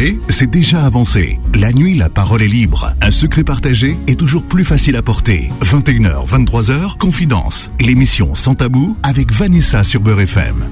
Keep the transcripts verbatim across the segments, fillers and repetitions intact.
parler, c'est déjà avancé. La nuit, la parole est libre. Un secret partagé est toujours plus facile à porter. vingt et une heures, vingt-trois heures, Confidence. L'émission Sans Tabou avec Vanessa sur Beurre F M.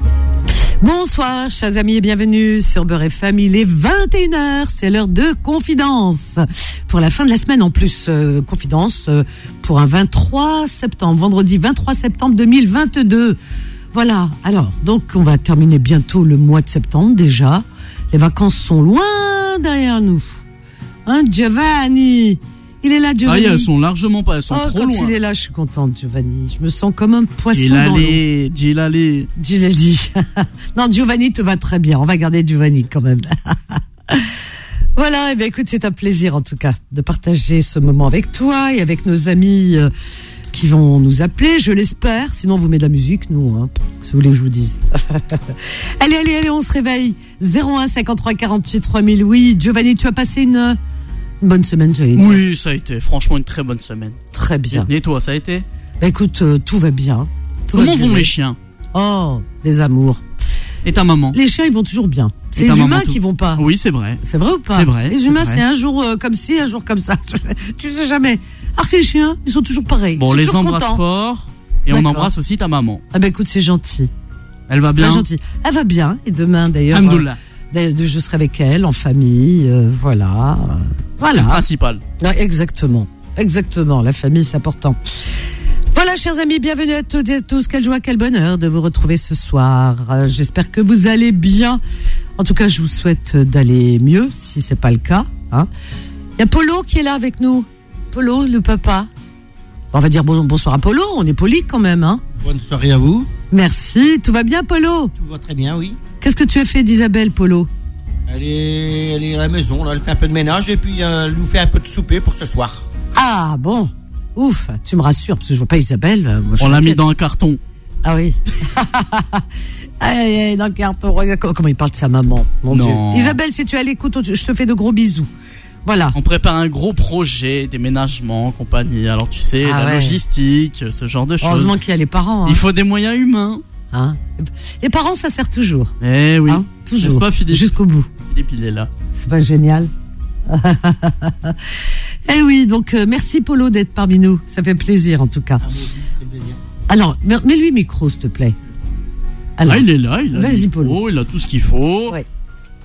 Bonsoir, chers amis, et bienvenue sur Beurre F M. Il est vingt et une heures, c'est l'heure de Confidence. Pour la fin de la semaine, en plus, euh, Confidence euh, pour un vingt-trois septembre, vendredi vingt-trois septembre deux mille vingt-deux. Voilà, alors, donc on va terminer bientôt le mois de septembre déjà. Les vacances sont loin derrière nous. Hein, Giovanni? Il est là, Giovanni. Ah, elles sont largement pas, elles sont oh, trop quand loin. Il est là, je suis contente, Giovanni. Je me sens comme un poisson Gilali, dans l'eau. Gilali. Gilali. Non, Giovanni te va très bien. On va garder Giovanni quand même. Voilà, et bien écoute, c'est un plaisir en tout cas de partager ce moment avec toi et avec nos amis euh, qui vont nous appeler, je l'espère. Sinon, on vous met de la musique, nous, hein, si vous voulez que je vous dise. Allez, allez, allez, on se réveille. zéro un cinquante-trois quarante-huit trois mille. Oui, Giovanni, tu as passé une, une bonne semaine, j'allais dire. Oui, ça a été franchement une très bonne semaine. Très bien. Et toi, ça a été? Bah écoute, euh, tout va bien. Tout Comment va bien. vont les chiens? Oh, des amours. Et ta maman? Les chiens, ils vont toujours bien. C'est Et les ta humains maman, qui tout... vont pas. Oui, c'est vrai. C'est vrai ou pas? C'est vrai. Les c'est humains, vrai. c'est un jour euh, comme ci, un jour comme ça. Tu sais jamais. Alors que les chiens, ils sont toujours pareils. Bon, ils on sont les toujours embrasse contents. fort. Et D'accord. on embrasse aussi ta maman. Ah ben écoute, c'est gentil. Elle va C'est bien? très gentil. Elle va bien. Et demain, d'ailleurs, Alhamdoulilah. euh, je serai avec elle, en famille. Euh, voilà. Euh, voilà. C'est le principal. Ouais, exactement. Exactement. La famille, c'est important. Voilà, chers amis, bienvenue à toutes et à tous. Quelle joie, quel bonheur de vous retrouver ce soir. Euh, j'espère que vous allez bien. En tout cas, je vous souhaite d'aller mieux, si c'est pas le cas. Hein. Il y a Polo qui est là avec nous. Polo, le papa. On va dire bon, bonsoir à Polo, on est poli quand même. Hein. Bonne soirée à vous. Merci, tout va bien Polo? Tout va très bien, oui. Qu'est-ce que tu as fait d'Isabelle, Polo? Elle est, elle est à la maison, là, elle fait un peu de ménage et puis euh, elle nous fait un peu de souper pour ce soir. Ah bon, ouf, tu me rassures, parce que je vois pas Isabelle. Moi, je On l'a mis inquiète. dans un carton. Ah oui. Aïe, aïe, aïe, dans le carton. Regarde comment il parle de sa maman. Mon Non. Dieu. Isabelle, si tu es à l'écoute, je te fais de gros bisous. Voilà. On prépare un gros projet, déménagement, compagnie. Alors tu sais, Ah la ouais. logistique, ce genre de choses. Heureusement qu'il y a les parents. Hein. Il faut des moyens humains. Hein. Les parents, ça sert toujours. Eh oui. Hein, toujours. N'est-ce pas, Philippe? Jusqu'au bout. Philippe, il est là. C'est pas génial. Eh oui, donc euh, merci Polo d'être parmi nous. Ça fait plaisir en tout cas. Ah, moi aussi, c'est plaisir. Alors, mets-lui micro, s'il te plaît. Alors, Ah, il est là, il a Vas-y, le Polo. micro, il a tout ce qu'il faut. Ouais.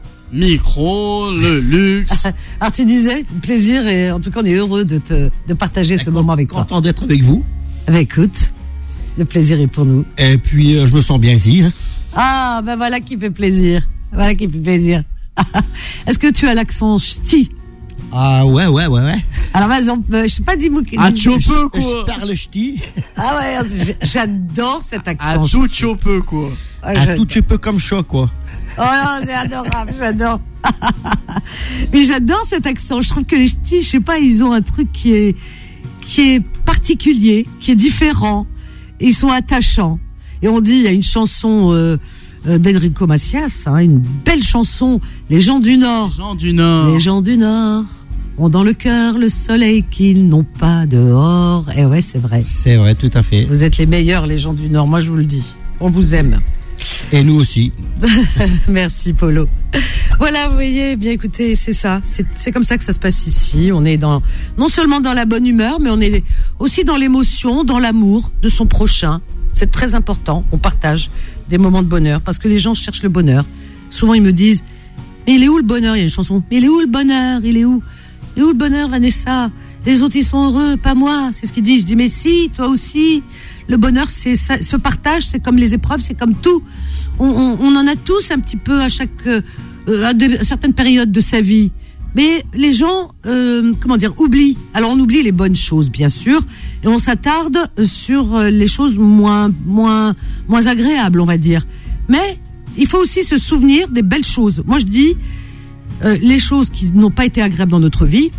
Micro, le luxe. Alors tu disais, plaisir et en tout cas on est heureux de te de partager ce moment avec toi. Content d'être avec vous. Eh ben, écoute, le plaisir est pour nous. Et puis, euh, je me sens bien ici. Hein. Ah, ben voilà qui fait plaisir. Voilà qui fait plaisir. Est-ce que tu as l'accent ch'ti? Ah ouais, ouais, ouais, ouais. Alors vas-y, on peut- je sais pas, dis-moi. Ah, dis- tu peux Je quoi? parle ch'ti. Ah ouais, j- j'adore cet accent. À tout ch'ti. chopeux quoi. Ah, Un j'adore. tout petit peu comme chat, quoi. Oh non, c'est adorable, j'adore. Mais j'adore cet accent. Je trouve que les ch'tis, je sais pas, ils ont un truc qui est, qui est particulier, qui est différent. Et ils sont attachants. Et on dit, il y a une chanson euh, euh, d'Enrico Macias, hein, une belle chanson, Les gens du Nord. Les gens du Nord. Les gens du Nord ont dans le cœur le soleil qu'ils n'ont pas dehors. Et ouais, c'est vrai. C'est vrai, tout à fait. Vous êtes les meilleurs, les gens du Nord. Moi, je vous le dis. On vous aime. Et nous aussi. Merci Polo. Voilà, vous voyez, bien écoutez, c'est ça, c'est, c'est comme ça que ça se passe ici. On est dans, non seulement dans la bonne humeur, mais on est aussi dans l'émotion, dans l'amour de son prochain. C'est très important. On partage des moments de bonheur parce que les gens cherchent le bonheur. Souvent ils me disent, mais il est où le bonheur? Il y a une chanson. Mais il est où le bonheur? Il est où? Il est où le bonheur, Vanessa? Les autres ils sont heureux, pas moi. C'est ce qu'ils disent. Je dis mais si, toi aussi. Le bonheur, c'est ça, ce partage, c'est comme les épreuves, c'est comme tout. On, on, on en a tous un petit peu à chaque euh, à, de, à certaines périodes de sa vie. Mais les gens, euh, comment dire, oublient. Alors on oublie les bonnes choses, bien sûr, et on s'attarde sur les choses moins moins moins agréables, on va dire. Mais il faut aussi se souvenir des belles choses. Moi, je dis euh, les choses qui n'ont pas été agréables dans notre vie,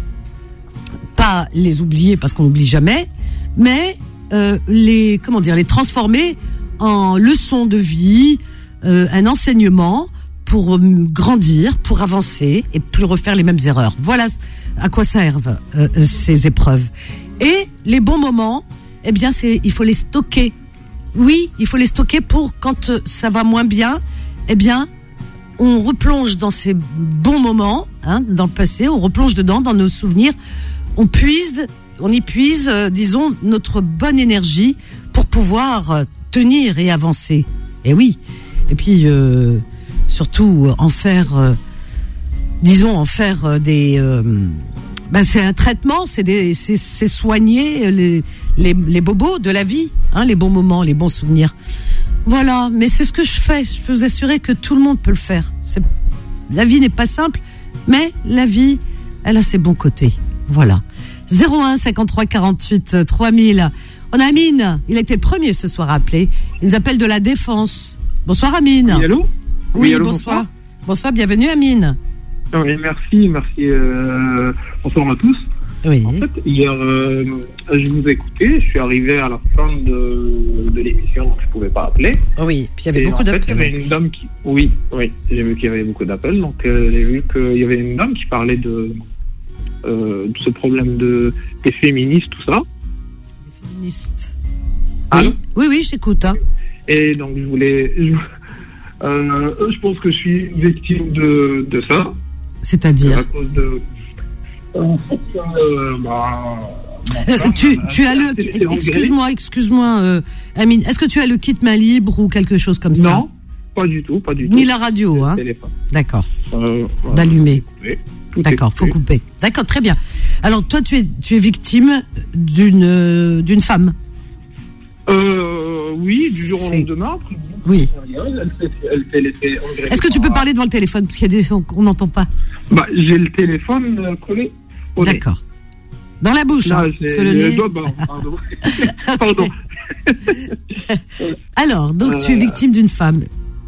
pas les oublier parce qu'on n'oublie jamais, mais Euh, les comment dire les transformer en leçons de vie, euh, un enseignement pour euh, grandir, pour avancer et plus refaire les mêmes erreurs. Voilà à quoi servent euh, ces épreuves. Et les bons moments, eh bien c'est il faut les stocker. Oui, il faut les stocker pour quand euh, ça va moins bien, eh bien on replonge dans ces bons moments, hein, dans le passé, on replonge dedans, dans nos souvenirs, on puise, on y puise, euh, disons, notre bonne énergie pour pouvoir euh, tenir et avancer. Et oui. Et puis, euh, surtout, euh, en faire, euh, disons, en faire euh, des... Euh, ben c'est un traitement, c'est, des, c'est, c'est soigner les, les, les bobos de la vie, hein, les bons moments, les bons souvenirs. Voilà, mais c'est ce que je fais. Je peux vous assurer que tout le monde peut le faire. C'est, la vie n'est pas simple, mais la vie, elle a ses bons côtés. Voilà. zéro un cinquante-trois quarante-huit trois mille. On a Amine, il a été le premier ce soir à appeler. Il nous appelle de la Défense. Bonsoir Amine. Oui, allô ? Oui, oui allô, bonsoir. bonsoir. Bonsoir, bienvenue Amine. Oui, merci, merci. Euh, bonsoir à tous. Oui. En fait, hier, euh, je vous ai écouté, je suis arrivé à la fin de, de l'émission, donc je ne pouvais pas appeler. Oui, puis il y avait et beaucoup en fait, d'appels. il y avait une dame qui... Oui, oui, j'ai vu qu'il y avait beaucoup d'appels, donc euh, j'ai vu qu'il y avait une dame qui parlait de, euh, de ce problème de, des féministes, tout ça. Des féministes. Allô ? Oui, oui, oui, je t'écoute. Hein. Et donc, je voulais... Je, euh, je pense que je suis victime de, de ça. C'est-à-dire à cause de... En fait, euh, bah, euh, tu, tu as le... Excuse-moi, excuse-moi, euh, Amine. Est-ce que tu as le kit main libre ou quelque chose comme ça ? Non, pas du tout, pas du tout. Ni la radio, hein ? Téléphone. D'accord. Euh, voilà. D'allumer. Oui, tout D'accord, est faut coupé. couper. D'accord, très bien. Alors, toi, tu es, tu es victime d'une, euh, d'une femme ? Euh, oui, du jour au C'est- lendemain. après, Oui. Elle s'est elle s'est laissée engrainer Est-ce que tu peux par- parler devant le téléphone ? Parce qu'il y a des... on n'entend pas. Bah, j'ai le téléphone euh, collé au nez. D'accord. Dans la bouche, Là, hein, j'ai parce que le le nez- doigt, bah, pardon. Pardon. Alors, donc tu es Euh, victime d'une femme.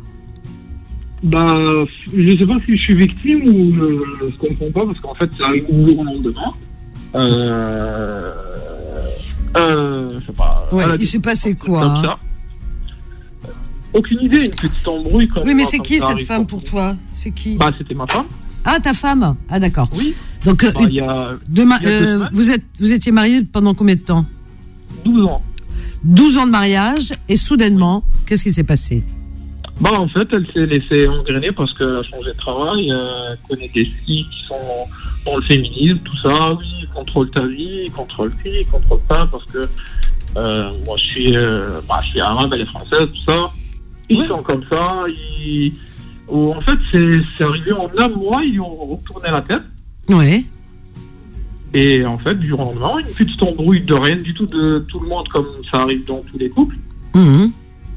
Bah, je sais pas si je suis victime ou je, je comprends pas parce qu'en fait, ça arrive du jour au lendemain. Euh, euh, je sais pas. Ouais, elle a il dit s'est passé quoi, comme hein ça. Aucune idée, une petite embrouille comme Oui, mais ça, c'est comme qui ça cette arrive femme pour- pour toi ? C'est qui ? Bah, c'était ma femme. Ah, ta femme ? Ah, d'accord. Oui. Donc, euh, Bah, il y a demain, il y a deux euh, semaines. vous, êtes, vous étiez mariés pendant combien de temps ? douze ans. douze ans de mariage, et soudainement, qu'est-ce qui s'est passé ? Bah, en fait, elle s'est laissée engrainer parce qu'elle a changé de travail. Euh, elle connaît des filles qui sont dans le féminisme, tout ça. Oui, contrôle ta vie, contrôle ci, contrôle ça, parce que euh, moi, je suis, euh, bah, je suis arabe, elle est française, tout ça. Ils Ouais. sont comme ça. Ils... oh, en fait, c'est, c'est arrivé en un mois, ils ont retourné la tête. Ouais. Et en fait, du jour au lendemain, une petite embrouille de rien du tout de tout le monde, comme ça arrive dans tous les couples. Mhm.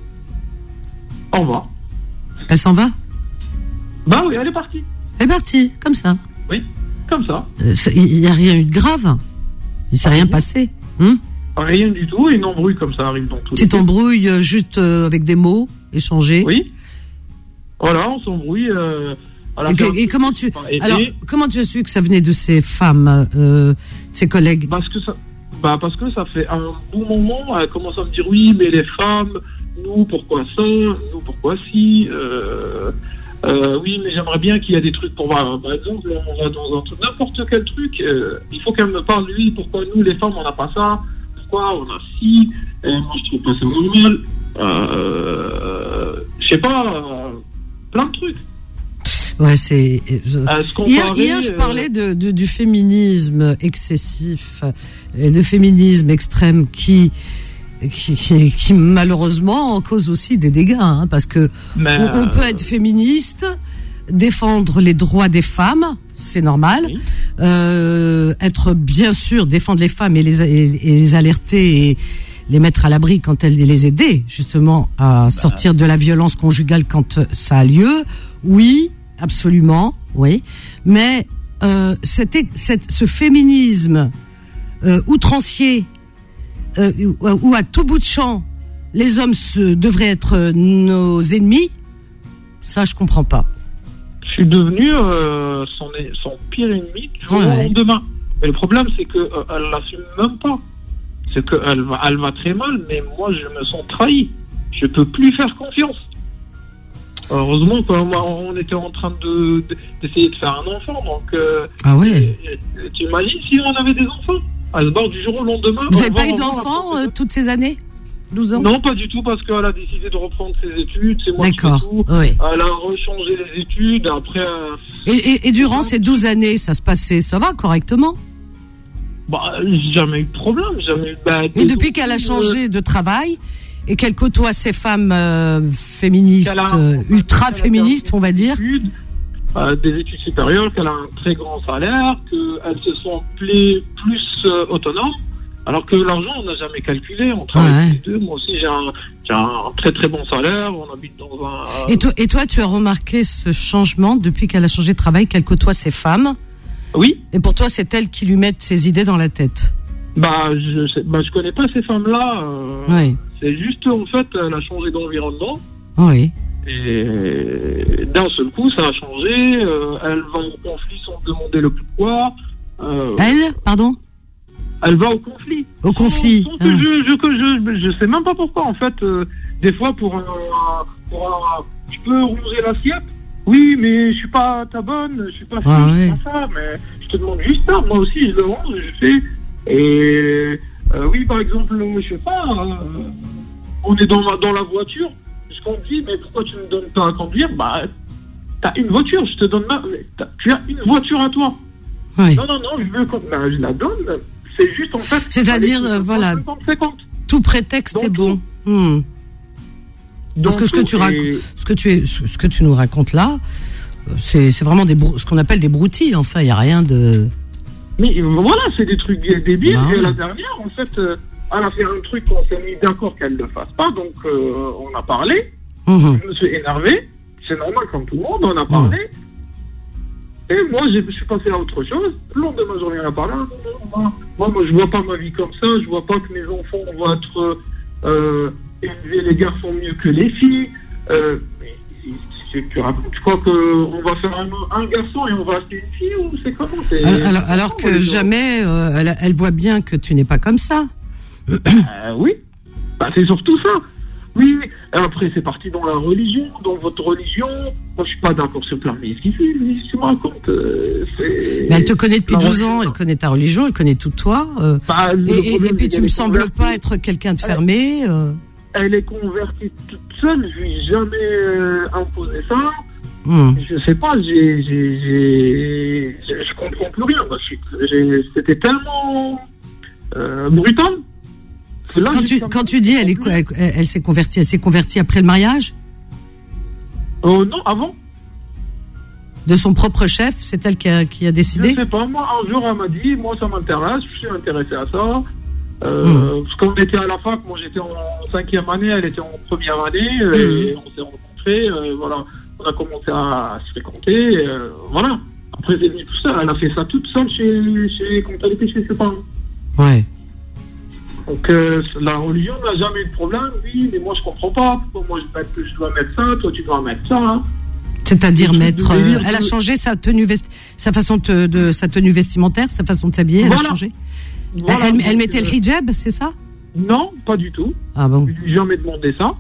On va. Elle s'en va ? Bah oui, elle est partie. Elle est partie, comme ça. Oui, comme ça. Euh, c'est- Il n'y a rien eu de grave. Il ne s'est Ah, rien oui. passé. Hum Rien du tout, une embrouille comme ça arrive dans tous les Petite couples. embrouille, euh, juste euh, avec des mots échangés. Oui. Voilà, on s'embrouille. Euh, à la Et, que- fin- et comment tu Et- alors et- comment tu as su que ça venait de ces femmes, euh, de ses collègues? Parce que ça, bah parce que ça fait un bon moment, elle commence à me dire oui, mais les femmes, nous pourquoi ça, nous pourquoi si, euh, euh, oui, mais j'aimerais bien qu'il y ait des trucs pour voir. Par exemple, on va dans un truc, n'importe quel truc, euh, il faut qu'elle me parle lui, pourquoi nous les femmes on n'a pas ça, pourquoi on a ci, et moi je trouve pas ça normal, euh, je sais pas, euh, plein de trucs. Ouais, c'est. Euh, se comparer, Hier, hier, je euh, parlais de, de- du féminisme excessif, et le féminisme extrême qui, qui, qui, qui, malheureusement cause aussi des dégâts, hein, parce que mais, on, on peut euh, être féministe, défendre les droits des femmes, c'est normal, Oui. euh, être bien sûr défendre les femmes et les, et, et les alerter et les mettre à l'abri quand elles et les aider justement à sortir de la violence conjugale quand ça a lieu. Oui. Absolument, oui. Mais euh, c'était, cette, ce féminisme euh, outrancier, euh, où, où à tout bout de champ, les hommes se, devraient être nos ennemis, ça, je comprends pas. Je suis devenu euh, son, son pire ennemi du jour au Ouais. lendemain. Mais le problème, c'est qu'elle euh, ne l'assume même pas. C'est qu'elle va, elle va très mal, mais moi, je me sens trahi. Je peux plus faire confiance. Heureusement, quand moi, on était en train de, de- d'essayer de faire un enfant, donc euh, Ah ouais. euh, tu imagines si on avait des enfants? Elle se barre du jour au lendemain. Vous on n'avez va pas eu revoir d'enfants la euh, toutes ces années? douze ans? Non, pas du tout, parce qu'elle a décidé de reprendre ses études. C'est moi D'accord. qui fais tout. Oui. Elle a rechangé les études. Après, euh, Et, et, et durant ces douze années, ça se passait, ça va correctement? bah, jamais eu de problème. Jamais eu, bah, Mais des- depuis qu'elle a euh, changé de travail et qu'elle côtoie ces femmes euh, féministes, qu'elle a- euh, ultra qu'elle a féministes, fait on va des dire. études, euh, des études supérieures, qu'elle a un très grand salaire, qu'elle se sent plus euh, autonome. Alors que l'argent, on n'a jamais calculé. On travaille Ouais. tous les deux. Moi aussi, j'ai un, j'ai un très très bon salaire. On habite dans un. euh, Et toi, et toi, tu as remarqué ce changement depuis qu'elle a changé de travail, qu'elle côtoie ces femmes. Oui. Et pour toi, c'est elle qui lui met ses idées dans la tête. Bah, je sais, bah, je connais pas ces femmes-là. euh, Oui, C'est juste, en fait, elle a changé d'environnement. oui. Et d'un seul coup, ça a changé. euh, elle va au conflit sans demander le pourquoi. Euh, Elle, pardon? elle va au conflit. Au Sans- conflit. sans que Ah. je, je, que je, je sais même pas pourquoi, en fait. euh, des fois, pour un, pour un, tu peux ronger l'assiette. Oui, mais je suis pas ta bonne, je suis pas ci, Ah je suis ouais. pas ça, mais je te demande juste ça. Moi aussi, je le range, je fais. Et euh, oui, par exemple, je sais pas, euh, on est dans la, dans la voiture, je conduis, mais pourquoi tu me donnes pas à conduire? Bah, t'as une voiture, je te donne ma, t'as- tu as une voiture à toi. Oui. Non, non, non, je veux qu'on, bah, je la donne. C'est juste en fait. C'est-à-dire, allez, euh, voilà. cinquante cinquante. Tout prétexte Dans est bon. tout. Hmm. Parce Dans que ce que tout, tu et- racontes, ce que tu es, ce ce que tu nous racontes là, euh, c'est, c'est vraiment des brou- ce qu'on appelle des broutilles. Enfin, il y a rien de. Mais euh, voilà, c'est des trucs débiles. Bah et ouais. la dernière, en fait, euh, elle a fait un truc qu'on s'est mis d'accord qu'elle ne le fasse pas, donc euh, on a parlé. Mhm. Je me suis énervé. C'est normal, comme tout le monde, on a parlé. Et moi, j'ai- je suis passé à autre chose. Le lendemain, j'en reviens à parler. Ah, non, non, moi, moi, moi, je vois pas ma vie comme ça. Je vois pas que mes enfants vont être euh, élever les garçons mieux que les filles. Euh, mais c'est- tu racontes, tu crois qu'on va faire un, un garçon et on va acheter une fille ou c'est comment? C'est- Alors, alors, alors comment, que les gens? jamais, euh, elle, elle voit bien que tu n'es pas comme ça. Euh, oui, bah, c'est surtout ça. Oui, oui. Après, c'est parti dans la religion, dans votre religion. Moi, je suis pas d'accord sur le plan, mais ce qu'il fait, ce qu'il me raconte, euh, c'est... Mais elle te connaît depuis La douze religion. ans, elle connaît ta religion, elle connaît tout toi. euh, Bah, le et, et- problème, et puis c'est tu qu'elle me est sembles convertie. pas être quelqu'un de fermé. euh. Elle est convertie toute seule, je lui ai jamais euh, imposé ça. Hmm. Je sais pas, j'ai, j'ai, j'ai, j'ai- je comprends plus rien. Moi, je suis- j'ai- c'était tellement euh, brutal. que là, Quand j'ai tu, comme- quand tu dis elle, est, elle, elle s'est convertie, elle s'est convertie après le mariage Euh, non, avant. de son propre chef, c'est elle qui a, qui a Je décidé. sais pas, moi, un jour, elle m'a dit, moi, ça m'intéresse, je suis intéressé à ça. Euh, Mm. Parce qu'on était à la fac, moi, j'étais en cinquième année, elle était en première année, euh, et on s'est rencontrés, euh, voilà. On a commencé à se fréquenter, euh, voilà. Après, c'est venu tout seul, elle a fait ça toute seule chez, chez, quand elle était chez ses parents. Ouais. Donc, euh, la religion n'a jamais eu de problème, oui, mais moi, je comprends pas. Pourquoi moi, je, mets- je dois mettre ça, toi, tu dois mettre ça, hein. C'est-à-dire Le truc mettre. de délire, euh, elle a je- changé sa tenue vest, sa façon de, de sa tenue vestimentaire, sa façon de s'habiller. Elle Voilà. a changé. Voilà, elle, elle donc, mettait euh, le hijab, c'est ça? Non, pas du tout. Ah bon. Je lui ai jamais demandé ça.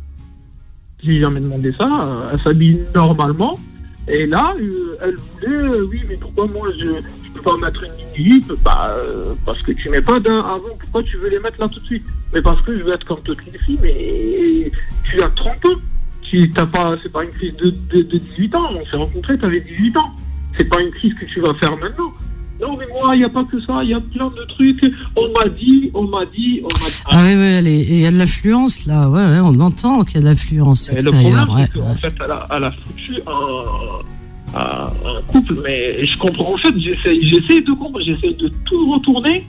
Je lui ai jamais demandé ça. Euh, Elle s'habille normalement. Et là, euh, elle voulait, euh, oui, mais pourquoi moi je je peux pas mettre une mini-jupe? Bah, euh, parce que tu mets pas d'un avant. Pourquoi tu veux les mettre là tout de suite? Mais parce que je veux être comme toutes les filles. Mais tu as trente ans. Tu t'as pas, c'est pas une crise de, de, de dix-huit ans. On s'est rencontrés, tu avais dix-huit ans. C'est pas une crise que tu vas faire maintenant. Non, mais moi, il n'y a pas que ça. Il y a plein de trucs. On m'a dit, on m'a dit, on m'a dit. Ah oui, oui, elle est- il y a de l'affluence là. Ouais, ouais, on entend qu'il y a de l'affluence Et le extérieure. problème, Ouais, c'est qu'en ouais. fait, elle a, elle a foutu un, un, un couple, mais je comprends. En fait, j'essaie, j'essaie de comprendre, j'essaie de tout retourner.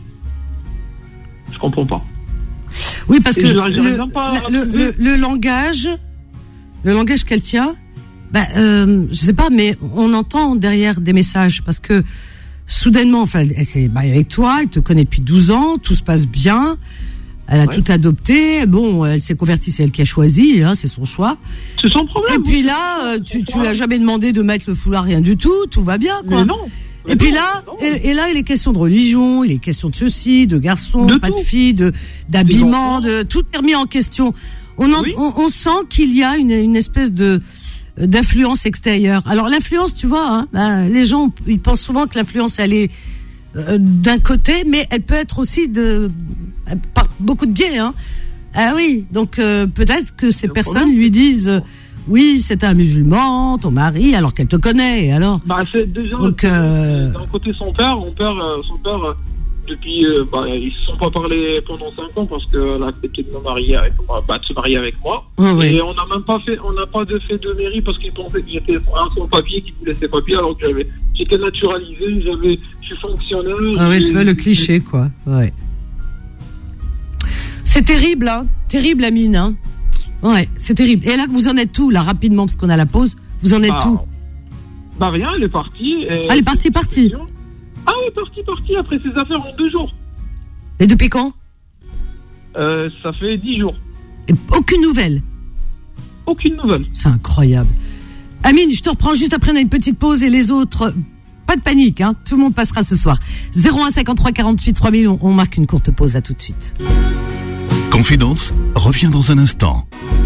Je comprends pas. Oui, parce Et que je n'arrive le, même pas à le, trouver. le- le langage, le langage qu'elle tient, bah, euh, je sais pas, mais on entend derrière des messages parce que soudainement, enfin, elle s'est mariée avec toi, elle te connaît depuis douze ans, tout se passe bien, elle a Ouais. tout adopté, bon, elle s'est convertie, c'est elle qui a choisi, hein, c'est son choix. C'est son problème. Et puis là, euh, tu, tu lui as jamais demandé de mettre le foulard, rien du tout, tout va bien, quoi. Mais non. Mais Et puis non, là, non. et, et là, il est question de religion, il est question de ceci, de garçons, De pas tout. de filles, de d'habillement, Des de tout est remis en question. On, en- Oui. on, on sent qu'il y a une, une espèce de d'influence extérieure. Alors l'influence, tu vois, hein, ben, les gens ils pensent souvent que l'influence elle est euh, d'un côté, mais elle peut être aussi de par beaucoup de biais. Hein. Ah oui, donc euh, peut-être que ces Le personnes problème, lui disent euh, oui, c'est un musulman, ton mari, alors qu'elle te connaît, et alors. Bah, c'est déjà. Donc, euh, D'un côté, son père, mon père, euh, son père, euh, depuis, euh, bah, ils se sont pas parlé pendant cinq ans parce qu'elle a accepté de me marier avec moi, bah, de se marier avec moi. Oui, oui. Et on n'a même pas fait, on n'a pas de fait de mairie parce qu'il pensait que j'étais un sans papier, qu'il voulait ses papiers, alors que j'avais, j'étais naturalisé, j'avais, je suis fonctionnaire. Ah oui, j'ai- tu vois le cliché, quoi. Ouais. C'est terrible, hein. Terrible, Amine, hein. Ouais, c'est terrible. Et là, vous en êtes où, là, rapidement, parce qu'on a la pause. Vous en êtes Bah, où? Bah rien, elle est partie. Et Ah, elle est partie, partie. Ah oui, partie, partie, après ses affaires en deux jours. Et depuis quand? Euh, ça fait dix jours. Et aucune nouvelle. Aucune nouvelle. C'est incroyable. Amine, je te reprends juste après, on a une petite pause et les autres, pas de panique, hein. Tout le monde passera ce soir. zéro un cinquante-trois quarante-huit trois mille, on, on marque une courte pause, à tout de suite. Confidence revient dans un instant.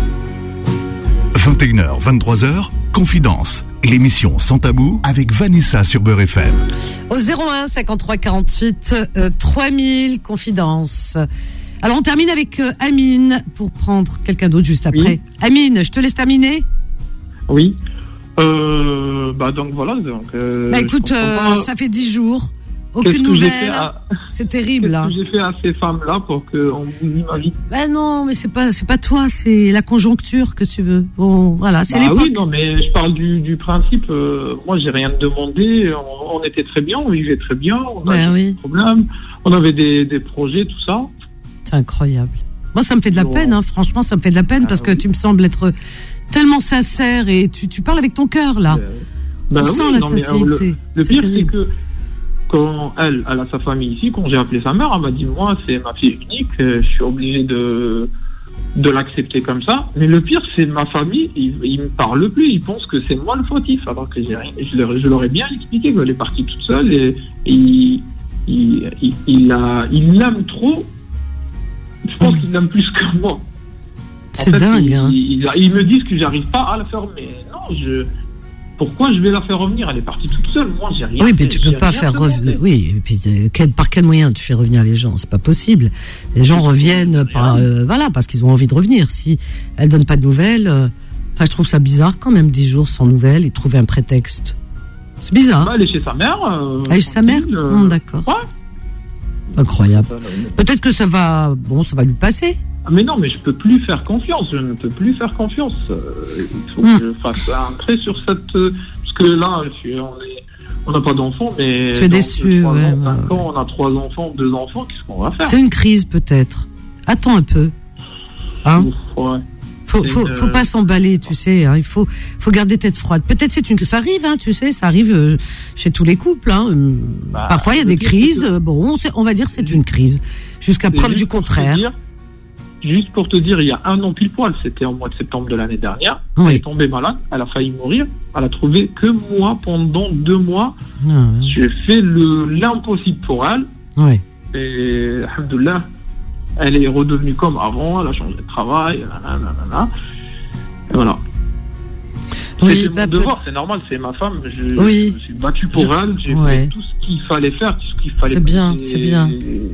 vingt et une heures, vingt-trois heures, Confidence, l'émission sans tabou avec Vanessa sur Beurre F M. Au zéro un cinquante-trois quarante-huit trois mille, Confidence. Alors on termine avec euh, Amine pour prendre quelqu'un d'autre juste après. Oui. Amine, je te laisse terminer. Oui. Euh, bah donc voilà. Donc, euh, Bah je écoute, comprends euh, pas ça fait dix jours, qu'est-ce aucune que j'ai fait nouvelle. à- C'est terrible. Qu'est-ce Hein. que j'ai fait à ces femmes-là pour qu'on bousille ma vie? Ben non, mais c'est pas, c'est pas toi, c'est la conjoncture que tu veux. Bon, voilà, c'est Bah l'époque. oui, non, mais je parle du, du principe. Euh, moi, j'ai rien demandé. On, on était très bien, on vivait très bien. On Ben avait oui. des problèmes. On avait des, des projets, tout ça. C'est incroyable. Moi, ça me fait de la Bon. peine, hein. Franchement, ça me fait de la peine Ah parce que oui. tu me sembles être tellement sincère et tu, tu parles avec ton cœur, là. Euh, ben On oui, sent la non, mais, euh, sincérité. le, le C'est pire, c'est terrible. que quand elle, elle a sa famille ici, quand j'ai appelé sa mère, elle m'a dit moi, c'est ma fille unique, euh, je suis obligé de de l'accepter comme ça. Mais le pire, c'est ma famille, ils, ils me parlent plus, ils pensent que c'est moi le fautif, alors que j'ai rien. Je leur, je leur ai bien expliqué qu'elle est partie toute seule et, et il, il, il, il la, il l'aime trop. Je pense qu'il l'aime plus que moi. C'est En fait, dingue, ils, hein. ils, ils me disent que j'arrive pas à la faire, mais non, je. Pourquoi je vais la faire revenir? Elle est partie toute seule. Moi, j'ai rien. Oui, mais fait, tu peux j'ai pas rien faire demandé. revenir. Oui, et puis euh, quel, par quel moyen tu fais revenir les gens? C'est pas possible. Les gens reviennent par, euh, voilà, parce qu'ils ont envie de revenir. Si elle donne pas de nouvelles, euh, enfin, je trouve ça bizarre quand même, dix jours sans nouvelles et trouver un prétexte. C'est bizarre. Bah, elle est chez sa mère. Euh, Elle est chez sa mère. tranquille, euh, Hum, d'accord. Ouais. Incroyable. Euh, Peut-être que ça va, bon, ça va lui passer. Ah, mais non, mais je peux plus faire confiance. Je ne peux plus faire confiance. Euh, il faut Hum. que je fasse un trait sur cette. euh, Parce que là, je suis, on est, on n'a pas d'enfants, mais. Tu es dans déçu, trois ouais, ans, ouais, cinq ans, on a trois enfants, deux enfants. Qu'est-ce qu'on va faire? C'est une crise peut-être. Attends un peu. Hein? Ouf, ouais. Faut, C'est faut, une- faut pas s'emballer, tu sais. Hein. Il faut, faut garder tête froide. Peut-être c'est une, ça arrive, hein, tu sais, ça arrive euh, chez tous les couples. Hein. Hum, Bah, Parfois il y a le des pire, c'est crises. que- euh, Bon, c'est- on va dire c'est une crise, jusqu'à C'est preuve juste du pour te contraire. dire- Juste pour te dire, il y a un an pile poil, c'était au mois de septembre de l'année dernière. Oui. Elle est tombée malade, elle a failli mourir. Elle a trouvé que moi pendant deux mois. Ah, J'ai fait le l'impossible pour elle. ouais. Et alhamdoulilah, elle est redevenue comme avant. Elle a changé de travail. Nanana, nanana. Et voilà. Oui, C'était mon bah, devoir, c'est normal, c'est ma femme. Je, Oui. je me suis battu pour Je- elle. J'ai ouais. fait tout ce qu'il fallait faire, tout ce qu'il fallait. C'est bien, faire. c'est bien.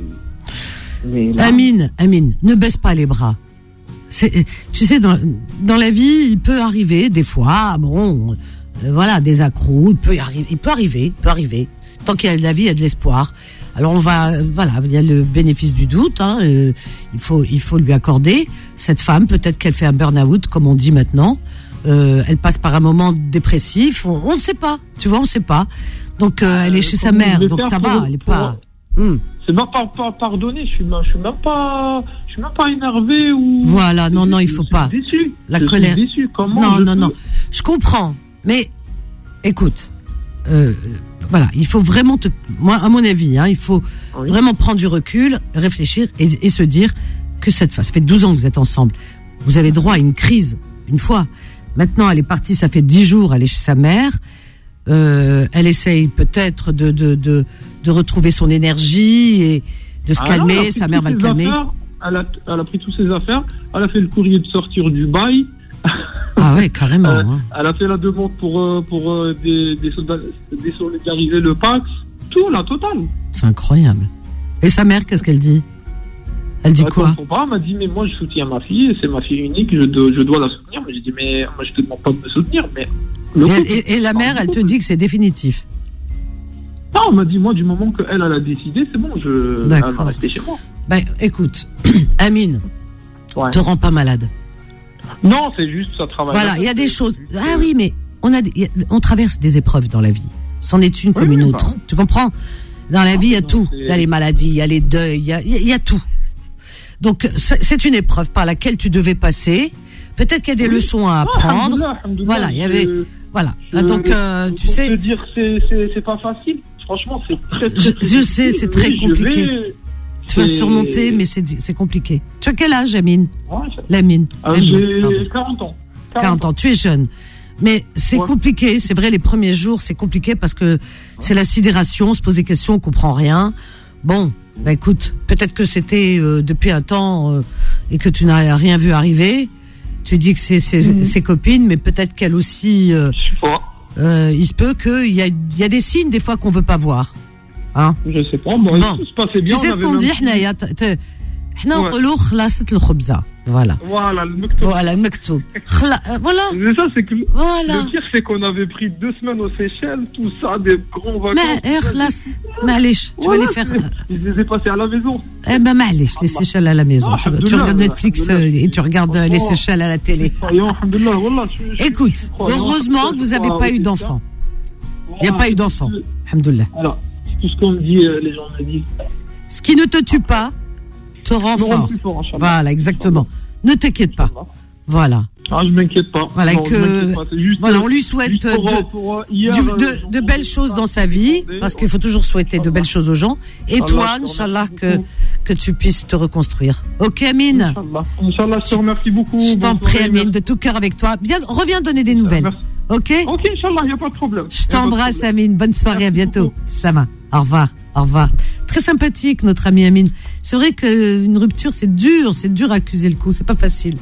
Mais là, Amine, Amine, ne baisse pas les bras. C'est, tu sais, dans, dans la vie, il peut arriver des fois, bon, euh, voilà, des accros. Il peut y arriver, il peut arriver, il peut arriver. Tant qu'il y a de la vie, il y a de l'espoir. Alors on va, euh, voilà, il y a le bénéfice du doute. Hein, euh, il faut, il faut lui accorder. Cette femme, peut-être qu'elle fait un burn-out, comme on dit maintenant. Euh, elle passe par un moment dépressif. On, on ne sait pas. Tu vois, on ne sait pas. Donc euh, elle est chez sa comment mère, je vais donc faire ça pour- va. Elle est pour- pas. Hum. C'est même pas, pas pardonné, je suis, même- je suis même pas, je suis même pas énervé ou. Voilà, non, non, il Je faut suis pas. Déçu. La je colère. Suis déçu. Comment Non, je non, peux- non. Je comprends, mais écoute, euh, voilà, il faut vraiment te, moi, à mon avis, hein, il faut Oui. vraiment prendre du recul, réfléchir et, et se dire que cette fois, ça fait douze ans que vous êtes ensemble, vous avez droit à une crise une fois. Maintenant, elle est partie, ça fait dix jours, elle est chez sa mère. Euh, elle essaye peut-être de, de, de, de retrouver son énergie et de se Ah non, elle a calmer. pris Sa mère va le toutes ses calmer. affaires, Elle a, elle a pris toutes ses affaires. Elle a fait le courrier de sortir du bail. Ah ouais, carrément. Euh, hein. Elle a fait la demande pour, euh, pour euh, des, des soldat- désolidariser le Pax. Tout, la totale. C'est incroyable. Et sa mère, qu'est-ce qu'elle dit? Elle dit Attends, quoi? son parent m'a dit, mais moi je soutiens ma fille, c'est ma fille unique, je, dois- je dois la soutenir. Mais j'ai dit, mais moi je te demande pas de me soutenir, mais. Le et, couple- et- et la mère, elle te dit que c'est définitif. Non, elle m'a dit, moi du moment qu'elle elle a décidé, c'est bon, je. D'accord. Elle va rester chez moi. Ben, écoute, Amine, Ouais. te rends pas malade. Non, c'est juste, ça travaille. Voilà, il y a des choses. Ah oui, mais on, a, des- y a- on traverse des épreuves dans la vie. C'en est une comme Oui, une oui, autre. bah. Tu comprends? Dans la vie, il y a non, tout. c'est- Il y a les maladies, il y a les deuils, il y a, il y a- il y a tout. Donc, c'est c'est une épreuve par laquelle tu devais passer. Peut-être qu'il y a des Oui. leçons à Ah, apprendre. alhamdoulilah, alhamdoulilah, Voilà, il y avait. je- Voilà. je- Donc, euh, tu pour sais. te dire, c'est- c'est c'est pas facile. Franchement, c'est très, très, Je- très je sais, difficile. c'est très Oui, je compliqué. vais- Tu vas c'est- surmonter, mais c'est c'est compliqué. Tu as quel âge, Amine? Ouais, ça- Lamine. Ah, Lamine, pardon. j'ai quarante ans. quarante ans, tu es jeune. Mais c'est Ouais. compliqué, c'est vrai, les premiers jours, c'est compliqué parce que c'est la sidération, on se pose des questions, on comprend rien. Bon, bah écoute, peut-être que c'était euh, depuis un temps euh, et que tu n'as rien vu arriver. Tu dis que c'est ses, Mhm. ses copines, mais peut-être qu'elle aussi, euh, Je sais pas. euh, il se peut qu'il y a, il y a des signes des fois qu'on veut pas voir. Hein? Je sais pas. Bon, Bon. tout se passait Tu bien. sais on ce avait qu'on même- dit, حنايا ت- ت- حنا Ouais. نقولوا خلاصة الخبزة. Voilà. Voilà, le mektoub. Voilà, le mektoub. Khla- euh, Voilà. Mais ça, c'est que le Voilà. pire, c'est qu'on avait pris deux semaines aux Seychelles, tout ça, des grands vacances. Mais, eh, خلاص. معليش, tu vas Voilà, les faire. Je les ai passés à la maison. Eh ben, معليش, les Seychelles à la maison. Ah, Tu, tu alhamdoulilah, regardes Netflix euh, alhamdoulilah. et tu regardes euh, les Franchement. Seychelles à la télé. Croyant, alhamdoulilah, voilà, je- je- Écoute, je suis croyant. heureusement que vous Je n'avez crois pas eu aussi d'enfant. ça. Il n'y a pas eu d'enfant. Voilà. Alhamdoulilah. Alors, tout ce qu'on me dit, euh, les gens me disent. Ce qui ne te tue pas te rend Me rend fort. plus fort, Inch'Allah. Voilà, exactement. Ne t'inquiète pas. Voilà. Ah, je m'inquiète pas. Voilà, Non, que- je m'inquiète pas, c'est juste, Voilà, on euh, lui souhaite juste pour, de- euh, pour, euh, hier, Du- euh, de, j'en de belles ai choses pas dans sa vie, demandé. parce qu'il faut toujours souhaiter de belles choses aux gens. Et Inch'Allah, toi, je te Inch'Allah, remercie que, beaucoup. que tu puisses te reconstruire. Ok, Amine? Inch'Allah. Inch'Allah, je te remercie beaucoup. Je t'en Bonne prie, soirée, Amine, merci. de tout cœur avec toi. Viens, reviens donner des nouvelles. Merci. Ok? Ok, Inch'Allah, il n'y a pas de problème. Je t'embrasse, Amine. Bonne soirée, Merci à bientôt. beaucoup. Slama. Au revoir. Au revoir. Très sympathique, notre ami Amine. C'est vrai qu'une rupture, c'est dur. C'est dur à accuser le coup. C'est pas facile.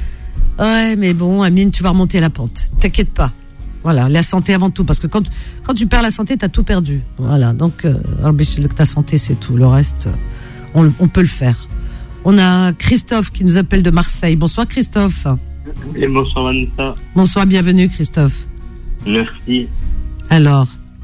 Ouais, mais bon, Amine, tu vas remonter la pente. T'inquiète pas. Voilà, la santé avant tout. Parce que quand, quand tu perds la santé, t'as tout perdu. Voilà. Donc, euh, ta santé, c'est tout. Le reste, on, on peut le faire. On a Christophe qui nous appelle de Marseille. Bonsoir, Christophe. Et bonsoir Vanessa. Bonsoir, bienvenue, Christophe. Merci. Alors,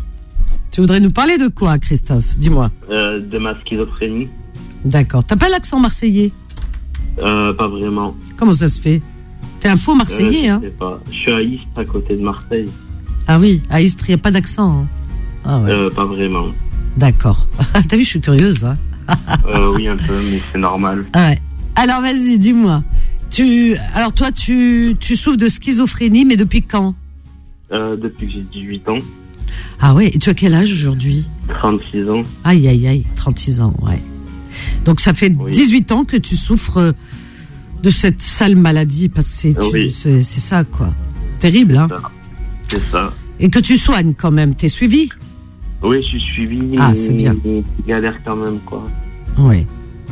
tu voudrais nous parler de quoi, Christophe? Dis-moi. Euh, de ma schizophrénie. D'accord. T'as pas l'accent marseillais? Euh, pas vraiment. Comment ça se fait? T'es un faux marseillais, Euh, hein? je sais pas. Je suis à Istres, à côté de Marseille. Ah oui, à Istres, il n'y a pas d'accent. Hein. Ah ouais. Euh, pas vraiment. D'accord. T'as vu, je suis curieuse. Hein. Euh, oui, un peu, mais c'est normal. Ah ouais. Alors, vas-y, dis-moi. Tu, alors, toi, tu, tu souffres de schizophrénie, mais depuis quand? Euh, depuis que j'ai dix-huit ans, Ah ouais, et tu as quel âge aujourd'hui? trente-six ans. Aïe, aïe, aïe, trente-six ans, ouais. Donc, ça fait Oui. dix-huit ans que tu souffres euh, de cette sale maladie, parce que c'est, tu- Oui. c'est, c'est ça, quoi. Terrible, hein? C'est ça. Et que tu soignes quand même. T'es suivi? Oui, je suis suivi. Ah, mais c'est bien. mais galère quand même, quoi. Oui.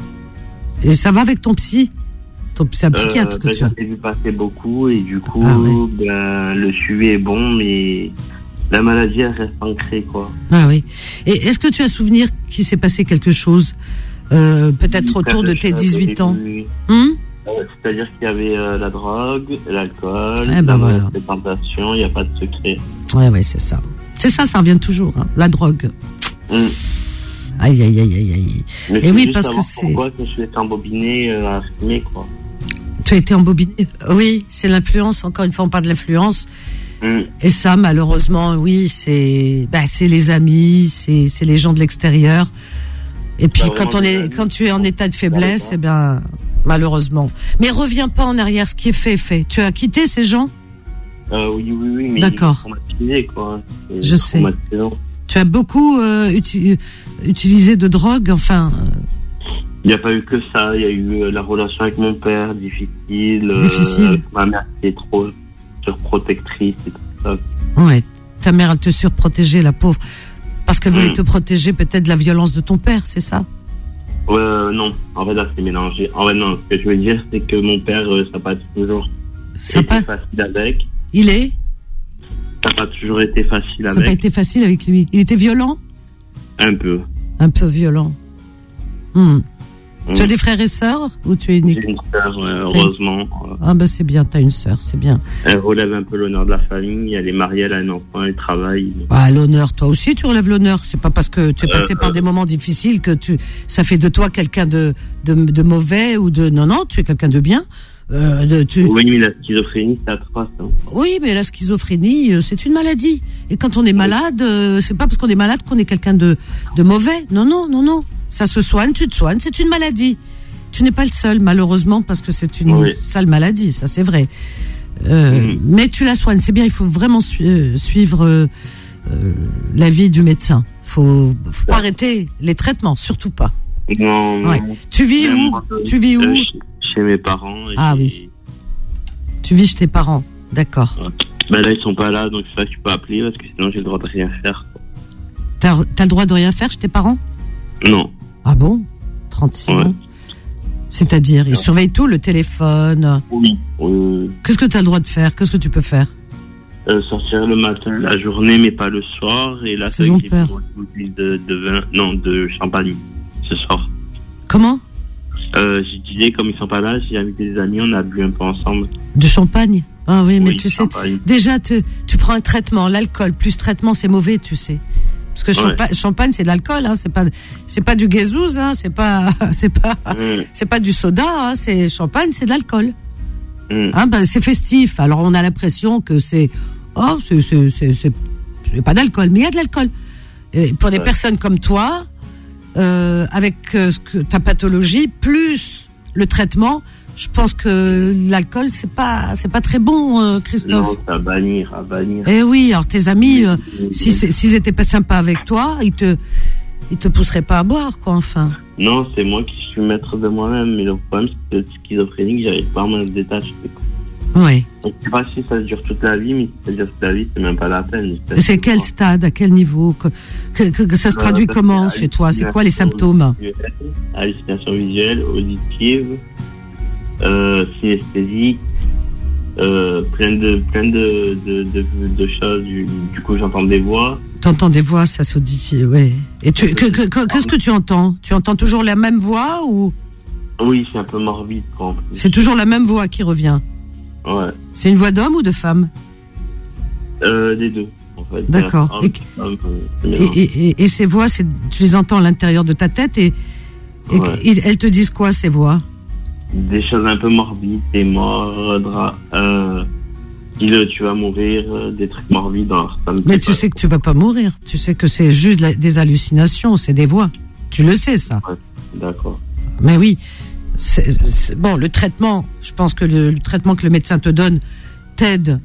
Et ça va avec ton psy? Ton, c'est un psychiatre Euh, que ben, tu as. J'en ai vu passer beaucoup et du coup, Ah, ouais. ben, le suivi est bon, mais la maladie, elle reste ancrée, quoi. Ah oui. Et est-ce que tu as souvenir qu'il s'est passé quelque chose, euh, peut-être Oui, autour de je tes savais, dix-huit ans? oui. Hum Euh, C'est-à-dire qu'il y avait euh, la drogue, l'alcool, Eh ben la voilà. mauvaise fréquentation, il n'y a pas de secret. Ouais, ouais, c'est ça. C'est ça, ça revient toujours, hein, la drogue. Mm. Aïe, aïe, aïe, aïe, aïe. Mais Et faut oui, juste parce que savoir c'est- pourquoi que je suis embobiné euh, à fumer, quoi. Tu as été embobiné. Oui, c'est l'influence. Encore une fois, on parle de l'influence. Mm. Et ça, malheureusement, oui, c'est, bah, c'est les amis, c'est, c'est les gens de l'extérieur. Et puis, Bah, quand on vraiment, est, les quand tu es en état de faiblesse, pas. eh bien, malheureusement. Mais reviens pas en arrière. Ce qui est fait est fait. Tu as quitté ces gens? Euh, oui, oui, oui, mais D'accord. ils sont traumatisés, quoi. C'est Je sais. traumatisant. Tu as beaucoup euh, uti- utilisé de drogue, enfin. euh, Il n'y a pas eu que ça, il y a eu euh, la relation avec mon père, difficile. euh, Difficile. ma mère qui est trop surprotectrice et tout ça. Ouais. Ta mère, elle te surprotégeait, la pauvre, parce qu'elle voulait Mm. te protéger peut-être de la violence de ton père, c'est ça? Ouais, euh, non, en fait là c'est mélangé. En fait non, ce que je veux dire c'est que mon père, euh, ça n'a pas toujours Ça été pas. facile avec. Il est. Ça n'a pas toujours été facile Ça n'a pas avec. été facile avec lui. Il était violent? Un peu. Un peu violent. Hmm. Tu as des frères et sœurs ou tu es unique? J'ai une sœur, ouais, heureusement. Ah ben c'est bien, t'as une sœur, c'est bien. Elle relève un peu l'honneur de la famille, elle est mariée, elle a un enfant, elle travaille. Bah, l'honneur, toi aussi tu relèves l'honneur. C'est pas parce que tu es passé Euh, par euh. des moments difficiles que tu, ça fait de toi quelqu'un de, de, de mauvais ou de... Non, non, tu es quelqu'un de bien. Euh, de, tu... Oui, mais la schizophrénie, c'est atroce. Hein. Oui, mais la schizophrénie, euh, c'est une maladie. Et quand on est malade, euh, c'est pas parce qu'on est malade qu'on est quelqu'un de, de mauvais. Non, non, non, non. Ça se soigne, tu te soignes, c'est une maladie. Tu n'es pas le seul, malheureusement, parce que c'est une Oui. sale maladie, ça c'est vrai. Euh, Mm. Mais tu la soignes, c'est bien, il faut vraiment su- euh, suivre euh, euh, l'avis du médecin. Faut, faut pas arrêter les traitements, surtout pas. Non, non. Ouais. Tu vis Même où moi, Tu vis où euh, chez, chez mes parents. et Ah j'ai- oui. Tu vis chez tes parents, d'accord. Ben là, ils sont pas là, donc c'est ça que tu peux appeler, parce que sinon j'ai le droit de rien faire. T'as as le droit de rien faire chez tes parents? Non. Ah bon? trente-six Ouais. ans. C'est-à-dire, ils surveillent tout, le téléphone. Oui. Euh, Qu'est-ce que tu as le droit de faire? Qu'est-ce que tu peux faire? euh, sortir le matin, la journée, mais pas le soir. Et là, Ils ont peur. une bouteille de, de vin, non, de champagne, ce soir. Comment? Euh, j'ai disais, comme ils sont pas là, j'ai invité des amis, on a bu un peu ensemble. De champagne? Ah oui, mais Oui, tu sais, champagne. déjà, tu, tu prends un traitement, l'alcool, plus traitement, c'est mauvais, tu sais. Parce que Ouais. champa- champagne, c'est de l'alcool, hein, c'est pas, c'est pas du gazouze, hein, c'est pas, c'est pas, Mmh, c'est pas du soda, hein, c'est champagne, c'est de l'alcool. mmh. Hein, ben, c'est festif. Alors, on a l'impression que c'est, oh, c'est, c'est, c'est, c'est, c'est pas d'alcool, mais il y a de l'alcool. Et pour des Ouais. personnes comme toi, euh, avec euh, ce que, ta pathologie, plus le traitement, je pense que l'alcool, c'est pas, c'est pas très bon, euh, Christophe. Non, c'est à bannir, à bannir. Eh oui, alors tes amis, euh, si c'est- s'ils étaient pas sympas avec toi, ils te, ils te pousseraient pas à boire, quoi, enfin. Non, c'est moi qui suis maître de moi-même, mais le problème, c'est que schizophrénique, j'arrive pas à m'en détacher. Oui. Je sais pas si ça dure toute la vie, mais si ça dure toute la vie, c'est même pas la peine. C'est quel stade, à quel niveau, que, que, que- que ça se traduit Euh, comment c'est chez toi? C'est quoi les hallucination symptômes? visuelle, hallucination visuelle, auditive, euh, synesthésique, euh, plein de plein de de, de, de choses. Du, du coup, j'entends des voix. T'entends des voix, ça se dit, ouais. Et tu, que, que, que- qu'est-ce que tu entends? Tu entends toujours la même voix ou Oui, c'est un peu morbide, quoi. En plus. c'est toujours la même voix qui revient? Ouais, C'est une voix d'homme ou de femme? euh, des deux, en fait. D'accord. Et, Et, et, et, et ces voix, c'est, tu les entends à l'intérieur de ta tête et, et, Ouais. et elles te disent quoi, ces voix? Des choses un peu morbides, t'es mort, dra- euh, dis-le, tu vas mourir, euh, des trucs morbides. Alors, ça me Mais fait tu pas. sais que tu vas pas mourir. Tu sais que c'est juste la- des hallucinations, c'est des voix. Tu le sais, ça. D'accord. Mais oui. C'est, c'est- bon, le traitement, je pense que le, le traitement que le médecin te donne t'aide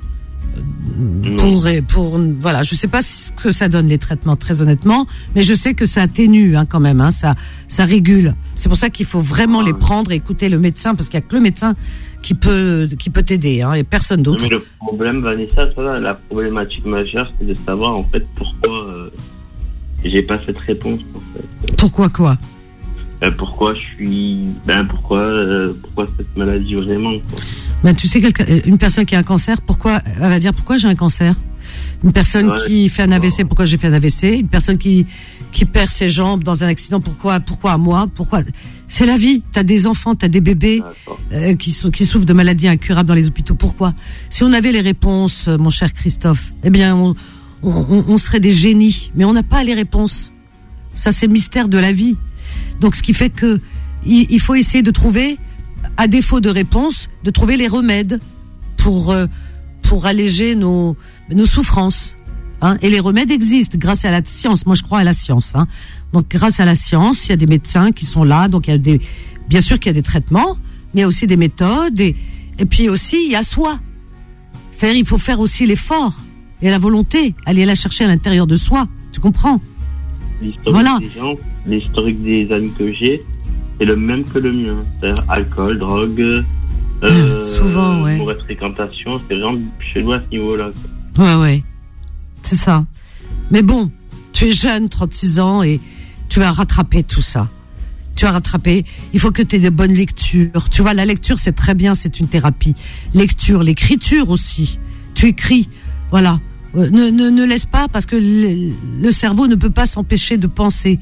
euh, pour, pour, voilà, je sais pas ce que ça donne les traitements, très honnêtement, mais je sais que ça atténue, hein, quand même, hein, ça, ça régule. C'est pour ça qu'il faut vraiment Ah, les oui. prendre et écouter le médecin, parce qu'il y a que le médecin qui peut, qui peut t'aider, hein, et personne d'autre. Mais le problème, Vanessa, ça, là, la problématique majeure, c'est de savoir en fait pourquoi euh, j'ai pas cette réponse. En fait. Pourquoi quoi? Euh, pourquoi je suis, ben pourquoi, euh, pourquoi cette maladie vraiment quoi. Ben, tu sais, quelqu'un, une personne qui a un cancer, pourquoi, elle va dire pourquoi j'ai un cancer? Une personne Ouais. qui fait un A V C, pourquoi j'ai fait un A V C? Une personne qui, qui perd ses jambes dans un accident, pourquoi, pourquoi à moi? Pourquoi? C'est la vie. T'as des enfants, t'as des bébés, D'accord. euh, qui sont, qui souffrent de maladies incurables dans les hôpitaux. Pourquoi? Si on avait les réponses, euh, mon cher Christophe, eh bien, on, on, on- on serait des génies. Mais on n'a pas les réponses. Ça, c'est le mystère de la vie. Donc, ce qui fait que, il, il faut essayer de trouver, à défaut de réponse, de trouver les remèdes pour, euh, pour alléger nos, nos souffrances. Hein. Et les remèdes existent grâce à la science. Moi, je crois à la science. Hein. Donc, grâce à la science, il y a des médecins qui sont là. Donc, il y a des, bien sûr qu'il y a des traitements, mais il y a aussi des méthodes. Et, et puis aussi, il y a soi. C'est-à-dire, il faut faire aussi l'effort et la volonté, aller la chercher à l'intérieur de soi. Tu comprends? L'historique Voilà. des gens, l'historique des amis que j'ai, c'est le même que le mien. C'est-à-dire alcool, drogue, euh, Souvent, ouais. mauvaise fréquentation, c'est vraiment chelou à ce niveau-là. Ouais, ouais. C'est ça. Mais bon, tu es jeune, trente-six ans, et tu vas rattraper tout ça. Tu vas rattraper. Il faut que tu aies de bonnes lectures. Tu vois, la lecture, c'est très bien, c'est une thérapie. Lecture, l'écriture aussi. Tu écris. Voilà. Euh, ne, ne, ne laisse pas, parce que le, le cerveau ne peut pas s'empêcher de penser.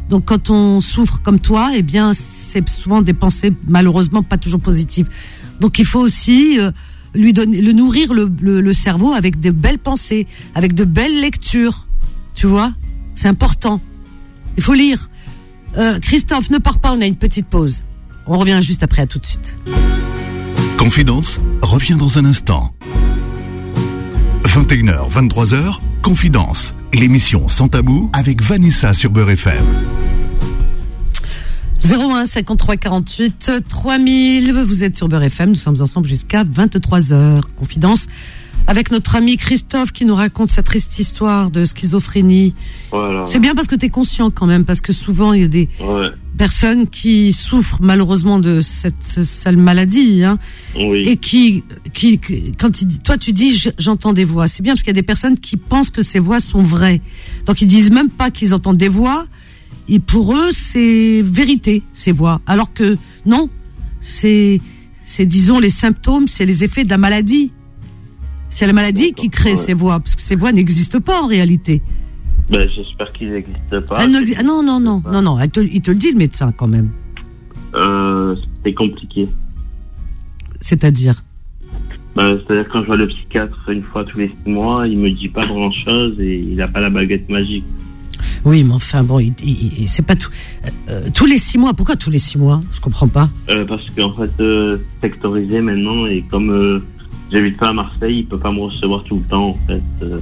Donc quand on souffre comme toi, eh bien c'est souvent des pensées malheureusement pas toujours positives. Donc il faut aussi euh, lui donner, le nourrir le, le, le cerveau avec de belles pensées, avec de belles lectures. Tu vois, c'est important. Il faut lire. Euh, Christophe, ne pars pas, on a une petite pause. On revient juste après, à tout de suite. Confidence revient dans un instant. vingt et une heures, vingt-trois heures, Confidence, l'émission sans tabou avec Vanessa sur Beurre F M. zéro un cinquante-trois quarante-huit trois mille, vous êtes sur Beurre F M, nous sommes ensemble jusqu'à vingt-trois heures. Confidence avec notre ami Christophe qui nous raconte sa triste histoire de schizophrénie. Voilà. C'est bien parce que tu es conscient quand même, parce que souvent il y a des Ouais. personnes qui souffrent malheureusement de cette sale maladie, hein, Oui. et qui, qui, qui- quand il, toi tu dis je- j'entends des voix, c'est bien parce qu'il y a des personnes qui pensent que ces voix sont vraies, donc ils disent même pas qu'ils entendent des voix, et pour eux c'est vérité ces voix, alors que non, c'est, c'est disons les symptômes, c'est les effets de la maladie. C'est la maladie qui crée Ouais. ces voix, parce que ces voix n'existent pas en réalité. Ben, j'espère qu'ils n'existent pas. Elle ne- ah non, non, non, non, non, elle te- il te le dit le médecin quand même. Euh, c'est compliqué. C'est-à-dire Ben, c'est-à-dire quand je vois le psychiatre une fois tous les six mois, il me dit pas grand-chose et il n'a pas la baguette magique. Oui, mais enfin bon, il, il- il- c'est pas tout. Euh, tous les six mois, pourquoi tous les six mois? Je comprends pas. Euh, parce qu'en fait, euh, c'est sectorisé maintenant et comme euh, j'habite pas à Marseille, il peut pas me recevoir tout le temps en fait. Euh,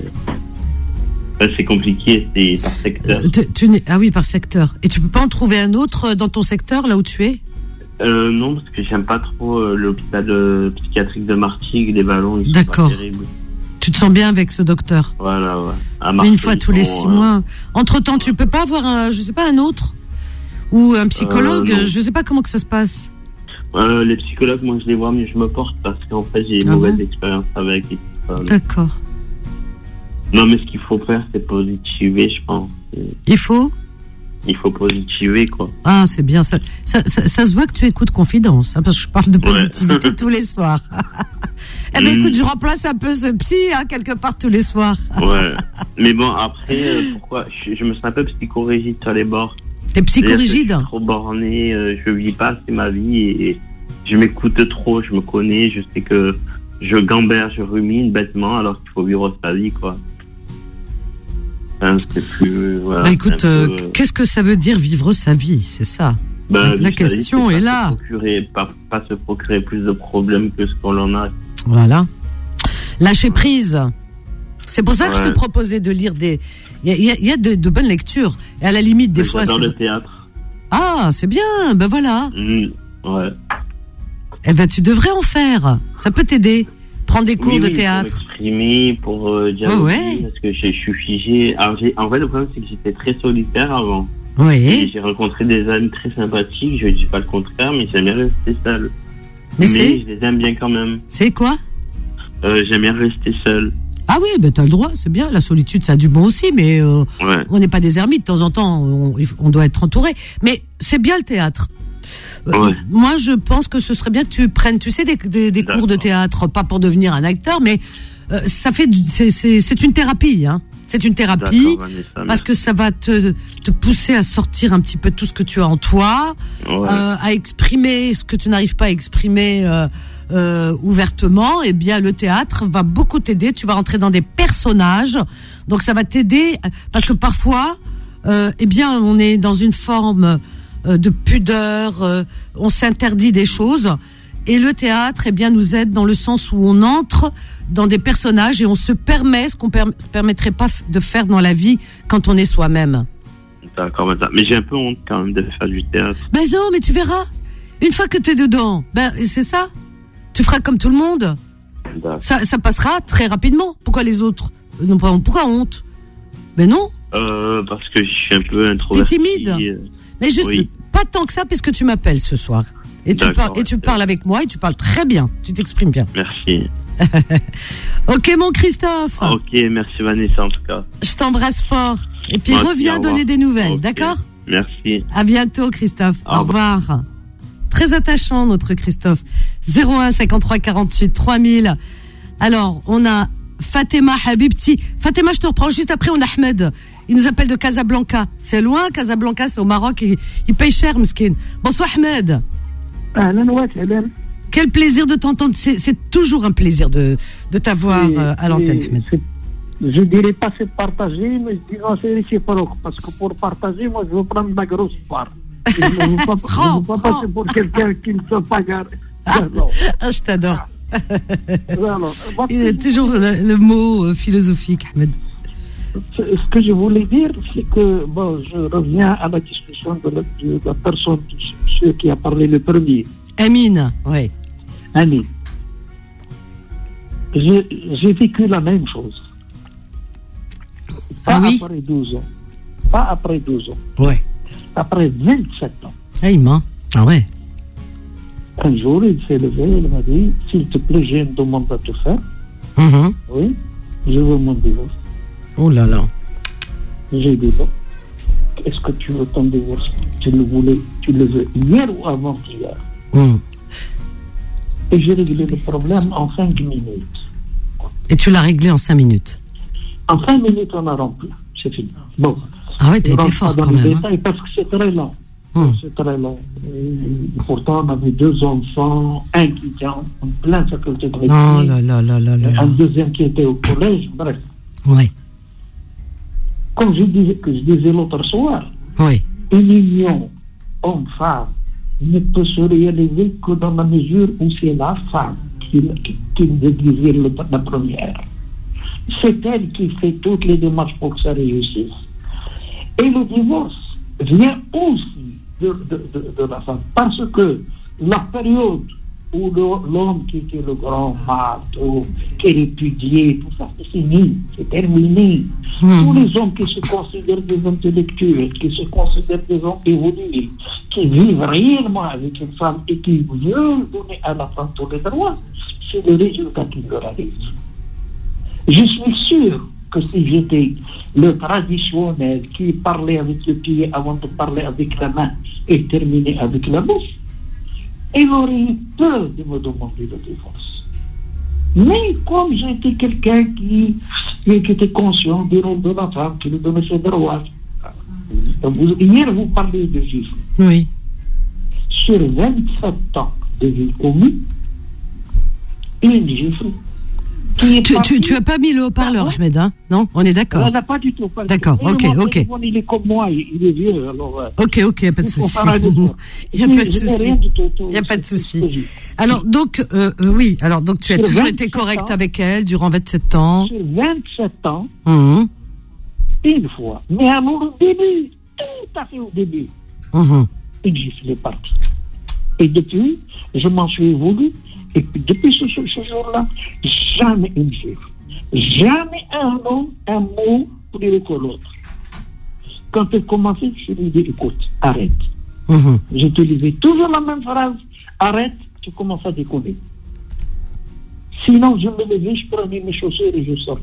ouais, c'est compliqué, c'est par secteur. Euh, tu- tu n'es- ah oui, par secteur. Et tu peux pas en trouver un autre dans ton secteur, là où tu es? Euh, non, parce que j'aime pas trop euh, l'hôpital euh, psychiatrique de Martigues, les ballons, ils sont D'accord. pas terribles. Tu te sens bien avec ce docteur? Voilà, ouais. À Mais Marseille, une fois ils tous les sont, six euh, mois. Entre-temps, tu peux pas avoir, un, je sais pas, un autre? Ou un psychologue? Euh, non. Je sais pas comment que ça se passe. Euh, les psychologues, moi, je les vois, mais je me porte parce qu'en fait, j'ai une Ah mauvaise bon expérience avec. Et tout ça. D'accord. Non, mais ce qu'il faut faire, c'est positiver, je pense. Et Il faut? Il faut positiver, quoi. Ah, c'est bien. Ça, ça, ça, ça se voit que tu écoutes Confidence, hein, parce que je parle de positivité tous les soirs. Eh ben, Mm. écoute, je remplace un peu ce psy, hein, quelque part tous les soirs. Ouais. Mais bon, après, euh, pourquoi je, je me sens un peu psychorigide sur les bords. T'es C'est-à-dire que psychorigide? Je suis trop borné, euh, je vis pas assez ma vie et, et je m'écoute trop, je me connais, je sais que je gamberge, je rumine bêtement alors qu'il faut vivre sa vie, quoi. Enfin, c'est plus. Voilà, Bah écoute, c'est un euh, peu, euh, qu'est-ce que ça veut dire vivre sa vie? C'est ça. bah, la vivre sa vie, question c'est est pas là. se procurer- pas, pas se procurer plus de problèmes que ce qu'on en a. Voilà. Lâcher prise. C'est pour ça que je te Ouais. proposais de lire des. Il y a, il y a- il y a de, de bonnes lectures. Et à la limite, des Mais fois. J'adore c'est- le théâtre. Ah, c'est bien. Ben voilà. Mmh, ouais. Eh ben, tu devrais en faire. Ça peut t'aider. Prendre des cours Oui, de oui, théâtre. Pour m'exprimer, pour euh, dialoguer, Ouais, ouais. parce que je, je suis figé. Alors, j'ai- en fait, le problème, c'est que j'étais très solitaire avant. Et Oui. j'ai rencontré des amis très sympathiques, je dis pas le contraire, mais j'aime bien rester seul. Mais c'est. je les aime bien quand même. C'est quoi? Euh, j'aime bien rester seul. Ah oui, ben t'as le droit, c'est bien. La solitude, ça a du bon aussi, mais euh, Ouais. on n'est pas des ermites. De temps en temps, on, on doit être entouré. Mais c'est bien le théâtre. Euh, Ouais. Moi, je pense que ce serait bien que tu prennes, tu sais, des, des, des cours de D'accord. théâtre, pas pour devenir un acteur, mais euh, ça fait, du- c'est, c'est, c'est une thérapie, hein. C'est une thérapie D'accord, Vanessa, parce merci. que ça va te, te pousser à sortir un petit peu tout ce que tu as en toi, Ouais. euh, à exprimer ce que tu n'arrives pas à exprimer euh, euh, ouvertement. Et bien, le théâtre va beaucoup t'aider. Tu vas rentrer dans des personnages, donc ça va t'aider parce que parfois, euh, eh bien, on est dans une forme euh, de pudeur, euh, on s'interdit des choses. Et le théâtre, eh bien, nous aide dans le sens où on entre dans des personnages et on se permet ce qu'on ne se permettrait pas f- de faire dans la vie quand on est soi-même. D'accord, Vanessa. Mais j'ai un peu honte quand même de faire du théâtre. Ben non, mais tu verras. Une fois que tu es dedans, ben c'est ça. Tu feras comme tout le monde. D'accord. Ça, ça passera très rapidement. Pourquoi les autres non, pas, pourquoi honte? Ben non. Euh, parce que je suis un peu introverti. timide euh, Mais juste Oui. pas tant que ça, puisque tu m'appelles ce soir. Et tu, D'accord, parles, et tu ouais. parles avec moi et tu parles très bien. Tu t'exprimes bien. Merci. Ok, mon Christophe. Ok, merci Vanessa en tout cas. Je t'embrasse fort. Et puis Moi aussi, reviens au revoir. donner des nouvelles, Ok. d'accord? Merci. À bientôt, Christophe. Au Au revoir. Très attachant, notre Christophe. zéro un cinquante-trois quarante-huit trois mille. Alors, on a Fatima Habibti. Fatima, je te reprends juste après, on a Ahmed. Il nous appelle de Casablanca. C'est loin, Casablanca, c'est au Maroc. Il, il paye cher, Mskin. Bonsoir, Ahmed. Quel plaisir de t'entendre. C'est, c'est toujours un plaisir de, de t'avoir Et, euh, à l'antenne, Ahmed. Je dirais pas c'est partager, mais je dirais c'est réciproque. Parce que pour partager, moi, je veux prendre ma grosse part. Et je ne veux pas, je veux pas passer pour quelqu'un qui ne peut pas garder. Ah, je t'adore. Alors, Il y a toujours le, le mot euh, philosophique, Ahmed. ce que je voulais dire, c'est que, bon, je reviens à la discussion de la, de la personne, celui qui a parlé le premier. Amine, oui. Amine. J'ai, j'ai vécu la même chose. Pas Ah oui? après douze ans. Pas après douze ans. Ouais. Après vingt-sept ans. Ah, il ment. Ah ouais. Un jour, il s'est levé, il m'a dit, s'il te plaît, j'ai une demande à te faire. Mm-hmm. Oui, je veux mon divorce. Oh là là. J'ai dit, bon, est-ce que tu veux ton divorce? Tu le voulais, tu le veux hier ou avant-hier? Mm. Et j'ai réglé le problème en cinq minutes. Et tu l'as réglé en cinq minutes. En cinq minutes, on a rempli. C'est fini. Bon. Ah ouais, t'as Je été rentre fort pas dans quand les même. détails Hein. parce que c'est très long. Mm. C'est très long. Et pourtant, on avait deux enfants, un qui était en, en pleine faculté de médecine, Oh là là là là là. un deuxième qui était au collège, bref. Ouais. Comme je disais, que je disais l'autre soir, Oui. une union homme-femme ne peut se réaliser que dans la mesure où c'est la femme qui, qui, qui désire le, la première. C'est elle qui fait toutes les démarches pour que ça réussisse. Et le divorce vient aussi de, de, de, de la femme. Parce que la période où le, l'homme qui était le grand maître, qui est répudié, tout ça, c'est fini, c'est terminé. Mmh. Tous les hommes qui se considèrent des intellectuels, qui se considèrent des hommes évolués, qui vivent réellement avec une femme et qui veulent donner à la femme tous les droits, c'est le résultat qui leur arrive. Je suis sûr que si j'étais le traditionnel qui parlait avec le pied avant de parler avec la main et terminer avec la bouche, il aurait eu peur de me demander le divorce. Mais comme j'étais quelqu'un qui, qui était conscient du rôle de la femme, qui lui donnait ses droits, hier vous parlez de juifs. Oui. Sur vingt-sept ans de vie commune, une gifle qui est Tu, partie, tu, tu as pas mis le haut-parleur, Ahmed, hein? Non? On est d'accord. elle n'a pas du tout. Parce D'accord, que ok, mon ok. téléphone, il est comme moi, il, il est vieux, alors... euh, Ok, ok, y a pas de il faut souci. faire un effort. Il y a pas de Je n'ai souci. rien du tout, tout, Il y a pas de c'est- souci. c'est- c'est- Alors, donc, euh, euh, oui, alors, donc, tu as Sur toujours été vingt-sept correct ans. avec elle durant vingt-sept ans. Sur vingt-sept ans, Mhm. une fois. Mais alors au début, tout à fait au début, Mhm. une gifle est partie. Et depuis, je m'en suis voulu. Et puis depuis ce, ce, ce jour-là, jamais une gifle. Jamais un homme, un mot plus que l'autre. Quand elle commençait, je lui dis, écoute, arrête. Mhm. J'utilisais toujours la même phrase, arrête, tu commences à déconner. Sinon, je me levais, je prenais mes chaussures et je sortais.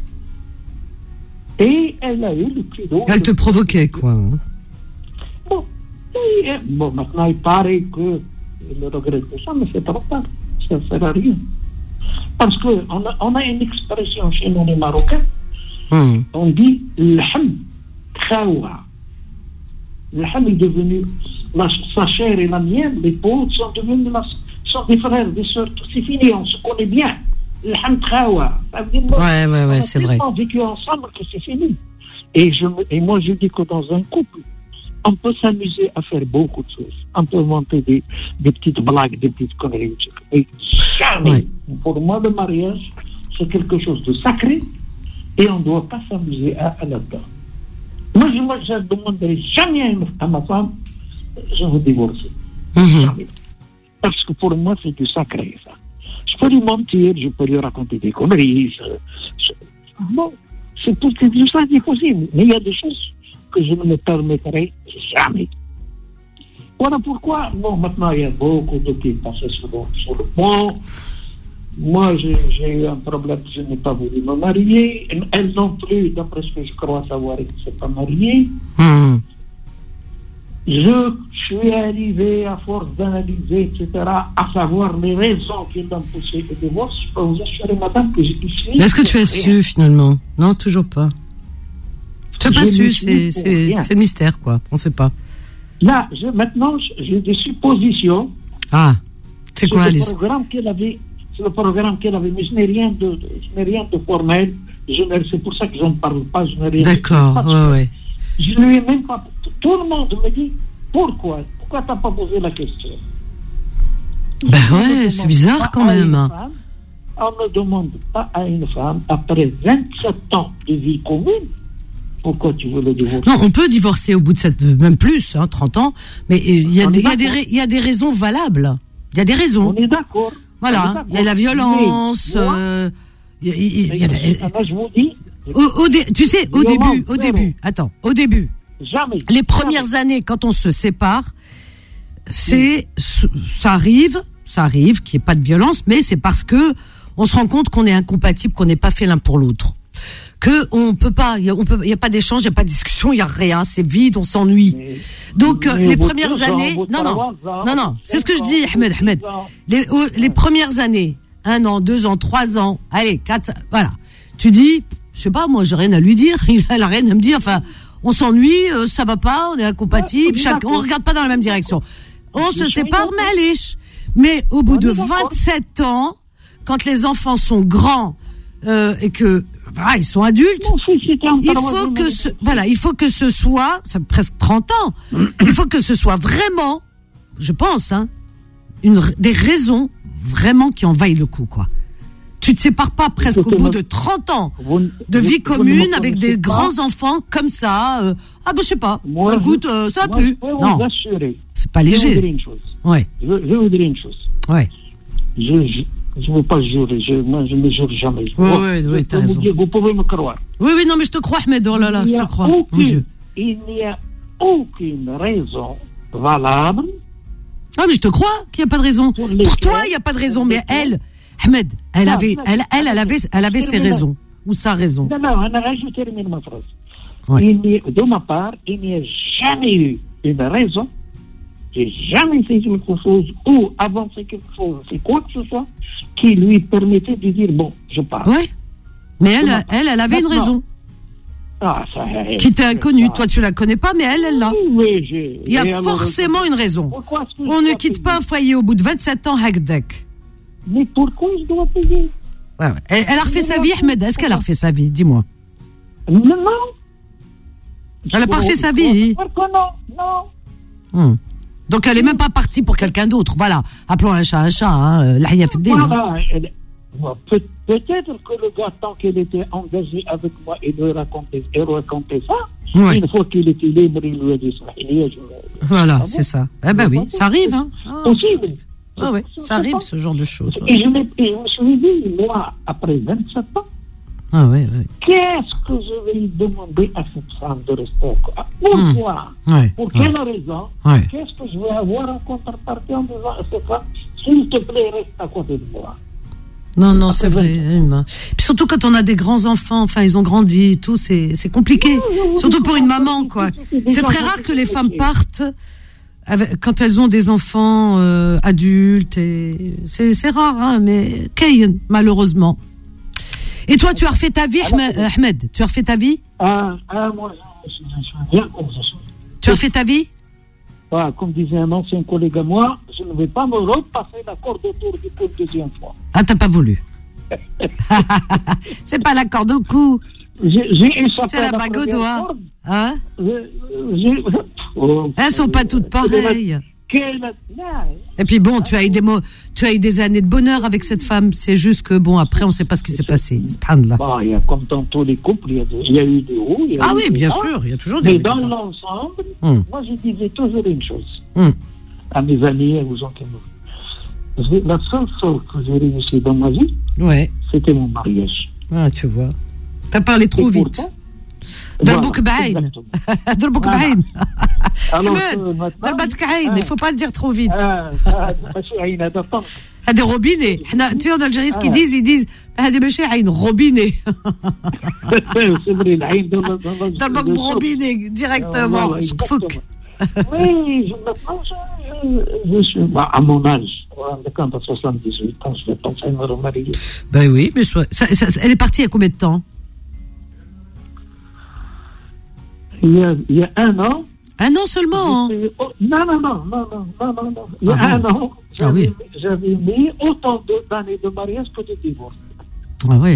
Et elle a eu le credo. Elle te provoquait, quoi. hein. Bon, et, euh, bon, maintenant il paraît que le regrette ça, mais c'est trop tard. Ça ne sert à rien. Parce qu'on a, on a une expression chez nous les Marocains, Mhm. on dit l'ham khawa. L'ham est devenu, la, sa chair et la mienne, les peaux sont devenus la, sont des frères, des sœurs. C'est fini, on se connaît bien. L'ham khawa. Ça veut dire, bon, Ouais, ouais, on ouais, a c'est vrai. tellement vécu ensemble que c'est fini. Et, je, me- et moi, je dis que dans un couple, on peut s'amuser à faire beaucoup de choses. On peut monter des, des petites blagues, des petites conneries. Et jamais, Ouais. pour moi, le mariage, c'est quelque chose de sacré et on ne doit pas s'amuser à, à là-dedans. Moi, je ne demanderai jamais à, une- à ma femme, je veux divorcer. Mhm. Jamais. Parce que pour moi, c'est du sacré, ça. Je peux lui mentir, je peux lui raconter des conneries. je- je- Bon, c'est tout, c'est tout ça qui est possible. Mais il y a des choses que je ne me permettrai jamais. Voilà pourquoi, bon, maintenant, il y a beaucoup de qui passent sur le, sur le pont. Moi, j'ai, j'ai eu un problème, je n'ai pas voulu me marier. Elles non plus, d'après ce que je crois savoir, elles ne sont pas mariées. Mhm. Je suis arrivé, à force d'analyser, et cetera, à savoir les raisons qui m'ont poussé au divorce. Je peux vous assurer, madame, que j'ai su. Est-ce que tu as su, finalement? Non, toujours pas. Tu n'as pas su, c'est, c'est, c'est le mystère, quoi. On ne sait pas. Là, je, maintenant, j'ai des suppositions. Ah, c'est quoi, les... le programme qu'elle avait, c'est le programme qu'elle avait, mais je n'ai rien de, je n'ai rien de formel. Je n'ai, c'est pour ça que je ne parle pas, je n'ai rien. D'accord, ouais, ouais. Je ne lui ai même pas... Tout le monde me dit, pourquoi Pourquoi tu n'as pas posé la question? Ben ouais, c'est bizarre quand même. Femme, on ne demande pas à une femme, après vingt-sept ans de vie commune, pourquoi tu veux le divorcer? Non, on peut divorcer au bout de cette, même plus, hein, trente ans, mais il y, y, y, y a des raisons valables. Il y a des raisons. On est d'accord. Voilà, il y a la violence. Mais, moi, euh, y a, y a, y a, y a, moi, je vous dis... Au, au dé, tu sais, au début, au début, attends, au début, jamais, les premières jamais. années, quand on se sépare, c'est, ça arrive, ça arrive, qu'il n'y ait pas de violence, mais c'est parce que on se rend compte qu'on est incompatible, qu'on n'est pas fait l'un pour l'autre, que on peut pas, il y a, on peut, il y a pas d'échange, il y a pas de discussion, il y a rien, c'est vide, on s'ennuie. Mais, Donc mais les premières années, ans, non, non, ans, non, non, c'est ce que je dis, Ahmed, Ahmed, les, oh, les premières années, un an, deux ans, trois ans, allez, quatre, voilà, tu dis. Je sais pas, moi, j'ai rien à lui dire. Il a rien à me dire. Enfin, on s'ennuie, euh, ça va pas, on est incompatibles, ouais, chaque, on regarde pas dans la même direction. On se sépare, mais allez. Mais au bout de vingt-sept ans, quand les enfants sont grands, euh, et que, voilà, ils sont adultes, il faut que ce, voilà, il faut que ce soit, ça fait presque trente ans, il faut que ce soit vraiment, je pense, hein, une, des raisons vraiment qui en vaillent le coup, quoi. Tu te sépares pas presque au bout de trente ans de vie commune avec des grands enfants comme ça. Euh, ah ben je sais pas. Moi, écoute, euh, ça va plus. Non, c'est pas léger. Je vais vous dire une chose. Ouais. Je vais, je vais vous dire une chose. Ouais. Je je, je veux pas jurer. Je, moi je ne jure jamais. Ouais, bon, ouais, ouais, t'as raison. Vous, dire, vous pouvez me croire. Oui, oui, non, mais je te crois, Ahmed. Oh là là, je te crois. Aucune, Mon Dieu. Il n'y a aucune raison valable. Ah mais je te crois qu'il n'y a pas de raison. Pour, Pour toi, il n'y a pas de raison, mais elle. Ahmed, elle non, avait, non, elle, elle, elle avait, elle avait ses raisons ou sa raison. Non, non, je termine ma phrase. Ouais. Il de ma part, il n'y a jamais eu une raison. J'ai jamais fait quelque chose ou avancé quelque chose, c'est quoi que ce soit, qui lui permettait de dire bon, je pars. Ouais. Mais elle, elle, elle, elle avait Maintenant, une raison. Ah, ça, qui était inconnue. Toi, tu la connais pas, mais elle, elle l'a. Oui, j'ai. Il y a forcément alors, une raison. On ne quitte pas un foyer au bout de vingt-sept ans, Hakdek. Mais pourquoi je dois payer? Ouais, ouais. Elle, elle a refait sa vie, Ahmed. Est-ce qu'elle a refait sa vie? Dis-moi. Non, non. Elle n'a pas refait sa vie. Non, non. Hum. Donc elle est même pas partie pour quelqu'un d'autre. Voilà. Appelons un chat un chat. Hein. L'ahia fiddin. Voilà. Peut, peut-être que le gars, tant qu'il était engagé avec moi, il lui racontait, il racontait ça. Ouais. Une fois qu'il était libre, il lui a dit ça. Il a dit, voilà, ah c'est bon? ça. Eh ben oui, ça arrive. Hein. Ah, possible. Ah ouais, ça arrive ce genre de choses. Ouais. Et, je et je me suis dit, moi, après vingt-sept ans, ah ouais, ouais. qu'est-ce que je vais demander à cette femme de rester? Pourquoi? Mmh. Ouais, Pour ouais. quelle raison? Ouais. Qu'est-ce que je vais avoir en contrepartie en disant à cette femme, s'il te plaît, reste à côté de moi? Non, non, c'est vrai. Puis surtout quand on a des grands enfants, enfin, ils ont grandi et tout, c'est, c'est compliqué. Oui, oui, oui, surtout pour une maman, quoi. C'est très rare que les femmes partent avec, quand elles ont des enfants euh, adultes. Et c'est, c'est rare, hein, mais Kayen, malheureusement. Et toi, tu as refait ta vie, Ahmed, Ahmed tu as refait ta vie? Ah, ah moi, je suis bien comme je suis. Tu as refait ta vie? Ah, comme disait un ancien collègue à moi, je ne vais pas me repasser la corde autour du cou une deuxième fois. Ah, t'as pas voulu. C'est pas la corde au cou. J'ai, j'ai c'est la, la bague au doigt. Hein? J'ai, j'ai... Oh, elles sont pas toutes pareilles. Et puis bon, tu as eu des mots, tu as eu des années de bonheur avec cette femme. C'est juste que bon, après, on sait pas ce qui s'est passé. Bah, il y a comme dans tous les couples, il y a, des, il y a eu des hauts. Il y a ah eu oui, des bien bas. sûr, il y a toujours des. Mais dans l'ensemble, hum. moi, je disais toujours une chose hum. à mes amis et aux gens qui me. La seule chose que j'ai réussi dans ma vie, ouais. c'était mon mariage. Ah, tu vois. T'as parlé trop et vite. Darbouk Baïn. Darbouk Baïn. Darbouk Baïn. Il faut pas le dire trop vite. هذا روبيني احنا tu sais en Algérie ce qu'ils disent ils disent هذا ماشي عين روبيني c'est vrai العين ضربك بروبيني directement شقفك Oui, je, maintenant, je, je, je suis bah, à mon âge. Quand à soixante-dix-huit ans, je vais penser à me remarier. Ben oui, mais ça, ça, ça, elle est partie il y a combien de temps? Il y a, il y a un an. Un an seulement, hein? Oh, non, non, non, non, non, non, non, non. Il y a Ah un bon? an, j'avais, Ah oui. j'avais mis autant de, d'années de mariage que de divorce. Ah oui.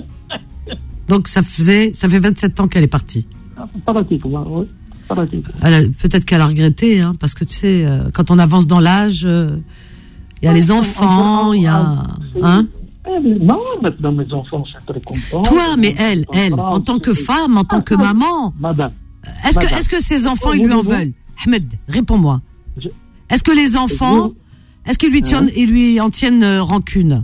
Donc ça faisait, ça fait vingt-sept ans qu'elle est partie. Pratiquement, oui. Pratiquement. Elle a, peut-être qu'elle a regretté, hein, parce que tu sais, euh, quand on avance dans l'âge, il euh, y a les enfants, il y a... Hein? Non, maintenant mes enfants sont très contents. Toi, mais elle, elle, en tant que femme, en tant que maman, Madame. est-ce que, Madame. est-ce que ses enfants, Oh, ils lui en vous- veulent? Ahmed, réponds-moi. Je- Est-ce que les enfants, est-ce qu'ils lui, tiennent, ils lui en tiennent euh, rancune?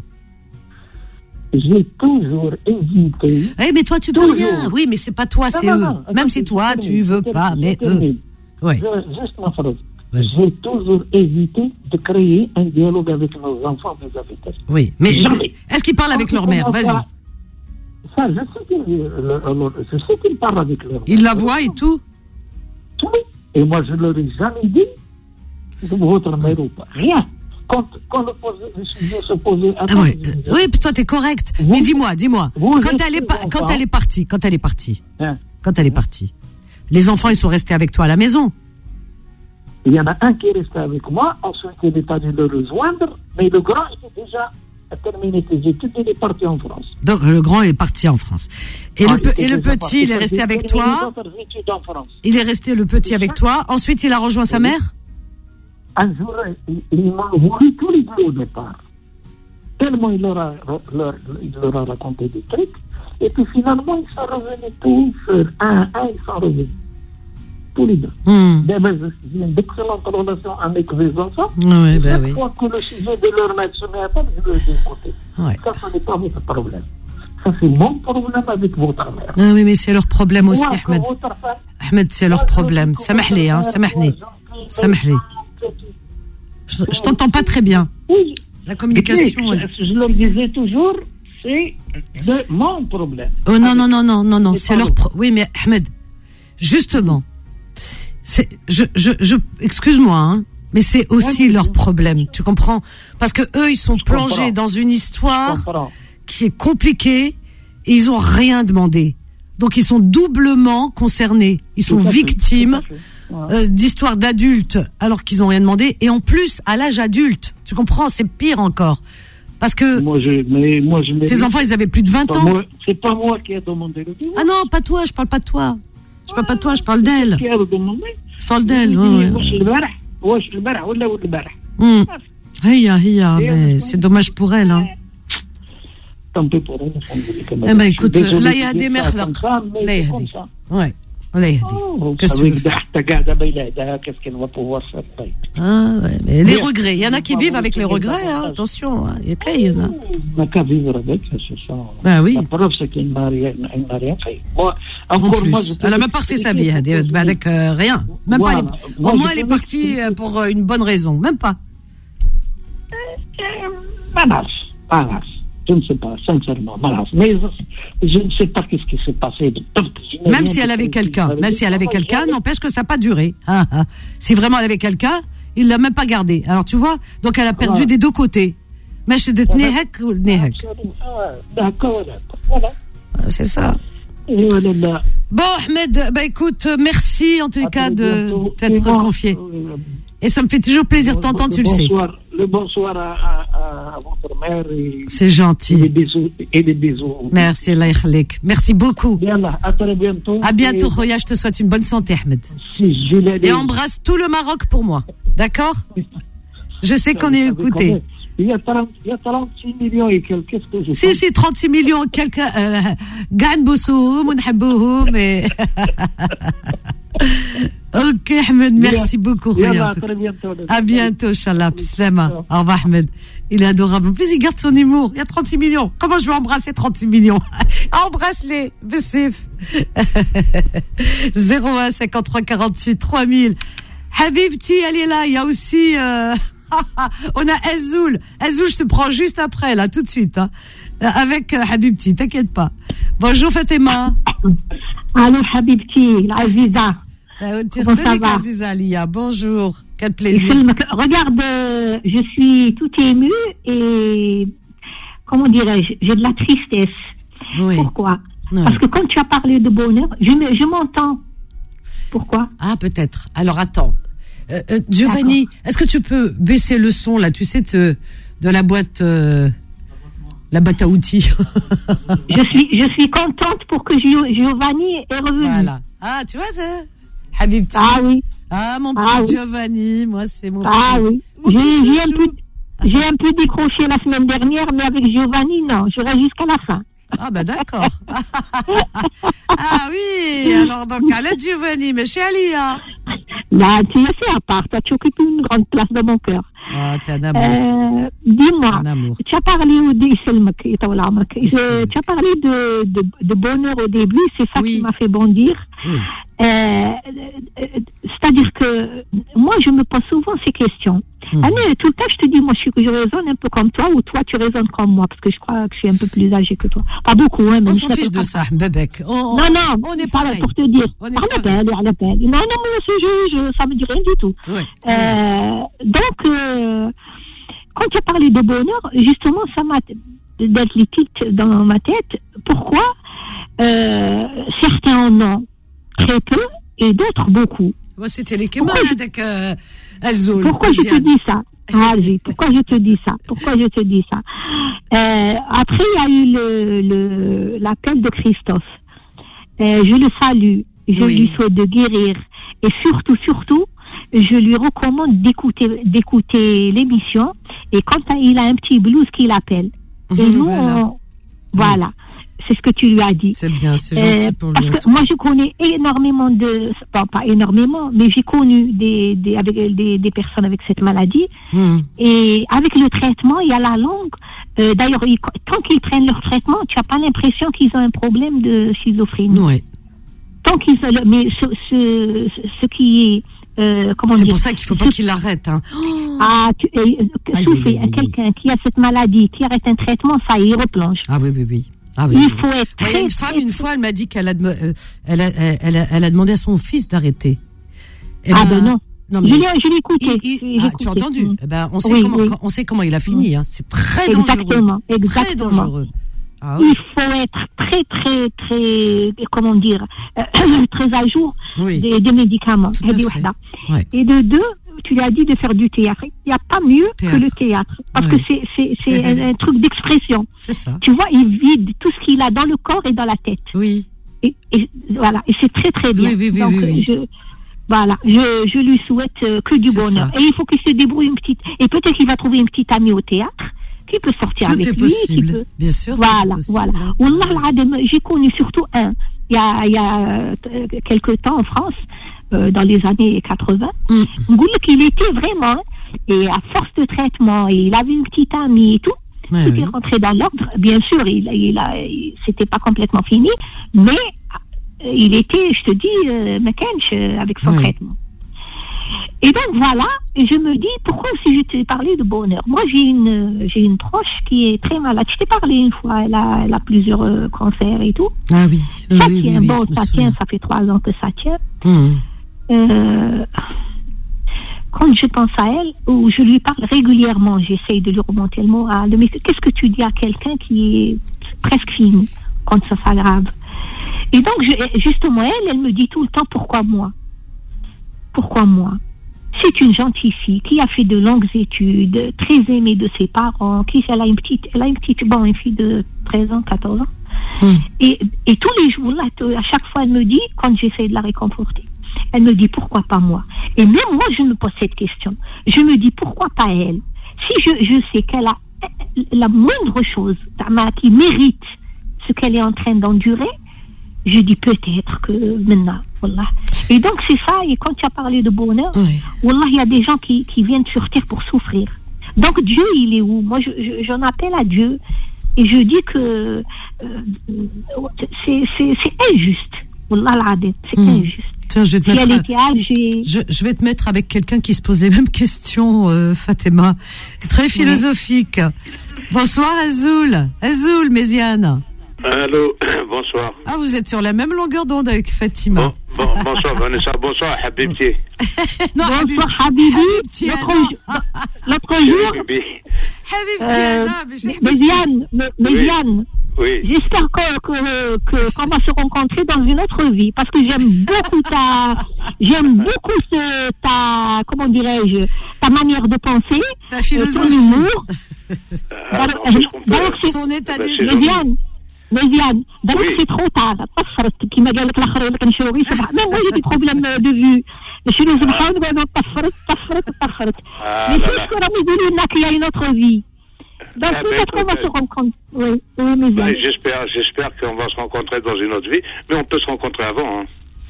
J'ai toujours hésité. Eh, mais toi, tu peux Toujours. rien. Oui, mais c'est pas toi, c'est Non, eux. non, non. Même Attends, si je toi, termine, tu veux je pas, termine, mais je eux. termine. Ouais. Je- juste ma phrase. Vas-y. J'ai toujours évité de créer un dialogue avec nos enfants vis-à-vis d'eux. Oui, mais Jamais. est-ce qu'ils parlent avec leur mère? Vas-y. Ça, ça, je sais qu'ils le- le- je sais qu'ils parlent avec leur mère. Ils la voient et tout? Oui. Et moi, je leur ai jamais dit de votre mère ou pas. Rien. Quand, quand le, posé- le sujet se posait à Ah moi, ouais. je disais, Oui, puis toi, t'es correct. Vous- Mais dis-moi, dis-moi. vous Quand êtes elle est des pas, quand enfants. elle est partie, quand elle est partie, hein, quand elle est partie, les enfants, ils sont restés avec toi à la maison. il y en a un qui est resté avec moi, ensuite il est allé le rejoindre, mais le grand était déjà terminé ses études, il est parti en France. Donc, le grand est parti en France. Et Ah, le, pe- il et était le déjà petit, parti, il est resté il avec terminé toi. les autres études en France. Il est resté, le petit, avec toi. Ensuite, il a rejoint sa mère. Un jour, ils il m'ont voulu tous les deux au départ. Tellement il leur, a, leur, il leur a raconté des trucs. Et puis finalement, ils sont revenus tous, euh, un à un, ils sont revenus. Tous les deux. Hmm. Ben, ben, j'ai une excellente relation avec mes enfants. Ouais, Et ben chaque oui. fois que le sujet de leur mère se met à table, je le dis écoutez. Ouais. Ça, ce n'est pas votre problème. Ça, c'est mon problème avec votre mère. Ah oui, mais c'est leur problème aussi, Moi, Ahmed. quand votre femme- Ahmed, c'est leur moi, problème. je dis que Samahli, hein, votre samahli. mère, moi, Samahli. Je, je t'entends pas très bien. Oui. La communication. Et elle- puis, je leur disais toujours, c'est de mon problème. Oh non, non, non, non, non, non, C'est c'est pas leur le- pro... Oui, mais Ahmed, justement, c'est, je, je, je, excuse-moi, hein, mais c'est aussi Oui, leur oui. problème, tu comprends? Parce que eux, ils sont Je plongés comprends. dans une Je histoire comprends. qui est compliquée et ils ont rien demandé. Donc ils sont doublement concernés. Ils sont Tout à fait, victimes tout à fait. Ouais. euh, d'histoires d'adultes alors qu'ils ont rien demandé. Et en plus, à l'âge adulte, tu comprends, c'est pire encore. Parce que Moi, je, mais moi, je tes enfants, ils avaient plus de vingt Pas ans. moi- C'est pas moi qui ai demandé le divorce. Ah non, pas toi, je parle pas de toi. Je parle pas de toi, je parle d'elle. Qui a demandé Je parle d'elle, Il ouais, dit, ouais. واش البارح واش البارح ولا ولا البارح Hum. Hiya, hiya, mais c'est dommage pour elle, hein. Tant pis pour elle, alhamdoulilah. Eh ben, écoute, Désolé là, de il y a dire des ça merleurs. comme ça, mais Là, il y a c'est comme des- ça. Ouais. Allah yahdi. Oh, vous Qu'est-ce que savez tu veux que حتى قاعدة بين يدها, qu'est-ce qu'elle va pouvoir faire طيب. Ah, ouais, mais les Bien. regrets. Il y en a qui Pas vivent vous avec les laisser regrets, hein. davantage. Attention, hein. Il y a qu'il y en a. On n'a qu'à vivre avec, c'est ça. Ben oui. La preuve, c'est qu'elle n'a rien, elle n'a rien fait. Moi, En encore plus. moi, je peux Elle a même pas refait sa vie, hein, expliquer des- avec euh, rien. Même Voilà. pas. elle est- Moi, Au je moins, elle est peux partie expliquer. euh, pour euh, une bonne raison. Même pas. Malade, malade. Je ne sais pas, sincèrement, malade. Mais je, je ne sais pas qu'est-ce qui s'est passé. De... Même si elle avait quelqu'un, même si elle avait quelqu'un, n'empêche que ça n'a pas duré. Ah, ah. Si vraiment elle avait quelqu'un, il l'a même pas gardé. Alors tu vois, donc elle a perdu Ouais. des deux côtés. Mais je te tenais hek ou nehek. D'accord, voilà. C'est ça. Et voilà, là. Bon, Ahmed, bah écoute, merci en tous les À cas très de bientôt. t'être Et bon, confié. euh, Et ça me fait toujours plaisir de t'entendre, tu le sais. bonsoir, le bonsoir à, à, à votre mère et, C'est et des gentil. bisous. Et des bisous. Merci, Allah yakhlik. Merci beaucoup. Bien là, à très bientôt. À bientôt, Et Khoya, je te souhaite une bonne santé, Ahmed. Si je l'ai Et embrasse tout le Maroc pour moi. D'accord? Je sais qu'on est écouté. Il y a trente, il y a trente-six millions et quelques. Qu'est-ce que je Si, pense? si, trente-six millions, quelqu'un, euh, gagne Boussoum, on habouhou, mais. Ok, Ahmed, merci beaucoup, Bien Khoya. là, en à tout cas. très bientôt. À bientôt, Inch'Allah. Bislama. Au revoir, Ahmed. Il est adorable. En plus, il garde son humour. Il y a trente-six millions. Comment je vais embrasser trente-six millions? Embrasse-les. Bessif. zéro un cinquante-trois quarante-huit trois mille. Habibti, elle est là. Il y a aussi, euh, on a Azoul. Azoul, je te prends juste après, là, tout de suite, hein. Avec euh, Habibti, t'inquiète pas. Bonjour, Fatima. الو حبيبتي العزيزه Comment ça va Azizalia, bonjour, quel plaisir. Regarde, euh, je suis tout émue et, comment dirais-je, j'ai de la tristesse. Oui. Pourquoi? Oui. Parce que quand tu as parlé de bonheur, je, me, je m'entends. Pourquoi? Ah, peut-être. Alors, attends. Euh, euh, Giovanni, D'accord. Est-ce que tu peux baisser le son, là, tu sais, de, de la boîte... Euh, la boîte à outils. je, suis, je suis contente pour que Giovanni est revenu. Voilà. Ah, tu vois, Habibti. Ah oui. Ah, mon petit ah, oui. Giovanni, moi, c'est mon Ah petit, oui. Mon j'ai, petit j'ai, un peu, j'ai un peu décroché la semaine dernière, mais avec Giovanni, non. Je reste jusqu'à la fin. Ah, ben d'accord. Ah oui, alors donc, à l'aide Giovanni, mais chez Alia. Là, tu le sais, à part, toi, tu occupes une grande place dans mon cœur. Ah, t'es un amour. Euh, dis-moi, un amour. tu as parlé au début, tu as parlé de, de, de bonheur au début, c'est ça oui. qui m'a fait bondir. Oui. Euh, c'est-à-dire que moi, je me pose souvent ces questions. Mmh. Allez, tout le temps, je te dis, moi, je, je raisonne un peu comme toi, ou toi, tu raisonnes comme moi, parce que je crois que je suis un peu plus âgée que toi. Pas beaucoup, hein. On s'en fiche de ça, Bébek. On, non, non, on est pareil. Pour te dire. On est à l'appel, à l'appel. Non, non, mais je, je, ça me dit rien du tout. Oui. Euh, donc, euh, quand tu as parlé de bonheur, justement, ça m'a d'être liquide dans ma tête. Pourquoi euh, certains en ont très peu et d'autres beaucoup. Moi, c'était les Kémas avec euh, Azul. Pourquoi je te dis ça? Vas-y, pourquoi je te dis ça? Pourquoi je te dis ça? Euh, après, il y a eu le, le, l'appel de Christophe. Euh, je le salue. Je oui. lui souhaite de guérir. Et surtout, surtout, je lui recommande d'écouter, d'écouter l'émission. Et quand il a un petit blues, qu'il appelle. Mmh, et nous, voilà. on, voilà. C'est ce que tu lui as dit. C'est bien, c'est gentil euh, pour lui. Parce que moi, je connais énormément de... Bon, pas énormément, mais j'ai connu des, des, avec, des, des personnes avec cette maladie. Mmh. Et avec le traitement, il y a la langue. Euh, d'ailleurs, ils, tant qu'ils prennent leur traitement, tu n'as pas l'impression qu'ils ont un problème de schizophrénie. Oui. Tant qu'ils... Mais ce, ce, ce qui est... Euh, comment c'est dire, pour ça qu'il ne faut pas qu'il l'arrête. Hein. Ah, tu, euh, souffler, quelqu'un qui a cette maladie, qui arrête un traitement, ça y replonge. Ah oui, oui, oui. Ah oui, il oui. faut être ouais, très, une femme, une fois, elle m'a dit qu'elle a, euh, elle a, elle a, elle a demandé à son fils d'arrêter. Et ah ben, ben non. Non, mais je l'ai, je l'ai écouté. Il, il, ah, tu as entendu? Mmh. Eh ben, on sait oui, comment, oui. on sait comment il a fini. Hein. C'est très exactement, dangereux. Exactement. Très dangereux. Ah, oui. Il faut être très, très, très, comment dire, euh, très à jour oui. des, des médicaments. Tout à fait. Ouais. Et de deux, tu lui as dit de faire du théâtre. Il n'y a pas mieux théâtre. que le théâtre. Parce oui. que c'est, c'est, c'est un, un truc d'expression. C'est ça. Tu vois, il vide tout ce qu'il a dans le corps et dans la tête. Oui. Et, et voilà. Et c'est très, très bien. Oui, oui, oui, Donc, oui, oui. je, voilà. Je, je lui souhaite que du c'est bonheur. Ça. Et il faut qu'il se débrouille une petite, et peut-être qu'il va trouver une petite amie au théâtre. Qui peut sortir tout avec est lui, possible. qui peut... Bien sûr. Voilà, voilà. Wallah, j'ai connu surtout un. Il y a, il y a euh, quelques temps en France, euh, dans les années quatre-vingts, mm. il était vraiment, et à force de traitement, il avait une petite amie et tout, ouais, tout oui. est rentré dans l'ordre. Bien sûr, il, il a, il, c'était pas complètement fini, mais il était, je te dis, euh, McKench avec son oui. traitement. Et donc voilà, et je me dis, pourquoi si je t'ai parlé de bonheur? Moi j'ai une j'ai une proche qui est très malade. Je t'ai parlé une fois, elle a, elle a plusieurs euh, cancers et tout. Ah oui, oui ça oui, tient, oui, bon, oui, ça tient, ça fait trois ans que ça tient. Mmh. Euh, quand je pense à elle, ou je lui parle régulièrement, j'essaye de lui remonter le moral. Mais qu'est-ce que tu dis à quelqu'un qui est presque fini quand ça s'aggrave? Et donc je, justement elle, elle me dit tout le temps, pourquoi moi? Pourquoi moi? C'est une gentille fille qui a fait de longues études, très aimée de ses parents, qui elle a une petite, elle a une petite, bon, une fille de treize ans, quatorze ans. Mmh. Et, et tous les jours, là, à chaque fois, elle me dit, quand j'essaie de la réconforter, elle me dit, pourquoi pas moi? Et même moi, je me pose cette question. Je me dis, pourquoi pas elle? Si je, je sais qu'elle a la moindre chose qui mérite ce qu'elle est en train d'endurer, je dis peut-être que maintenant, voilà. Et donc c'est ça, et quand tu as parlé de bonheur, oui. voilà, il y a des gens qui, qui viennent sur terre pour souffrir. Donc Dieu, il est où? Moi, je, je, j'en appelle à Dieu, et je dis que euh, c'est, c'est, c'est injuste. Wallah, c'est mmh. injuste. Tiens, je vais te si mettre elle était âgée... je, je vais te mettre avec quelqu'un qui se pose les mêmes questions, euh, Fatima. Très philosophique. Oui. Bonsoir Azul. Azul, Méziane. Allô, bonsoir. Ah, vous êtes sur la même longueur d'onde avec Fatima. Bon, Bon, bonsoir Vanessa, bonsoir Habibti. Non, Bonsoir Habibi. Habibti, L'autre non. jour- L'autre jour, Habibi. Habibti, euh, non, mais j'ai- Méziane, Mé- Méziane, Oui. j'espère que, que, que, qu'on va se rencontrer dans une autre vie, parce que j'aime beaucoup ta, j'aime beaucoup ce, ta, comment dirais-je, ta manière de penser, Ta ton philosophie. humour. Ah, Donc, non, qu'est-ce qu'on peut- donc, c'est- Son état Bah, d'esprit. c'est Méziane, Méziane, donc Oui. c'est trop tard. طفرت كيما قال لك الاخر لك نشوي صباح ما moi j'ai des problèmes de vue. شنو سبحان الله طفرت طفرت طفرت. Ah Mais là c'est là. ce qu'on a dit là qu'il y a une autre vie. Donc Ah, ben, peut-être qu'on va peut-être. se rencontrer. Oui, oui, Ben, Méziane. j'espère, j'espère qu'on va se rencontrer dans une autre vie, mais on peut se rencontrer avant. Hein.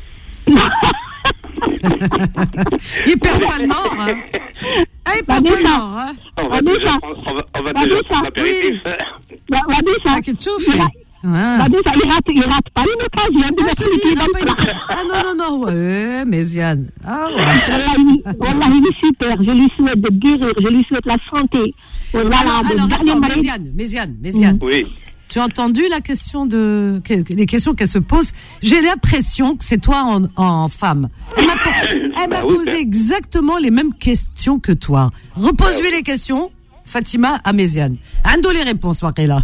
Il perd pas le nord, hein. Ah, il Bah, perd pas mais le ça. nord, hein. On va Ah, mais déjà ça. prendre, on va, on va Bah, déjà mais prendre ça. l'apéritif. Rabbi, ça. Ah, qu'il te chauffe. Il ra- Ah. Rabbi, ça, il rate, il rate pas une occasion de Ah, je mettre te les dis, pieds il a dans pas le une- plat. Ah non, non, non, ouais, Méziane. Ah ouais. Wallah, il- Wallah, il est super. Je lui souhaite de guérir. Je lui souhaite la santé. Wallah, Alors, de alors gagner attends, ma- Méziane, Méziane, Méziane. Oui. Tu as entendu la question de, que- que- les questions qu'elle se pose. J'ai l'impression que c'est toi en, en femme. Elle m'a, po- elle m'a Bah oui, posé ben. exactement les mêmes questions que toi. Repose-lui les questions, Fatima à Méziane. Ando les réponses, Wakela.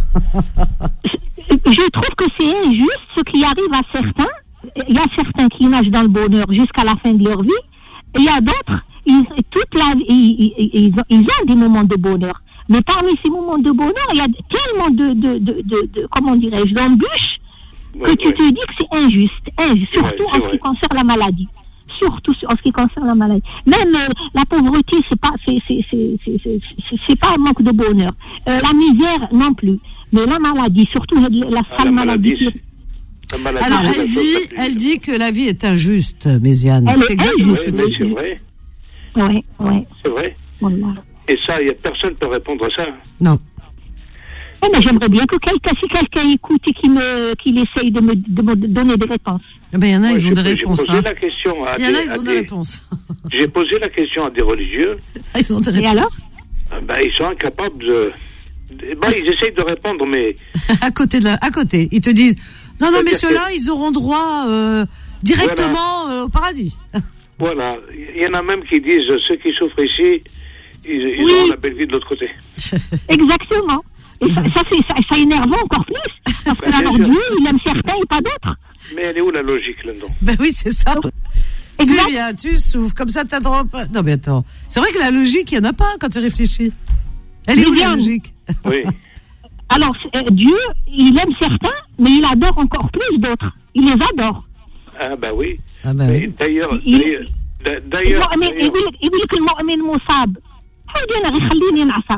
Je trouve que c'est injuste ce qui arrive à certains. Il y a certains qui nagent dans le bonheur jusqu'à la fin de leur vie. Et il y a d'autres, ils, toute la, ils, ils, ils, ont, ils ont des moments de bonheur. Mais parmi ces moments de bonheur, il y a tellement de, de, de, de, de comment dirais-je, d'embûches que Ouais, tu ouais. te dis que c'est injuste. injuste surtout Ouais, en c'est ce vrai. qui concerne la maladie. Surtout en ce qui concerne la maladie. Même euh, la pauvreté, c'est pas, c'est, c'est, c'est, c'est, c'est, c'est, c'est pas un manque de bonheur. Euh, la misère non plus. Mais la maladie, surtout la, la Ah, sale la maladie. maladie, qui- La maladie, Alors, c'est la elle chose dit, la plus- elle dit que la vie est injuste, Méziane. Elle est C'est exactement ce que Oui, tu oui, dis. c'est vrai. Ouais, ouais. C'est vrai. Wallah. Et ça, il y a personne peut répondre à ça. Non. Eh, mais j'aimerais bien que quelqu'un, si quelqu'un écoute et qu'il me, qu'il essaye de me, de me donner des réponses. Eh ben, il y en a, Ouais, ils ont j'ai- des j'ai réponses, posé hein. la question à Il y en des- a, ils à ont des des- réponses. J'ai posé la question à des religieux. Ils ont des Et réponses. alors? Ah, ben, ils sont incapables de. de- Ben, ils essayent de répondre, mais à côté de la, à côté. Ils te disent, non, non, mais C'est-à-dire ceux-là, ils auront droit, euh, directement euh, au paradis. voilà. Il y en a même qui disent ceux qui souffrent ici, ils, ils Oui. auront la belle vie de l'autre côté. Exactement. Et ça, ça, c'est, ça, ça énerve encore plus. Parce que Bien alors, sûr. Dieu, il aime certains et pas d'autres. Mais elle est où la logique là-dedans? Ben oui, c'est ça. Exact. Tu viens, tu souffres, comme ça t'as droit pas. Non mais attends, c'est vrai que la logique, il n'y en a pas quand tu réfléchis. Elle est où la Viviane. logique? Oui. Alors, euh, Dieu, il aime certains, mais il adore encore plus d'autres. Il les adore. Ah, ben oui. Ah ben Mais oui. D'ailleurs, Il- d'ailleurs, d'a- d'ailleurs, المؤمن d'ailleurs- يقول لك يقول لك المؤمن مصاب. حاول انا غير خليني نعصى.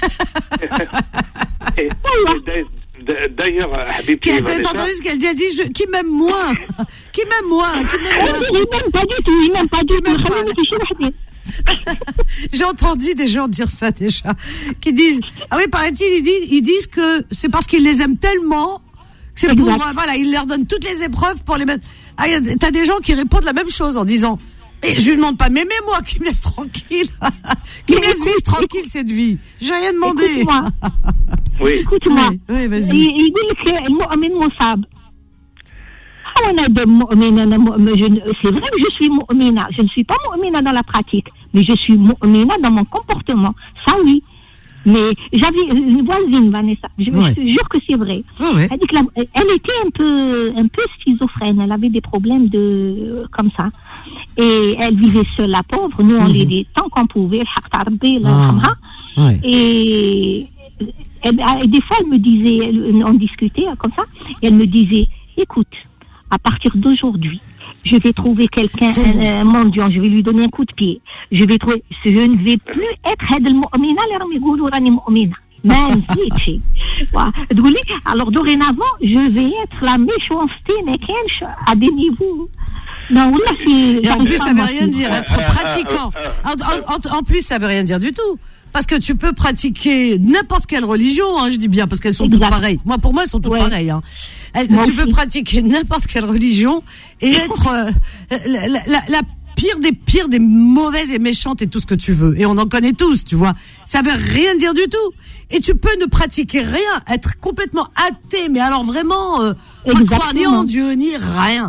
et- et d'a- d'a- d'ailleurs, Habib, Qui- T'as entendu ce qu'elle dit? Elle dit, je- qui m'aime moins? Qui m'aime moins? Qui m'aime moins? Il m'aime pas du tout, il m'aime pas du tout. m'aime pas. خليني كي شي وحدي. J'ai entendu des gens dire ça déjà, qui disent, ah oui, paraît-il, ils disent, ils disent que c'est parce qu'ils les aiment tellement, que c'est pour, Exact. euh, voilà, ils leur donnent toutes les épreuves pour les mettre. Ah, y a- t'as des gens qui répondent la même chose en disant, mais je lui demande pas, mais moi, qui me laisse tranquille, qui me Mais laisse écoute, vivre tranquille cette vie. J'ai rien demandé. Écoute-moi. Oui. Écoute-moi. Oui, oui, vas-y. ي- يقول لك المؤمن مصاب. أنا دم مؤمن أنا مؤمن je- c'est vrai que je suis mu'mina. Je ne suis pas mu'mina dans la pratique, mais je suis mu'mina dans mon comportement. Ça oui. Mais j'avais une voisine, Vanessa. Je, Ouais. je te jure que c'est vrai. Ouais, ouais. Elle dit que la- elle était un peu, un peu schizophrène. Elle avait des problèmes de, comme ça. Et elle vivait seule, la pauvre. Nous, on Mhm. l'aidait tant qu'on pouvait. Ah. Ouais. Et, elle- et des fois, elle me disait, elle- on discutait comme ça, et elle me disait, écoute, à partir d'aujourd'hui, je vais trouver quelqu'un, C'est- un, un mendiant, je vais lui donner un coup de pied. Je vais trouver, je ne vais plus être هاد المؤمنة اللي راهم يقولوا راني مؤمنة. ما نزيدش. Voilà. تقول لي, alors dorénavant, je vais être la méchanceté, mais كاينش à des niveaux. Non, là, c'est. Et en plus, ça veut rien dire. dire, être pratiquant. En, en- en- en plus, ça veut rien dire du tout. Parce que tu peux pratiquer n'importe quelle religion, hein, je dis bien, parce qu'elles sont Exact. toutes pareilles. Moi, pour moi, elles sont toutes Ouais. pareilles. Hein. Elles- Moi tu aussi. peux pratiquer n'importe quelle religion et être euh, la, la- la- la pire des pires, des mauvaises et méchantes et tout ce que tu veux. Et on en connaît tous, tu vois. Ça veut rien dire du tout. Et tu peux ne pratiquer rien, être complètement athée, mais alors vraiment, euh, pas Exactement. croire ni en Dieu, ni rien.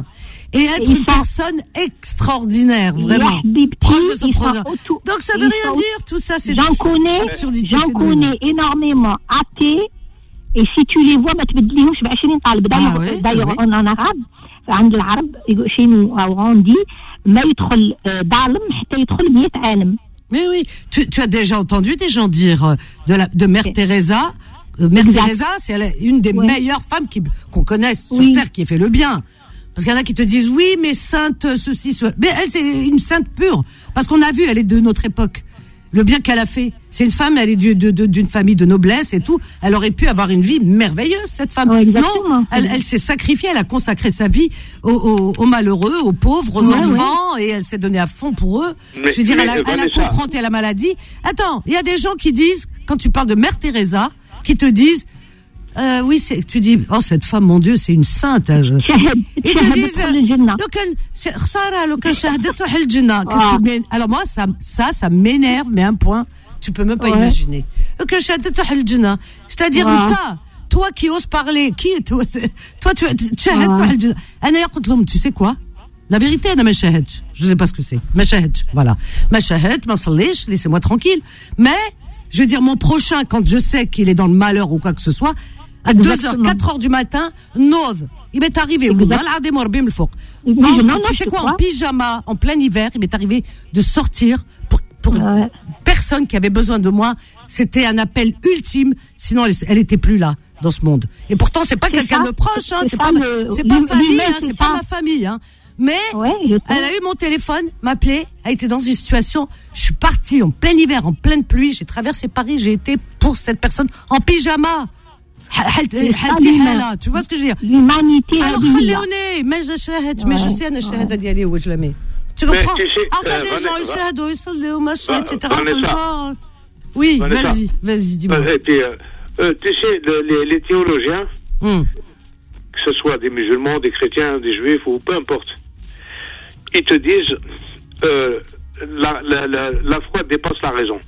et être Et une ça- personne extraordinaire, vraiment, Ya Habibti, proche de son ils sont projet. auto- Donc ça veut ils rien sont- dire, tout ça, c'est J'en connais, absurdité j'en phénoménale. connais énormément athées, et si tu les vois, ما تبدليهمش بعشرين طالب. D'ailleurs, Ah ouais, d'ailleurs, ah ouais. en, en arabe, عند العرب, chez nous, on dit, ما يدخل ظالم حتى يدخل مية عالم. Mais oui, tu, tu as déjà entendu des gens dire euh, de, la, de Mère Teresa. Euh, Mère Exact. Teresa, c'est elle est une des Ouais. meilleures femmes qui, qu'on connaisse sur Oui. Terre, qui ait fait le bien. Parce qu'il y en a qui te disent, oui, mais sainte, euh, ceci, cela. Mais elle, c'est une sainte pure. Parce qu'on a vu, elle est de notre époque. Le bien qu'elle a fait. C'est une femme, elle est du- de- de- d'une famille de noblesse et tout. Elle aurait pu avoir une vie merveilleuse, cette femme. Ouais, exactement. Non, elle, elle s'est sacrifiée, elle a consacré sa vie aux, aux, aux malheureux, aux pauvres, aux Ouais, enfants, et elle s'est donnée à fond pour eux. Mais- Je veux dire, mais, elle a, elle a Vanessa. confronté la maladie. Attends, il y a des gens qui disent, quand tu parles de Mère Teresa, qui te disent, euh, oui, c'est, tu dis, oh, cette femme, mon Dieu, c'est une sainte. euh. شهد Ils te شهد disent, تدخل الجنة. لو كان c'est- خسارة لو كان شهدت روح الجنة. Qu'est-ce Ah. qui m'é- Alors moi, ça, ça, ça m'énerve, mais à un point, tu peux même pas Ouais. imaginer. لو كان شهدت روح الجنة. C'est-à-dire, Ouais. toi, toi qui oses parler, qui, toi, toi tu تشهد Ouais. روح الجنة. أنا قلت لهم, tu sais quoi? La vérité, أنا ما شاهدش. Je sais pas ce que c'est. ما شاهدش. Voilà. ما شاهدت, ما صليش, laissez-moi tranquille. Mais, je veux dire, mon prochain, quand je sais qu'il est dans le malheur ou quoi que ce soit, à deux heures, Exactement. quatre heures du matin, nose. Il m'est arrivé, Exact. والله العظيم وربي من الفوق. Mais En- je- non, non, tu je sais te quoi, crois. en pyjama, en plein hiver, il m'est arrivé de sortir pour, pour une Ouais. personne qui avait besoin de moi. C'était un appel ultime, sinon elle, elle était plus là dans ce monde. Et pourtant, c'est pas C'est quelqu'un ça, de proche, hein, c'est c'est ça pas, le- c'est pas l'humain, famille, hein, c'est c'est pas ça. ma famille, hein. Mais Ouais, je sais. elle a eu mon téléphone, m'appelait, elle était dans une situation, je suis partie en plein hiver, en pleine pluie, j'ai traversé Paris, j'ai été pour cette personne en pyjama. C'est ça, حالتي l'humain. حالة, tu vois ce que je veux dire? L'humanité Alors هذه هي. خلوني ما شاهدت ما je sais انا الشهاده ديالي واش لامي tu comprends tu sais, ah t'as euh, des gens Vanessa- يشهدوا يصلوا machin Va- et cetera Vanessa. oui Vanessa. vas-y vas-y dis-moi Et puis, euh, euh, tu sais, le- les, les théologiens, Hum. que ce soit des musulmans, des chrétiens, des juifs ou peu importe, ils te disent euh, la, la, la, la foi dépasse la raison.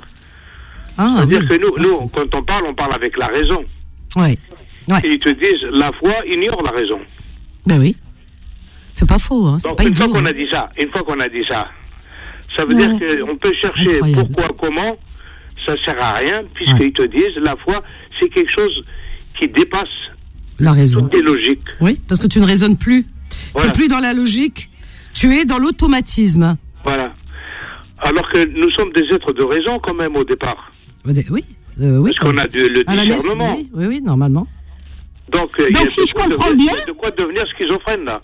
ah C'est-à-dire oui. que nous, nous, quand on parle, on parle avec la raison. ouais ouais Et ils te disent la foi ignore la raison. ben oui c'est pas faux hein c'est Donc pas une fois idiot qu'on a hein. dit ça, une fois qu'on a dit ça, ça veut Ouais. dire qu'on peut chercher Incroyable. pourquoi, comment, ça sert à rien, puisqu'ils te disent la foi, c'est quelque chose qui dépasse la raison toutes les logiques. oui parce que tu ne raisonnes plus Voilà. t'es plus dans la logique tu es dans l'automatisme Voilà. Alors que nous sommes des êtres de raison quand même au départ. oui euh, oui Parce qu'on a du- le à la naissance, discernement. oui oui oui normalement Donc, euh, il y a Donc, de si je quoi comprends devenir- bien- de quoi devenir schizophrène là.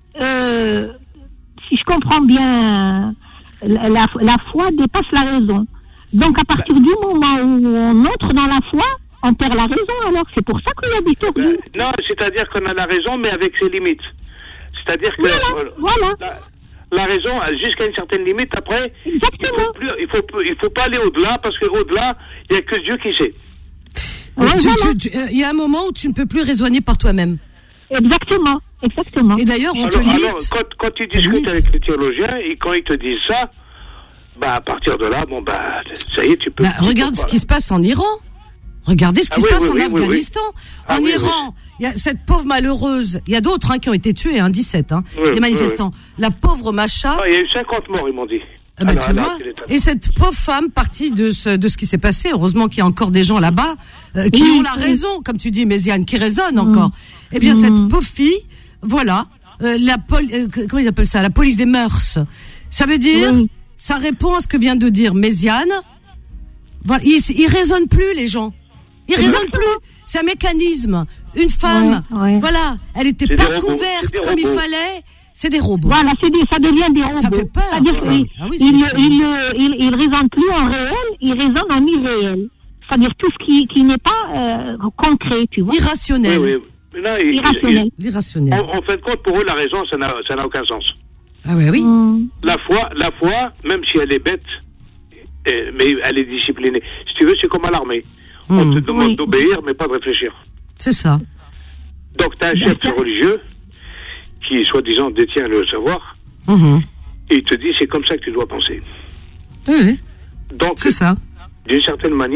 Euh, si je comprends bien, la, la, la foi dépasse la raison. Donc, à partir du moment où on entre dans la foi, on perd la raison. Alors, c'est pour ça qu'il y a des Ben, tordus. non, c'est-à-dire qu'on a la raison, mais avec ses limites. C'est-à-dire que Voilà, euh, voilà. la, la raison, jusqu'à une certaine limite, après, il Exactement. faut, plus, il faut, il faut pas aller au-delà, parce qu'au-delà, il n'y a que Dieu qui sait. il Ouais, voilà. y a un moment où tu ne peux plus raisonner par toi-même Exactement. Exactement. et d'ailleurs on te Alors, limite alors, quand, quand tu Te discutes limite. avec les théologiens, et quand ils te disent ça, bah, à partir de là, bon, bah, ça y est, tu peux... Bah, tu regarde peux ce pas- qui se passe en Iran. Regardez ce qui Ah se oui, passe oui, en oui, oui, Afghanistan. Ah en oui, Iran, il y a cette pauvre malheureuse. Il y a d'autres hein, qui ont été tués, hein, dix-sept, hein, Oui, des manifestants. La pauvre Macha. Ah, il y a eu cinquante morts, ils m'ont dit. eh ben, Alors, tu alors, vois. c'est l'état. Et cette pauvre femme, partie de ce, de ce qui s'est passé, heureusement qu'il y a encore des gens là-bas euh, qui Oui, ont la oui. raison, comme tu dis, Méziane, qui raisonnent encore. Eh bien, cette pauvre fille, voilà, euh, la pol- euh, comment ils appellent ça, la police des mœurs. Ça veut dire, Oui. ça répond à ce que vient de dire Méziane. Voilà, ils, ils raisonnent plus, les gens. Ils raisonnent plus. C'est un mécanisme. Une femme, Ouais, ouais. voilà, elle était C'est pas des robots, couverte c'est des comme il robots. fallait. C'est des robots. Voilà, c'est des, ça devient des robots. Ça fait peur, C'est-à-dire ça. qu'ils- Ah oui, c'est ils, effrayant. ils, ils, ils raisonnent plus en réel, ils raisonnent en irréel. C'est-à-dire tout ce qui, qui n'est pas euh, concret, tu vois. Irrationnel. Oui, oui. Mais non, ils- Irrationnel. ils- L'irrationnel. en, en fin de compte, pour eux, la raison, ça n'a ça n'a aucun sens. Ah ouais, oui. Hum. La foi, la foi, même si elle est bête, euh, mais elle est disciplinée. Si tu veux, c'est comme à l'armée. On Mmh. te demande Oui. d'obéir, mais pas de réfléchir. C'est ça. Donc, tu as un chef D'accord. religieux qui, soi-disant, détient le savoir, Mhm. et il te dit c'est comme ça que tu dois penser. Oui, oui. Donc, C'est ça. d'une certaine manière,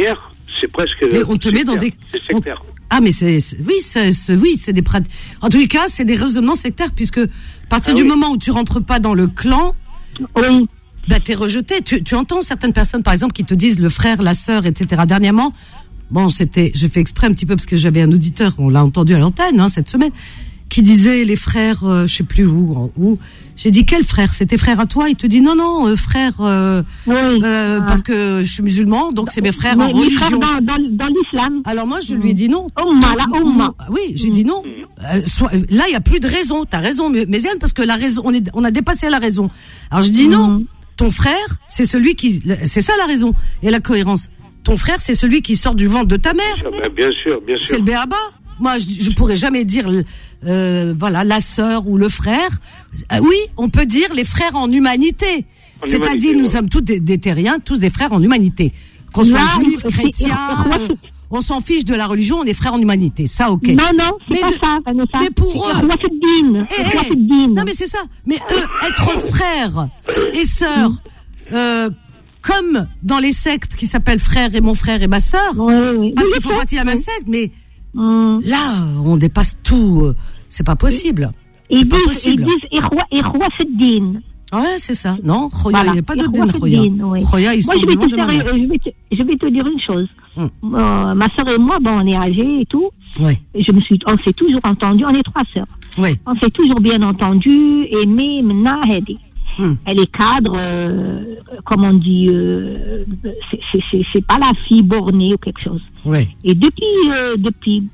c'est presque. Mais on te met dans des. C'est sectaire. On... Ah, mais c'est, c'est oui, c'est, c'est oui, c'est des pratiques. En tous les cas, c'est des raisonnements sectaires, puisque à partir Ah du oui. moment où tu rentres pas dans le clan, Oui. bah t'es rejeté. Tu, tu entends certaines personnes, par exemple, qui te disent le frère, la sœur, et cetera. Dernièrement, bon, c'était, j'ai fait exprès un petit peu parce que j'avais un auditeur, on l'a entendu à l'antenne hein, cette semaine, qui disait les frères, euh, je sais plus où, où. J'ai dit quel frère? C'était frère à toi? Il te dit non non euh, frère euh, Oui. euh, parce que je suis musulman, donc c'est mes frères Mais en les religion. frères dans, dans, dans l'islam. Alors moi je lui ai dit non. Oumma, la oumma. Oui, j'ai dit non. Euh, soit, là il y a plus de raison. T'as raison, Méziane, parce que la raison, on est, on a dépassé la raison. Alors je dis non. Ton frère, c'est celui qui, c'est ça la raison et la cohérence. Ton frère, c'est celui qui sort du ventre de ta mère. Ah ben, bien sûr, bien sûr. C'est le béaba. Moi, je, je pourrais jamais dire, euh, voilà, la sœur ou le frère. Euh, oui, on peut dire les frères en humanité. En C'est-à-dire, humanité, nous ouais. sommes tous des, des terriens, tous des frères en humanité. Qu'on soit Là, juif, c'est- chrétien, c'est- euh, on s'en fiche de la religion, on est frères en humanité. Ça, ok. Non, non, c'est Mais pas de- ça, Vanessa. mais pour eux- C'est Ikhwatuddin. Eh, C'est eh, Ikhwatuddin. non, mais c'est ça. Mais eux, être frères et sœurs, euh, comme dans les sectes qui s'appellent frères et mon frère et ma sœur, Oui, oui. parce Oui, qu'ils je font sais. partie de la même secte, mais Hum. là, on dépasse tout. euh, C'est pas possible. Ils C'est pas disent, ils possible. disent Ikhwa- Ikhwatuddin. Ouais, c'est ça. Non, Khoya, il Voilà. n'y a pas de din Khoya. Ikhwatuddin, oui. Khoya, ils Moi, sont je du vais, ventre te de ma faire, mère. je, vais te, je vais te dire une chose. Hum. Euh, ma soeur et moi, bon, on est âgés et tout. Ouais, Et je me suis, on s'est toujours entendu. On est trois sœurs. ouais. On s'est toujours bien entendu. Aimé, Mna, Hedi. Hum. Elle est cadre, euh, comme on dit, euh, c'est- c'est- c'est c'est pas la fille bornée ou quelque chose. Ouais. Et depuis, euh, depuis,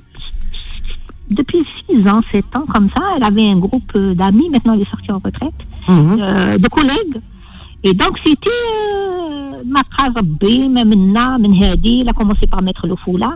depuis six ans, sept ans, comme ça, elle avait un groupe euh, d'amis. Maintenant, elle est sortie en retraite, Mhm. euh, de collègues. Et donc, c'était euh, ma phrase B, même Na, même Hadi. Elle a commencé par mettre le foulard.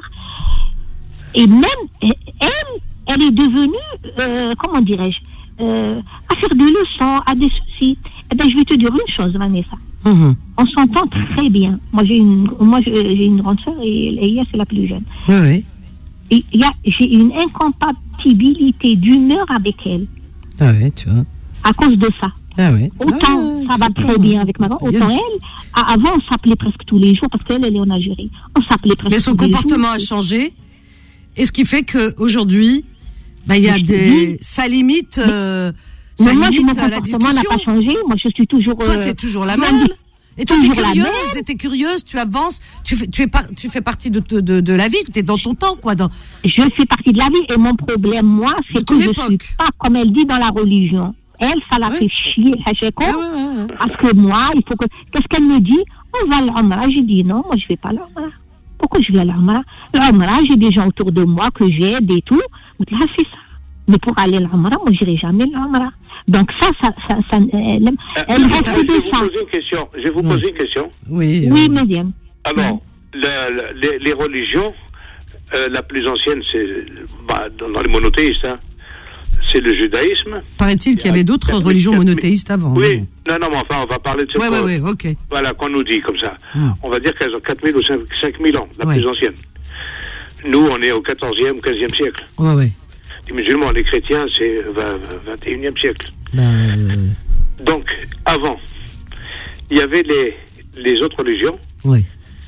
Et même, elle, elle est devenue, euh, comment dirais-je, euh, à faire des leçons, à des soucis. Eh ben, je vais te dire une chose, Vanessa. Mhm. On s'entend très bien. Moi, j'ai une, moi, j'ai j'ai une grande sœur et Leïa, c'est la plus jeune. Oui, oui. Et il y a, j'ai une incompatibilité d'humeur avec elle Ah ouais, tu vois. à cause de ça. Ah ouais. Autant Ah, ça va tu très vois. bien avec maman, Il y a- autant elle, a- avant on s'appelait presque tous les jours parce qu'elle, elle est en Algérie. On s'appelait presque Mais son tous les comportement a jours. changé. Et ce qui fait qu'aujourd'hui, bah, il y a Mais je te des, dis- ça limite, euh, Mais ça moi, mon limite euh, la comportement n'a discussion. pas changé. Moi, je suis toujours. Toi, euh, t'es toujours la moi, même. Et toi, t'es toujours la curieuse, même. et t'es curieuse, tu avances, tu fais, tu es par- tu fais partie de, de, de, de la vie, t'es dans ton temps, quoi, dans, Je fais partie de la vie et mon problème, moi, De c'est ton que je époque. suis pas, comme elle dit, dans la religion. Elle, ça la Ouais. fait chier, Hacheko, Ouais, ouais, ouais, ouais. parce que moi, il faut que... Qu'est-ce qu'elle me dit? On va à l'Amra. J'ai dit non, moi, je vais pas à l'Amra. Pourquoi je vais à l'Amra? L'Amra, j'ai des gens autour de moi que j'aide et tout. Donc là, c'est ça. Mais pour aller à l'Amra, moi, j'irai jamais à l'Amra. Donc ça, ça, ça, ça elle, elle Euh, reste je vais de vous ça. poser une question. Je vais vous Ouais. poser une question. Oui. Oui, euh, Médiane. Alors, la- la- les, les religions, euh, la plus ancienne, c'est bah, dans, dans les monothéistes, hein, c'est le judaïsme. paraît-il qu'il y avait d'autres quatre mille, religions quatre mille. monothéistes avant. Oui, non, non, mais enfin, on va parler de ce Ouais, ouais, ouais, ok. Voilà, qu'on nous dit comme ça. Hmm. On va dire qu'elles ont quatre mille ou cinq mille ans, la Ouais. plus ancienne. Nous, on est au quatorzième, quinzième siècle. Ouais, ouais. Les musulmans, les chrétiens, c'est vingt, vingt et unième siècle. Ben, euh, Donc, avant, il y avait les, les autres religions. ouais.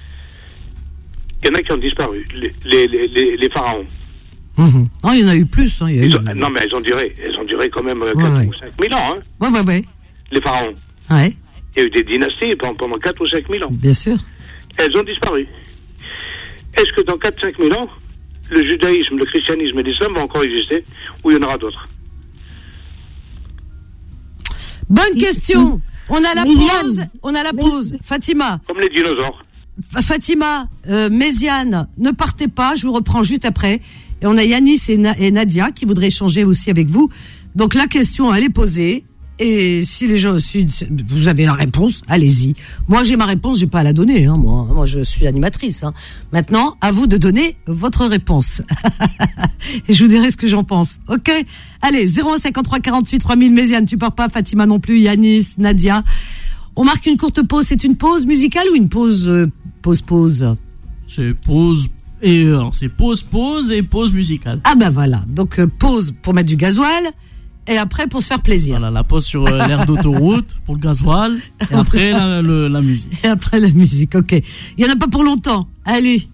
Il y en a qui ont disparu. Les, les, les, les- les pharaons. Mhm. Oh, il y en a eu plus, hein. Il y a Ils eu... ont- non, mais elles ont duré. Elles ont duré quand même euh, Ouais, quatre ouais. ou cinq mille ans, hein, Ouais, ouais, ouais. les pharaons. Ouais, Il y a eu des dynasties pendant, pendant quatre ou cinq mille ans. bien sûr. Elles ont disparu. Est-ce que dans quatre ou cinq mille ans, le judaïsme, le christianisme et l'islam vont encore exister, ou il y en aura d'autres? Bonne question. On a la Méziane. pause. On a la pause. Fatima. Comme les dinosaures. Fa- Fatima, euh, Méziane, ne partez pas. Je vous reprends juste après. Et on a Yanis et, Na- et Nadia qui voudraient échanger aussi avec vous. Donc la question, elle est posée. Et si les gens, si vous avez la réponse, allez-y. Moi, j'ai ma réponse, j'ai pas à la donner. Hein, moi, moi, je suis animatrice. Hein. Maintenant, à vous de donner votre réponse. Et je vous dirai ce que j'en pense. Ok. Allez, zéro un cinquante-trois quarante-huit trois mille. Méziane, tu pars pas. Fatima non plus. Yanis, Nadia. On marque une courte pause. C'est une pause musicale ou une pause euh, pause pause? C'est pause et euh, alors c'est pause pause et pause musicale. Ah ben voilà. Donc euh, pause pour mettre du gasoil et après pour se faire plaisir. Voilà, la pause sur euh, l'aire d'autoroute pour le gasoil et après la, le- la musique. Et après la musique. Ok. Il y en a pas pour longtemps. Allez.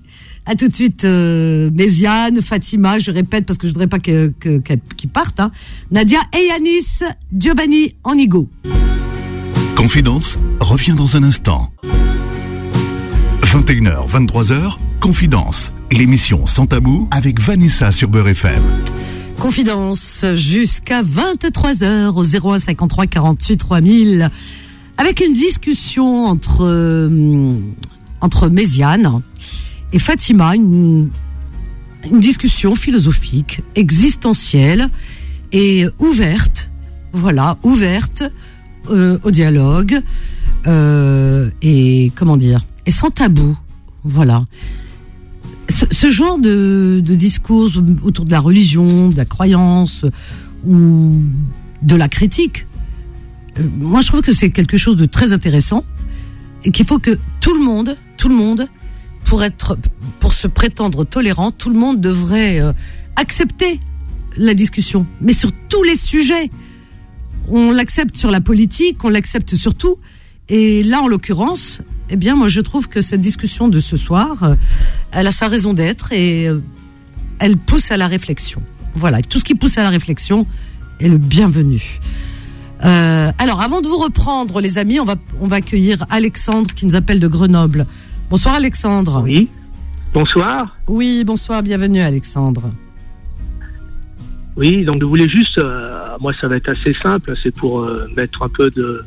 À tout de suite, euh, Méziane, Fatima, je répète parce que je voudrais pas que, que, que, qu'ils partent. Hein. Nadia et Yanis, Giovanni Onigo. Confidence revient dans un instant. vingt et une heures, vingt-trois heures, Confidence, l'émission Sans Tabou avec Vanessa sur Beurre F M. Confidence jusqu'à vingt-trois heures au zéro un cinquante-trois quarante-huit trois mille avec une discussion entre euh, entre Méziane et Fatima, une, une discussion philosophique, existentielle et ouverte, voilà, ouverte euh, au dialogue euh, et comment dire, et sans tabou, voilà. Ce, ce genre de, de discours autour de la religion, de la croyance ou de la critique, euh, moi je trouve que c'est quelque chose de très intéressant et qu'il faut que tout le monde, tout le monde, pour être, pour se prétendre tolérant, tout le monde devrait euh, accepter la discussion, mais sur tous les sujets. On l'accepte sur la politique, on l'accepte sur tout. Et là, en l'occurrence, eh bien, moi, je trouve que cette discussion de ce soir, euh, elle a sa raison d'être et euh, elle pousse à la réflexion. Voilà, tout ce qui pousse à la réflexion est le bienvenu. Euh, alors, avant de vous reprendre, les amis, on va on va accueillir Alexandre qui nous appelle de Grenoble. Bonsoir, Alexandre. Oui. Bonsoir. Oui, bonsoir, bienvenue, Alexandre. Oui, donc je voulais juste, euh, moi, ça va être assez simple, c'est pour euh, mettre un peu de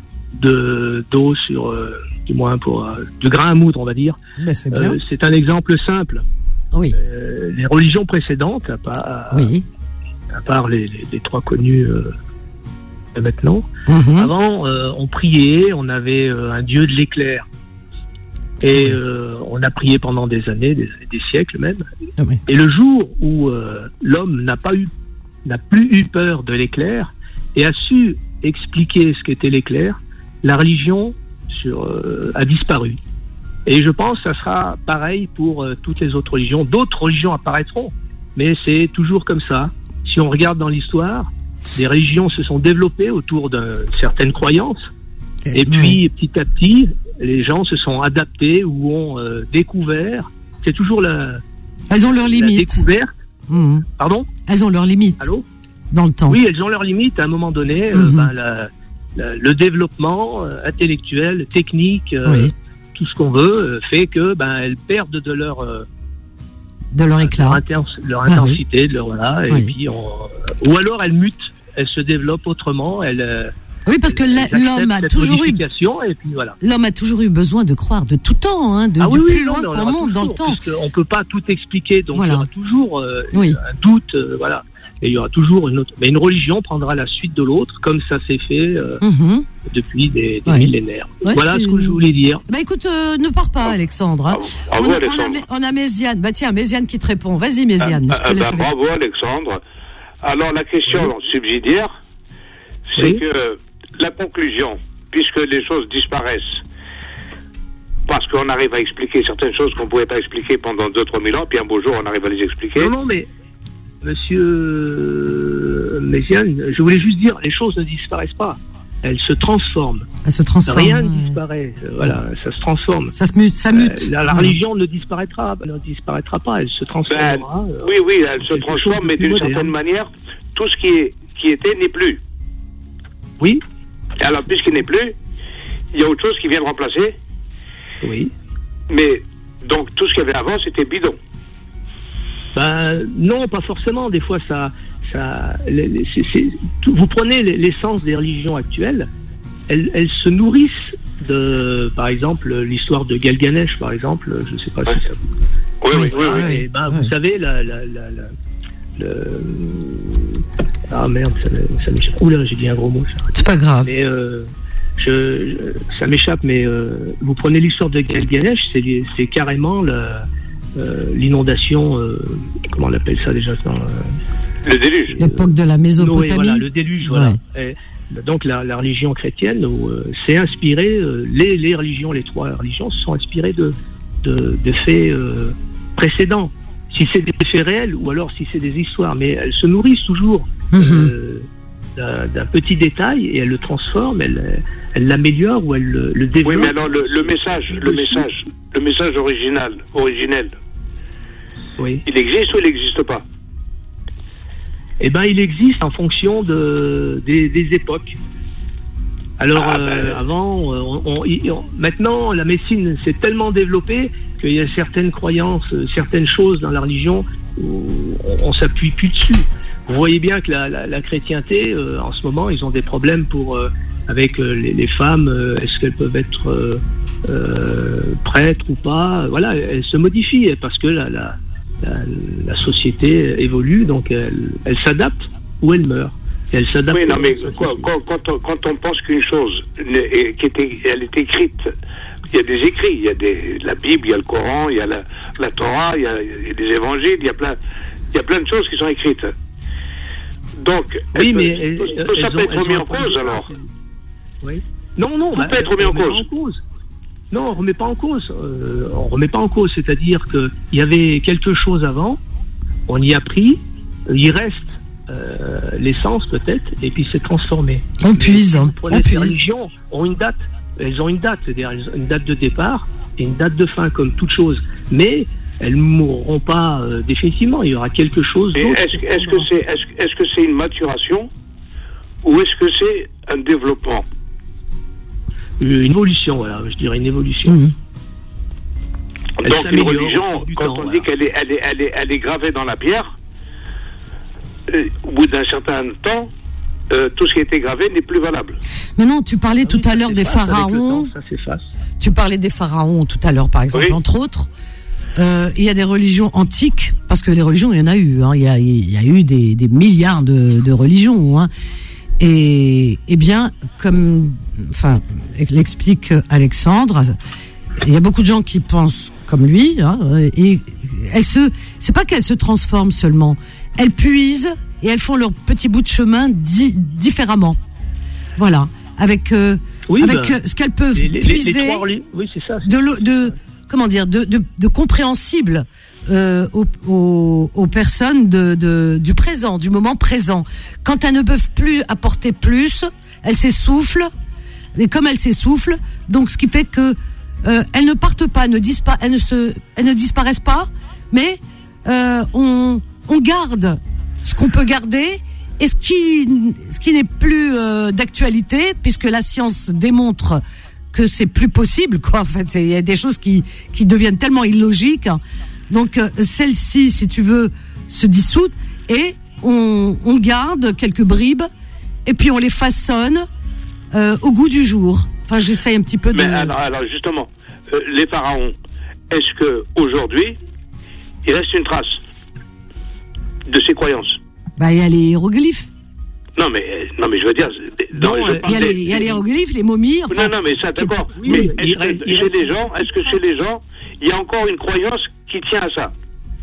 de d'eau sur, euh, du moins pour euh, du grain à moudre, on va dire. Ben, c'est bien. Euh, c'est un exemple simple. Oui. Euh, les religions précédentes, à part, oui. à part les, les, les trois connues euh, de maintenant, mm-hmm. avant, euh, on priait, on avait euh, un dieu de l'éclair. Et euh, on a prié pendant des années, des, des siècles même. Ah oui. Et le jour où euh, l'homme n'a pas eu, n'a plus eu peur de l'éclair et a su expliquer ce qu'était l'éclair, la religion sur, euh, a disparu. Et je pense que ça sera pareil pour euh, toutes les autres religions. D'autres religions apparaîtront, mais c'est toujours comme ça. Si on regarde dans l'histoire, les religions se sont développées autour de certaines croyances. Et, et puis, petit à petit, les gens se sont adaptés ou ont euh, découvert. C'est toujours la, elles ont leurs limites. La découverte. Mmh. Pardon ? Elles ont leurs limites. Allô ? Dans le temps. Oui, elles ont leurs limites. À un moment donné, mmh. euh, ben, la, la, le développement euh, intellectuel, technique, euh, oui. tout ce qu'on veut, euh, fait que ben elles perdent de leur euh, de leur éclat, leur, intense, leur ah, intensité, oui. de leur voilà. Oui. Et puis, on, ou alors elles mutent, elles se développent autrement. Elles euh, Oui, parce que l'homme a toujours eu, et puis voilà. l'homme a toujours eu besoin de croire de tout temps, hein, de, ah, du oui, plus oui, loin non, qu'on monte dans le temps. On peut pas tout expliquer, donc voilà. il y aura toujours euh, oui. un doute, euh, voilà. Et il y aura toujours une autre. Mais une religion prendra la suite de l'autre, comme ça s'est fait euh, mm-hmm. depuis des, des oui. millénaires. Ouais, voilà ce que je voulais dire. Bah écoute, euh, ne pars pas, Alexandre. Hein. Ah, bravo, on, a, Alexandre. On, a, on a Méziane. Bah tiens, Méziane qui te répond. Vas-y, Méziane. Ah, ah, bah, bravo, Alexandre. Alors la question oui. subsidiaire, c'est oui. que la conclusion, puisque les choses disparaissent, parce qu'on arrive à expliquer certaines choses qu'on ne pouvait pas expliquer pendant deux trois mille ans, puis un beau jour on arrive à les expliquer. Non, non, mais Monsieur Méziane, je voulais juste dire, les choses ne disparaissent pas. Elles se transforment. Elles se transforment. Rien ne disparaît. Voilà, ça se transforme. Ça se mute, ça mute. Euh, la, la religion ne disparaîtra, ne disparaîtra pas. Elle se transformera. Ben, oui, oui, elle se transforme, mais d'une certaine manière, tout ce qui est qui était n'est plus. Oui. Alors, puisqu'il n'est plus, il y a autre chose qui vient de remplacer. Oui. Mais donc tout ce qu'il y avait avant, c'était bidon. Ben, non, pas forcément. Des fois, ça, ça, c'est, c'est, tout, vous prenez l'essence des religions actuelles, elles, elles se nourrissent de, par exemple, l'histoire de Galganesh, par exemple. Je ne sais pas ouais. si ça vous. Oui, oui, oui. oui, et ben, oui. Vous savez, la, la, la, la le... ah merde, ça, ça m'échappe. Oula, j'ai dit un gros mot. Ça. C'est pas grave. Mais euh, je, je, ça m'échappe. Mais euh, vous prenez l'histoire de Galganesh, c'est, c'est carrément la. Euh, l'inondation, euh, comment on appelle ça déjà dans, euh, le déluge. L'époque de la Mésopotamie. Oui, voilà, le déluge, voilà. Ouais. Et, donc la, la religion chrétienne où, euh, s'est inspirée, euh, les, les religions, les trois religions se sont inspirées de, de, de faits euh, précédents. Si c'est des faits réels ou alors si c'est des histoires, mais elles se nourrissent toujours mm-hmm. euh, d'un, d'un petit détail et elles le transforment, elles, elles l'améliorent ou elles le, le développent. Oui, mais alors le, le message, le message, le message original, originel. Oui. Il existe ou il n'existe pas? Eh ben, il existe en fonction de, des, des époques. Alors, Ah, euh, ben. avant, on, on- y- on- maintenant, la médecine s'est tellement développée qu'il y a certaines croyances, euh, certaines choses dans la religion où on, on s'appuie plus dessus. Vous voyez bien que la, la, la chrétienté, euh, en ce moment, ils ont des problèmes pour euh, avec euh, les, les femmes. euh, Est-ce qu'elles peuvent être euh, euh, prêtres ou pas? Voilà, elles se modifient parce que la, la, la, la société évolue, donc elle, elle s'adapte ou elle meurt. Et elle s'adapte. Oui, non, à la mais société. quand, quand, quand on, quand on pense qu'une chose, n'est- qui était, elle est écrite, il y a des écrits, il y a des, la Bible, il y a le Coran, il y a la, la Torah, il y a, il y a des évangiles, il y a plein, il y a plein de choses qui sont écrites. Donc, Oui, est-ce mais que- elles- tout, elles tout ça ont- peut être elles remis ont en cause entendu- alors. Oui. Non, non, Tout bah, peut être remis en on remet cause. pas cause. Non, on remet pas en cause. Euh, on remet pas en cause. C'est-à-dire que il y avait quelque chose avant, on y a pris, il reste euh, l'essence peut-être, et puis c'est transformé. On puise, Vous on prenez ces puise. religions ont une date. Elles ont une date, c'est-à-dire elles ont une date de départ et une date de fin, comme toute chose. Mais elles mourront pas euh, définitivement. Il y aura quelque chose Et d'autre. est-ce, est-ce que c'est, est-ce, est-ce que c'est une maturation ou est-ce que c'est un développement? Une évolution, voilà, je dirais une évolution. Mhm. Elle Donc une s'améliore au religion, fil du quand temps, on voilà. dit qu'elle est, elle est, elle est, elle est gravée dans la pierre, euh, au bout d'un certain temps, euh, tout ce qui a été gravé n'est plus valable. Mais non, tu parlais tout Oui, à ça l'heure des s'efface avec le pharaons. temps, Ça s'efface. Tu parlais des pharaons tout à l'heure, par exemple, Oui. entre autres. Euh, il y a des religions antiques, parce que les religions, il y en a eu. Hein. Il, y a, il y a eu des, des milliards de, de religions. Hein. Et, eh bien, comme, enfin, l'explique Alexandre, il y a beaucoup de gens qui pensent comme lui. Hein, et elles se, c'est pas qu'elles se transforment seulement, elles puisent et elles font leur petit bout de chemin di, différemment. Voilà, avec euh, Oui, avec ben, euh, ce qu'elles peuvent les, les- les puiser trois reli- oui, c'est ça. c'est- de, l'eau- de comment dire de, de, de compréhensible euh, aux, aux, aux personnes de, de du présent, du moment présent. Quand elles ne peuvent plus apporter plus, elles s'essoufflent. Et comme elles s'essoufflent, donc ce qui fait que euh, elles ne partent pas, ne dispa- elles ne se, elles ne disparaissent pas, mais euh, on on garde ce qu'on peut garder. Et ce qui, ce qui n'est plus euh, d'actualité, puisque la science démontre que c'est plus possible, quoi. En fait, il y a des choses qui, qui deviennent tellement illogiques. Donc, euh, celle-ci, si tu veux, se dissout et on, on garde quelques bribes et puis on les façonne euh, au goût du jour. Enfin, j'essaye un petit peu de. Mais alors, alors justement, euh, les pharaons, est-ce que aujourd'hui il reste une trace de ces croyances? Bah, il y a les hiéroglyphes. Non mais non mais je veux dire, non, Non, je euh, Il y a parle les, des- il y a les hiéroglyphes, les momies. Enfin, non, non, mais ça, ce qui est- d'accord. oui, mais il est-ce reste- que il chez reste- les gens, est-ce que chez les gens, il y a encore une croyance qui tient à ça?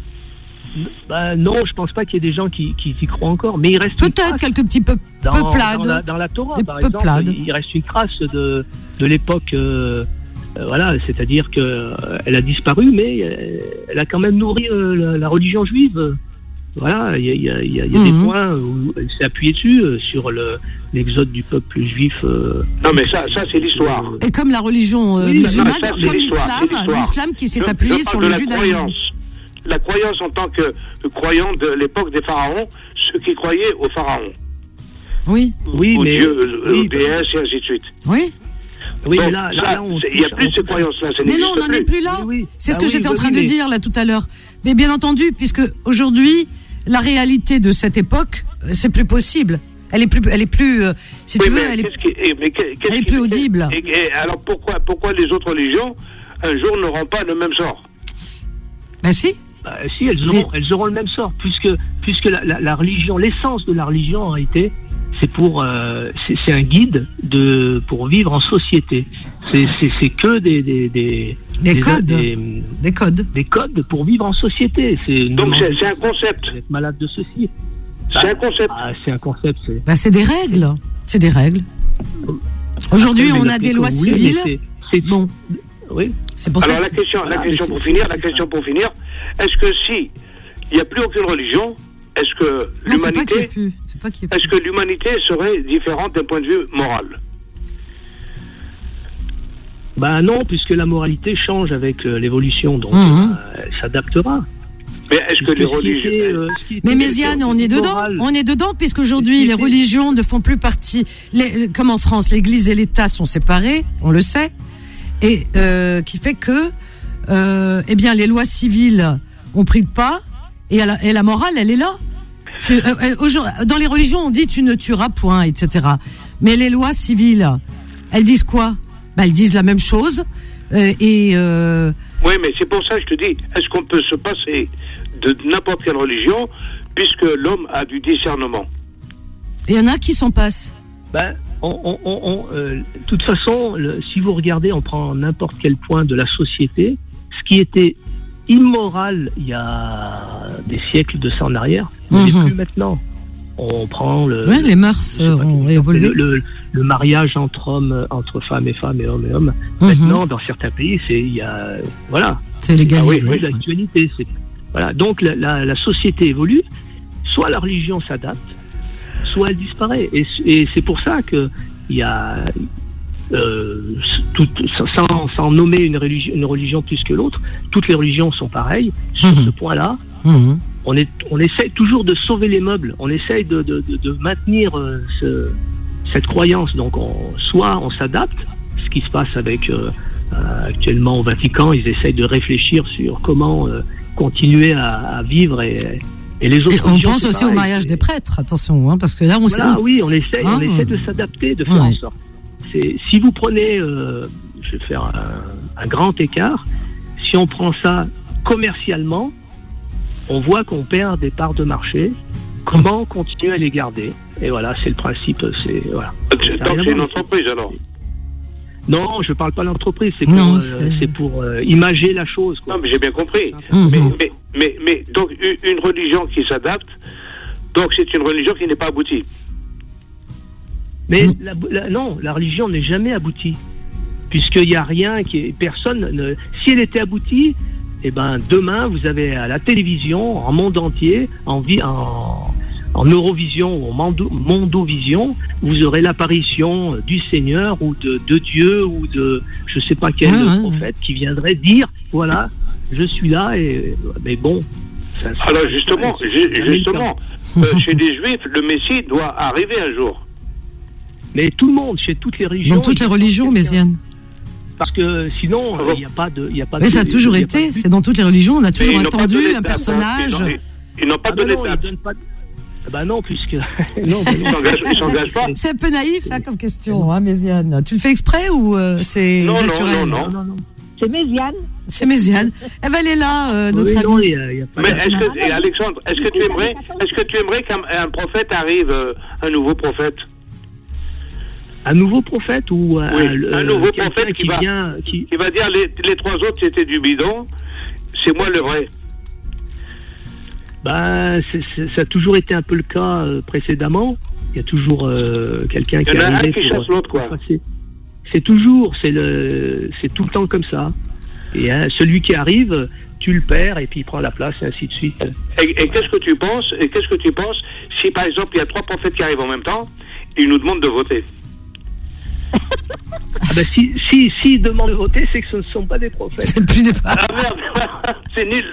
Bah, non, je pense pas qu'il y ait des gens qui, qui y croient encore, mais il reste une Peut-être trace quelques petits peu, dans, peuplades. dans, la, dans la Torah, Des par exemple, peuplades. il reste une trace de, de l'époque, euh, euh, voilà, c'est-à-dire que euh, elle a disparu, mais euh, elle a quand même nourri euh, la, la religion juive. Voilà, il y a, il y a, il y a, il y a Mhm. des points où elle s'est appuyée dessus euh, sur le, l'exode du peuple juif. euh, Non mais ça, ça c'est l'histoire. Et comme la religion euh, Oui, musulmane, non, ça, c'est comme l'histoire, l'islam, c'est l'histoire. l'islam qui s'est Je- appuyé je sur parle le de la judaïsme. croyance. La croyance en tant que, que croyant de l'époque des pharaons, ceux qui croyaient aux pharaons, Oui, oui, aux mais dieux, euh, oui, aux déesses et ainsi de suite. oui. oui, Donc, mais là, là, ça, là, on c'est- il n'y a touche- plus on- ces croyances-là, ça Mais non, n'existe on n'en est plus là. Oui, oui. C'est ce Ah que oui, j'étais en oui, train oui, de mais- dire là tout à l'heure. Mais bien entendu, puisque aujourd'hui, la réalité de cette époque, euh, c'est plus possible. Elle est plus, elle est plus, euh, si Oui, tu veux, mais elle est, qu'est-ce qui- et- mais qu'est- qu'est-ce elle est qui- plus audible. Et, et alors pourquoi, pourquoi les autres religions, un jour, n'auront pas le même sort? bah si. Bah, si, elles auront, elles auront le même sort, puisque, puisque la, la, la religion, l'essence de la religion, en réalité, c'est pour, euh, c'est, c'est un guide de, pour vivre en société. C'est, c'est, c'est que des, des, des, Des des- codes. des, Des codes. des codes pour vivre en société. C'est Donc c'est c'est un concept. Vous êtes malade de ceci. C'est un concept. Ah, c'est un concept. C'est... Bah c'est des règles. C'est des règles. Aujourd'hui, Après, on mais a l'appelez des comme lois vous voulez, mais civiles. c'est- c'est- Bon, Oui. c'est pour Alors ça. la que- question, la Voilà, question mais pour c'est- finir, c'est la ça. question pour finir, est-ce que si il n'y a plus aucune religion, est-ce que Non, c'est pas qu'il y ait l'humanité, plus. C'est pas qu'il y ait est-ce plus. que l'humanité serait différente d'un point de vue moral? Bah non, puisque la moralité change avec euh, l'évolution, donc Mhm. euh, elle s'adaptera. Mais est-ce que les religions... Euh, mais Méziane, on est dedans, on est dedans, puisqu'aujourd'hui les religions ne font plus partie. Les, comme en France, l'Église et l'État sont séparés, on le sait, et euh, qui fait que, euh, eh bien, les lois civiles ont pris le pas, et la, et la morale, elle est là. Euh, euh, dans les religions, on dit tu ne tueras point, et cetera. Mais les lois civiles, elles disent quoi? Ben, elles disent la même chose, euh, et. Euh, Oui, mais c'est pour ça que je te dis, est-ce qu'on peut se passer de n'importe quelle religion, puisque l'homme a du discernement? Il y en a qui s'en passent. Ben, on, on, on, euh, de toute façon, le, si vous regardez, on prend n'importe quel point de la société, ce qui était immoral il y a des siècles de ça en arrière, ne l'est Mmh. plus maintenant. On prend le, ouais, les mœurs euh, ont évolué. le, le, le mariage entre hommes, entre femmes et femmes et hommes et hommes. Mmh. Maintenant, dans certains pays, c'est il y a voilà. C'est légalisé. Ah oui, oui, l'actualité, c'est voilà. Donc la, la, la société évolue. Soit la religion s'adapte, soit elle disparaît. Et, et c'est pour ça que il y a euh, tout, sans, sans nommer une religion, une religion plus que l'autre, toutes les religions sont pareilles sur Mmh. ce point-là. Mmh. On, est, on essaye toujours de sauver les meubles, on essaye de, de, de, de maintenir euh, ce, cette croyance. Donc, on, soit on s'adapte, ce qui se passe avec euh, euh, actuellement au Vatican, ils essayent de réfléchir sur comment euh, continuer à, à vivre et, et les autres. Et on pense aussi pareil, au mariage des prêtres, attention, hein, parce que là, on voilà, sait. Oui, on essaye, hein, on essaie de s'adapter, de faire ouais. en sorte. C'est, si vous prenez, euh, je vais faire un, un grand écart, si on prend ça commercialement, on voit qu'on perd des parts de marché. Comment continuer à les garder? Et voilà, c'est le principe. C'est voilà. Donc c'est une entreprise alors? Non, je parle pas d'entreprise. C'est pour, Non, euh, c'est... c'est pour euh, imager la chose. Quoi. Non, mais j'ai bien compris. Mmh. Mais, mais, mais, mais donc une religion qui s'adapte, donc c'est une religion qui n'est pas aboutie. Mais mmh. la, la, non, la religion n'est jamais aboutie, puisqu'il n'y a rien qui est, personne. Ne, si elle était aboutie, eh ben demain vous avez à la télévision, en monde entier, en vie, en, en Eurovision ou en Mondo, Mondovision, vous aurez l'apparition du Seigneur ou de, de Dieu ou de je sais pas quel ouais, prophète ouais. qui viendrait dire voilà, je suis là et mais bon. Ça, ça, Alors justement, ça, justement, euh, chez les Juifs, le Messie doit arriver un jour. Mais tout le monde, chez toutes les religions. Dans toutes les religions, Méziane. Parce que sinon, il n'y a pas de. Y a pas Mais de, ça a toujours été, c'est dans toutes les religions, on a toujours attendu un personnage. Ils n'ont pas ah ben donné non, date. Ils donnent pas de... ah ben non, puisque. non, ben non. Ils s'engagent pas. C'est un peu naïf hein, comme question, hein, Méziane. Tu le fais exprès ou euh, c'est non, naturel? Non, non, non. non. C'est Méziane. C'est Méziane. Eh ben, elle est là, euh, notre oui, amie. Non, y a, y a pas Mais est-ce que, et Alexandre, est-ce que tu aimerais, est-ce que tu aimerais qu'un un prophète arrive, euh, un nouveau prophète? Un nouveau prophète ou un, oui, un, un nouveau prophète qui, qui va, vient, qui... qui va dire les, les trois autres c'était du bidon, c'est moi le vrai. Ben, c'est, c'est, ça a toujours été un peu le cas euh, précédemment. Il y a toujours euh, quelqu'un qui est arrivé. Il y en a un qui chasse l'autre, quoi. Passer. C'est toujours, c'est le, c'est tout le temps comme ça. Et hein, celui qui arrive, tu le perds et puis il prend la place et ainsi de suite. Et, et qu'est-ce que tu penses Et qu'est-ce que tu penses si par exemple il y a trois prophètes qui arrivent en même temps, ils nous demandent de voter? Ah ben si, si, si ils demandent de voter, c'est que ce ne sont pas des prophètes. C'est plus des... Ah merde, c'est nul.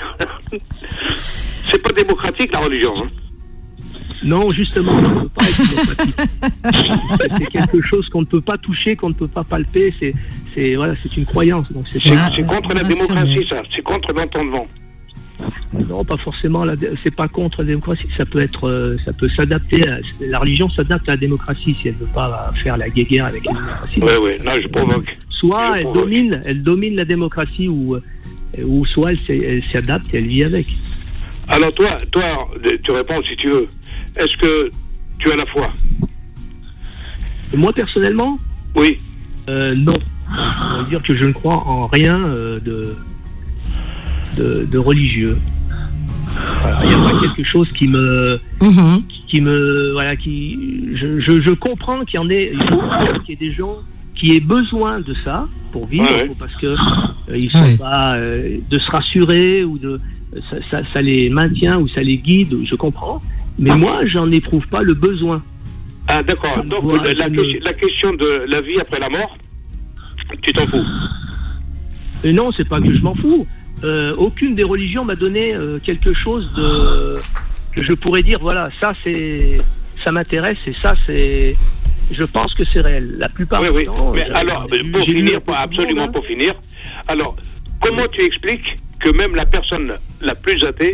C'est pas démocratique la religion. Hein. Non, justement, ça ne peut pas être démocratique. C'est quelque chose qu'on ne peut pas toucher, qu'on ne peut pas palper. C'est, c'est voilà, c'est une croyance. Donc c'est, c'est, pas, c'est contre la démocratie, ça. C'est contre l'entendement. Non, pas forcément. La, c'est pas contre la démocratie. Ça peut être, euh, ça peut s'adapter. À, la religion s'adapte à la démocratie si elle veut pas faire la guéguerre avec la démocratie. Oui, oui. Non, je provoque. Soit je elle provoque. domine, elle domine la démocratie, ou, ou soit elle, elle s'adapte et elle vit avec. Alors toi, toi, tu réponds si tu veux. Est-ce que tu as la foi? Moi personnellement? Oui. Euh, non. On va dire que je ne crois en rien euh, de. De, de religieux. Voilà, il n'y a pas quelque chose qui me, mm-hmm. qui, qui me, voilà, qui, je, je, je comprends qu'il y en ait, il faut qu'il y ait des gens qui aient besoin de ça pour vivre, ouais, ouais. parce que euh, ils sont ouais. pas euh, de se rassurer ou de, ça, ça, ça les maintient ou ça les guide. Je comprends, mais moi, j'en éprouve pas le besoin. Ah d'accord. Donc voilà, la, me... question, la question de la vie après la mort, tu t'en fous? Et non, c'est pas que je m'en fous. euh, aucune des religions m'a donné euh, quelque chose de que je pourrais dire voilà, ça c'est ça m'intéresse et ça c'est je pense que c'est réel. La plupart oui, du oui. temps. Mais alors, pour finir, pour, absolument pour finir, alors, comment tu expliques que même la personne la plus athée,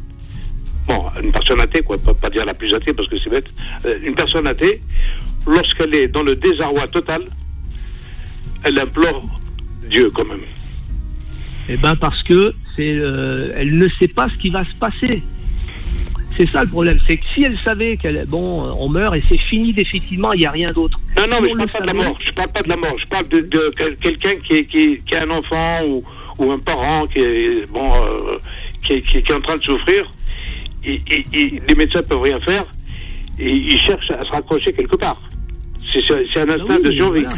bon, une personne athée, quoi, pas, pas dire la plus athée parce que c'est bête, euh, une personne athée, lorsqu'elle est dans le désarroi total, elle implore Dieu quand même. Eh ben parce que c'est, euh, elle ne sait pas ce qui va se passer. C'est ça le problème, c'est que si elle savait qu'elle, bon, on meurt et c'est fini définitivement, il n'y a rien d'autre. Non, non, mais si je parle pas de la mort. Je parle pas de la mort. Je parle de, de quelqu'un qui, est, qui, qui a un enfant ou, ou un parent qui est bon, euh, qui, qui, qui est en train de souffrir. Et, et, et les médecins peuvent rien faire. Et ils cherchent à se raccrocher quelque part. C'est, c'est un instinct oui, de survie. Voilà.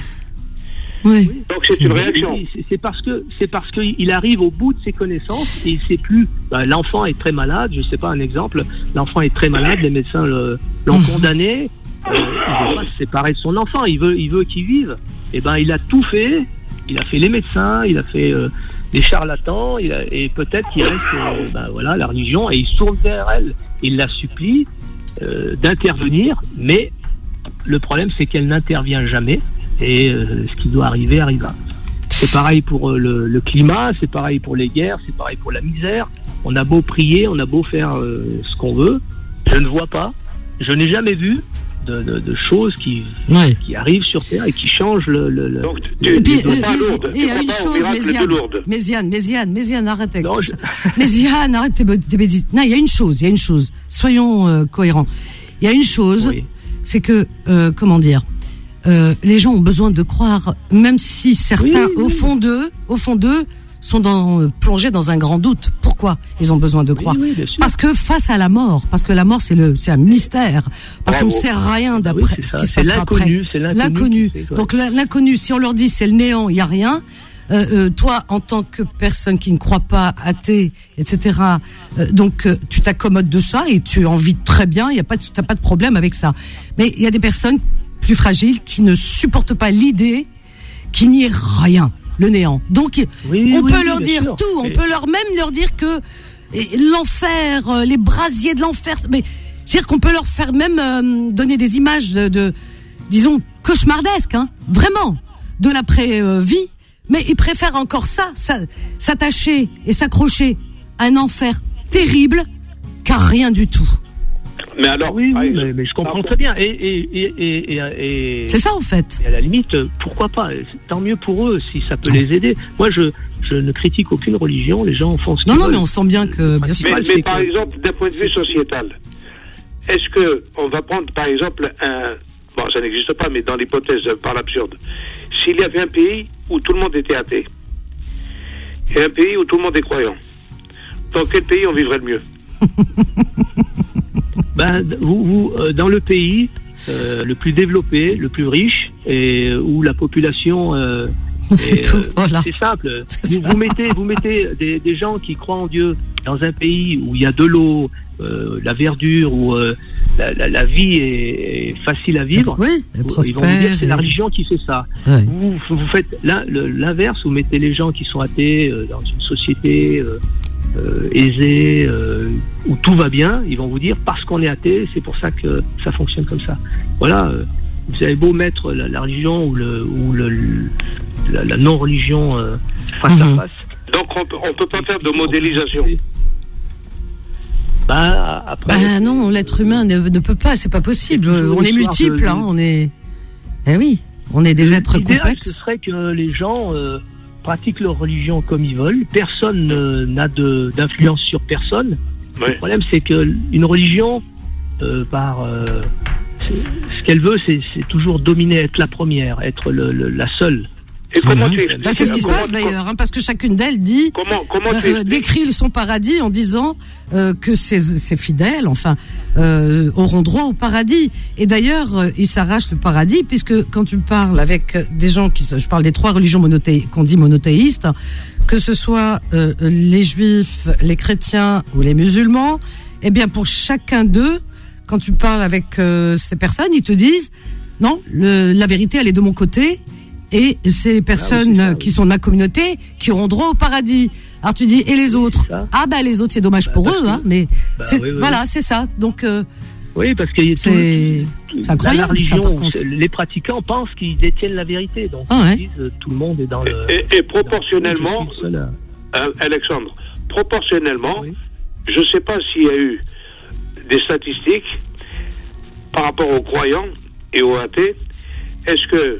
Oui. Donc c'est une réaction. Oui, c'est, c'est parce que c'est parce que il arrive au bout de ses connaissances et il sait plus. Ben, l'enfant est très malade. Je sais pas un exemple. L'enfant est très malade. Les médecins le, l'ont mmh. condamné. Euh, il veut pas se séparer de son enfant. Il veut, il veut qu'il vive. Et ben il a tout fait. Il a fait les médecins. Il a fait euh, les charlatans. Il a, et peut-être qu'il reste euh, ben, voilà la religion et il se tourne vers elle. Il la supplie euh, d'intervenir. Mais le problème c'est qu'elle n'intervient jamais. Et euh, ce qui doit arriver arrivera. C'est pareil pour euh, le, le climat, c'est pareil pour les guerres, c'est pareil pour la misère. On a beau prier, on a beau faire euh, ce qu'on veut, je ne vois pas, je n'ai jamais vu de, de, de choses qui, ouais. qui arrivent sur Terre et qui changent le... le, le Donc, tu, le, et puis, tu euh, pas lourde, il y a une chose, Méziane, Méziane, Méziane, Méziane, arrête avec non, tout je... ça. Méziane, arrête tes bêtises. Non, il y a une chose, il y a une chose, soyons euh, cohérents. Il y a une chose, oui. c'est que, euh, comment dire, Euh, les gens ont besoin de croire, même si certains, oui, oui, au fond d'eux, au fond d'eux, sont dans, euh, plongés dans un grand doute. Pourquoi ils ont besoin de croire? Oui, oui, parce que face à la mort, parce que la mort c'est le, c'est un mystère, parce Bravo. qu'on ne sait rien d'après, oui, ce qui se passera après. C'est l'inconnu. L'inconnu. Donc l'inconnu, si on leur dit c'est le néant, il y a rien. Euh, euh, toi, en tant que personne qui ne croit pas, athée, et cetera. Euh, donc, euh, tu t'accommodes de ça et tu en vis très bien. Il y a pas, de, t'as pas de problème avec ça. Mais il y a des personnes plus fragiles qui ne supportent pas l'idée qu'il n'y ait rien, le néant. Donc, oui, on oui, peut oui, leur dire sûr. tout. On et... peut leur même leur dire que l'enfer, euh, les brasiers de l'enfer. Mais c'est-à-dire qu'on peut leur faire même euh, donner des images de, de disons, cauchemardesques, hein, vraiment, de l'après-vie. Mais ils préfèrent encore ça, ça, s'attacher et s'accrocher à un enfer terrible qu'à rien du tout. Mais alors, oui, oui mais, mais je comprends très bien. Et, et, et, et, et c'est ça en fait. Et à la limite, pourquoi pas? Tant mieux pour eux si ça peut les aider. Moi, je, je ne critique aucune religion. Les gens font ce qu'ils veulent. Non, non, mais on sent bien que. Bien sûr. Mais, mais par que... exemple, d'un point de vue sociétal, est-ce que on va prendre par exemple un bon, ça n'existe pas, mais dans l'hypothèse par l'absurde, s'il y avait un pays où tout le monde était athée et un pays où tout le monde est croyant, dans quel pays on vivrait le mieux? Ben, vous, vous euh, dans le pays euh, le plus développé, le plus riche, et euh, où la population euh, c'est, est, tout, euh, voilà. c'est simple. Vous, vous mettez, vous mettez des, des gens qui croient en Dieu dans un pays où il y a de l'eau, euh, la verdure, où euh, la, la, la vie est, est facile à vivre. Oui, vous, ils vont vous dire que c'est la religion qui fait ça. Ouais. Vous, vous faites l'in, le, l'inverse, vous mettez les gens qui sont athées euh, dans une société euh, Euh, aisés, euh, où tout va bien, ils vont vous dire parce qu'on est athée, c'est pour ça que ça fonctionne comme ça. Voilà, euh, vous avez beau mettre la, la religion ou, le, ou le, la, la non-religion euh, face mmh. à face. Donc on peut, on peut pas faire de modélisation. Bah, après, bah non, l'être humain ne, ne peut pas, c'est pas possible. On est multiples, de, hein, on est. Eh oui, on est des êtres complexes. Ce serait que les gens euh, pratiquent leur religion comme ils veulent. Personne euh, n'a de, d'influence sur personne. Oui. Le problème, c'est qu'une religion, euh, par euh, ce qu'elle veut, c'est, c'est toujours dominer, être la première, être le, le, la seule. Et comment mmh. tu expliques bah, c'est ce qui se passe d'ailleurs, hein, parce que chacune d'elles dit, comment, comment euh, décrit son paradis en disant euh, que ses, ses fidèles, enfin, euh, auront droit au paradis. Et d'ailleurs, euh, ils s'arrachent le paradis, puisque quand tu parles avec des gens qui, je parle des trois religions monothéistes, qu'on dit monothéistes, que ce soit euh, les juifs, les chrétiens ou les musulmans, eh bien pour chacun d'eux, quand tu parles avec euh, ces personnes, ils te disent non, le, la vérité elle est de mon côté. et ces personnes ah oui, ça, qui oui. sont de ma communauté qui auront droit au paradis. Alors tu dis, et les autres? Ah bah les autres, c'est dommage bah, pour eux, que, hein, mais bah, c'est, oui, oui. voilà, c'est ça. Donc euh, oui, parce que c'est, tout, c'est incroyable, la religion, ça, par contre. Les pratiquants pensent qu'ils détiennent la vérité, donc ah, ils ouais. disent tout le monde est dans le. Et, et proportionnellement, euh, Alexandre, proportionnellement, oui. je ne sais pas s'il y a eu des statistiques par rapport aux croyants et aux athées. Est-ce que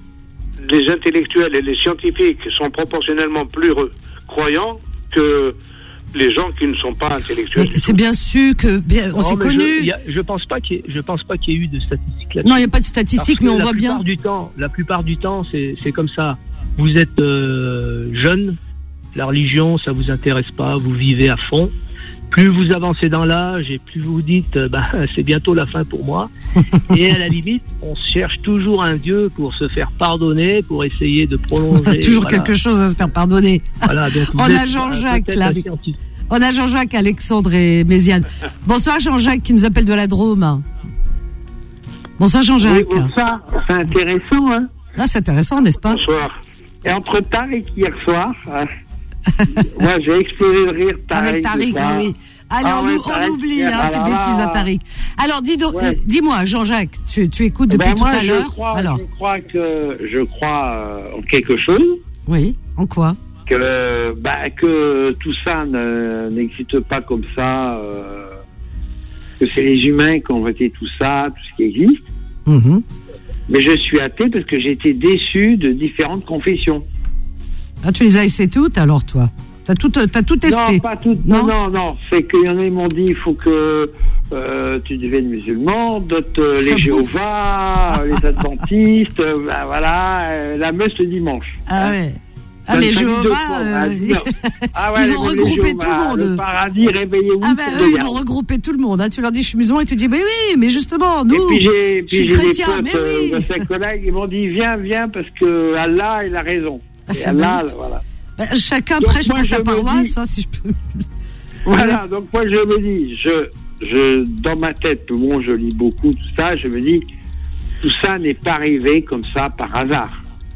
les intellectuels et les scientifiques sont proportionnellement plus re- croyants que les gens qui ne sont pas intellectuels? Mais c'est bien sûr que bien, on non, s'est connus. Je, je pense pas qu'il y ait, je pense pas qu'il y ait eu de statistiques là-dessus. Non, il n'y a pas de statistiques, mais on voit bien. Du temps, la plupart du temps, c'est, c'est comme ça. Vous êtes euh, jeune, la religion, ça vous intéresse pas, vous vivez à fond. Plus vous avancez dans l'âge et plus vous dites bah, c'est bientôt la fin pour moi. Et à la limite, on cherche toujours un Dieu pour se faire pardonner, pour essayer de prolonger. toujours voilà. quelque chose à se faire pardonner. Voilà, donc on a Jean-Jacques là. On a Jean-Jacques, Alexandre et Méziane. Bonsoir Jean-Jacques qui nous appelle de la Drôme. Bonsoir Jean-Jacques. Oui, bonsoir. C'est intéressant, hein. Ah, c'est intéressant, n'est-ce pas? Bonsoir. Et entre Tariq hier soir, euh, moi j'ai explosé de rire. Tariq, avec Tariq, oui. Allez, ah, on, ouais, on Tariq, oublie hein, ah, ces là, bêtises là. à Tariq. Alors, dis donc, ouais. euh, dis-moi, Jean-Jacques, tu, tu écoutes depuis ben, tout moi, à je l'heure. Crois, Alors, je crois que je crois euh, en quelque chose. Oui, en quoi? Que bah que tout ça ne, n'existe pas comme ça. Euh, que c'est les humains qui ont inventé tout ça, tout ce qui existe. Mm-hmm. Mais je suis athée parce que j'ai été déçu de différentes confessions. Ah, tu les as essayées toutes alors, toi? T'as tout, t'as tout testé? Non, pas toutes. Non, non, non. non. C'est qu'il y en a qui m'ont dit il faut que euh, tu deviennes musulman, d'autres euh, les Jéhovah, euh, les Adventistes, euh, bah, voilà, euh, la messe le dimanche. Ah hein. ouais. Ah, les Jéhovah, euh, ah ouais, ils ont regroupé tout le monde. Le paradis, réveillez-vous. Ah ben eux, ils ont regroupé tout le monde. Hein. Tu leur dis je suis musulman et tu dis mais oui, mais justement nous, et puis j'ai, puis je suis j'ai chrétien, des potes, mais oui. Euh, de collègues, ils m'ont dit viens, viens parce que Allah il a raison. Et Allah, voilà. Ben, chacun donc prêche moi, pour sa paroisse, dis, hein, si je peux. Voilà, donc moi je me dis, je, je, dans ma tête, bon, je lis beaucoup tout ça, je me dis, tout ça n'est pas arrivé comme ça par hasard.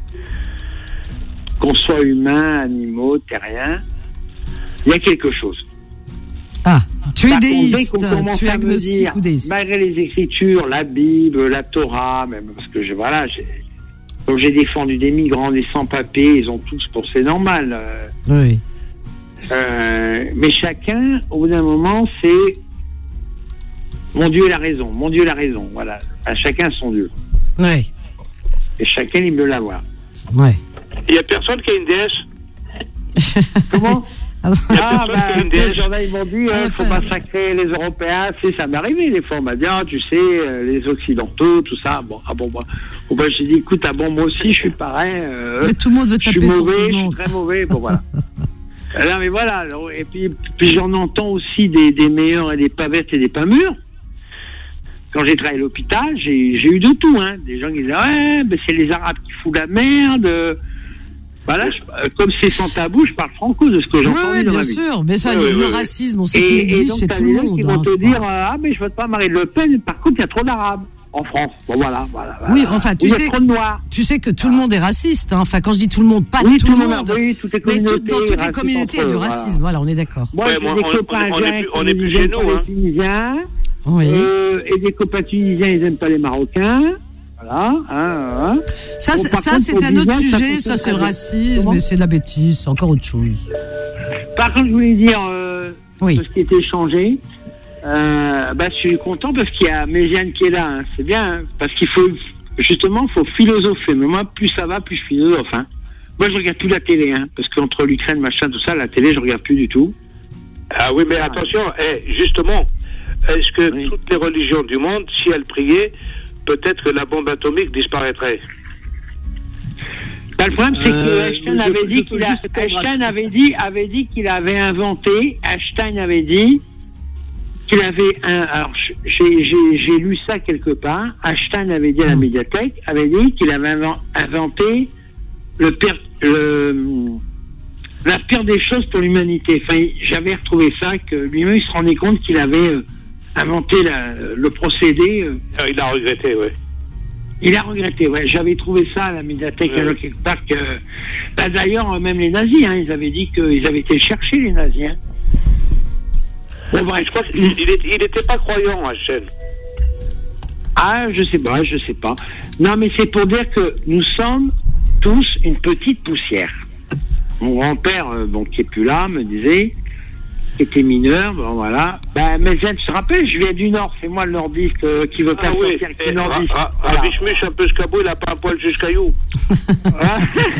Qu'on soit humain, animaux, terriens, il y a quelque chose. Ah, tu es Par déiste, contre, tu es agnostique ou déiste. Malgré les écritures, la Bible, la Torah, même parce que je, voilà, j'ai, donc j'ai défendu des migrants, des sans-papiers, ils ont tous pour c'est normal. Euh, oui. Euh, mais chacun, au bout d'un moment, c'est mon Dieu il a raison, mon Dieu il a raison, voilà. À chacun son Dieu. Oui. Et chacun il veut l'avoir. Ouais. Il n'y a personne qui a une déesse. Comment? Ah, ah bah, les gens ils m'ont dit, il euh, faut massacrer les Européens. C'est ça m'est arrivé des fois. On m'a dit, ah, tu sais, euh, les Occidentaux, tout ça. Bon, ah bon, moi, bon, bah, j'ai dit, écoute, ah bon, moi aussi, je suis pareil. Euh, mais tout le monde veut taper sur tout le monde. Je suis très mauvais. Bon, voilà. Alors, mais voilà. Alors, et puis, puis j'en entends aussi des, des meilleurs et des pas bêtes et des pas mûrs. Quand j'ai travaillé à l'hôpital, j'ai, j'ai eu de tout, hein. Des gens qui disaient, ouais, ben c'est les Arabes qui foutent la merde. Voilà, je, comme c'est sans tabou, je parle franco de ce que j'ai oui, entendu oui, dans bien ma vie. sûr, mais ça, oui, le, oui, le oui. racisme, on sait et, qu'il existe chez tout le monde. Qui vont hein, te dire, ah, mais je vote pas Marine Le Pen, par contre, il y a trop d'Arabes en France. Bon, voilà, voilà. voilà. Oui, enfin, tu Ou sais, il y a trop de Noirs. tu sais que tout le monde est raciste. Hein. Enfin, quand je dis tout le monde, pas oui, tout, tout le monde, monde oui, toutes les mais tout, dans toutes les racistes communautés, il y a du entre eux, racisme. Voilà, voilà on est d'accord. Moi, ouais, j'ai moi, des on, copains on, on est plus, on est plus chez nous, pas hein. les Tunisiens, oui. euh, et des copains tunisiens, ils n'aiment pas les Marocains. Voilà, hein, hein. Ça, bon, c'est, ça contre, c'est un autre bizarre, sujet, ça, c'est le racisme, Comment mais c'est de la bêtise, c'est encore autre chose. Par contre, je voulais dire, euh, oui. ce qui était échangé, euh, bah, je suis content parce qu'il y a Méziane qui est là, hein. C'est bien, hein, parce qu'il faut, justement, il faut philosopher. Mais moi, plus ça va, plus je philosophe, hein. Moi, je regarde plus la télé, hein, parce qu'entre l'Ukraine, machin, tout ça, la télé, je regarde plus du tout. Ah oui, mais attention, eh, justement, est-ce que oui. toutes les religions du monde, si elles priaient, peut-être que la bombe atomique disparaîtrait? Bah, le problème, c'est euh, que Einstein avait dit qu'il a, Einstein avait dit, avait dit qu'il avait inventé, Einstein avait dit qu'il avait un, alors, j'ai, j'ai, j'ai lu ça quelque part, Einstein avait dit à la médiathèque, avait dit qu'il avait inventé le pire, le, la pire des choses pour l'humanité. Enfin, j'avais retrouvé ça, que lui-même, il se rendait compte qu'il avait euh, inventé la, le procédé. Euh, il a regretté, oui. Il a regretté, ouais. J'avais trouvé ça à la médiathèque Ouais. à quelque part que. Bah, d'ailleurs, même les nazis, hein, ils avaient dit qu'ils avaient été chercher les nazis. Hein. Bon, bref. Je crois qu'il il était pas croyant, Hachem. Ah, je sais pas, je sais pas. Non, mais c'est pour dire que nous sommes tous une petite poussière. Mon grand-père, euh, bon, qui est plus là, me disait, qui était mineur, bon voilà. Ben, mais je te rappelle, je viens du Nord, c'est moi le nordiste euh, qui veut pas Ah oui, sortir avec les et nordistes. Ra- Ra- Voilà. Rabichmiche, un peu scabou, il a pas un poil jusqu'à you. Hein.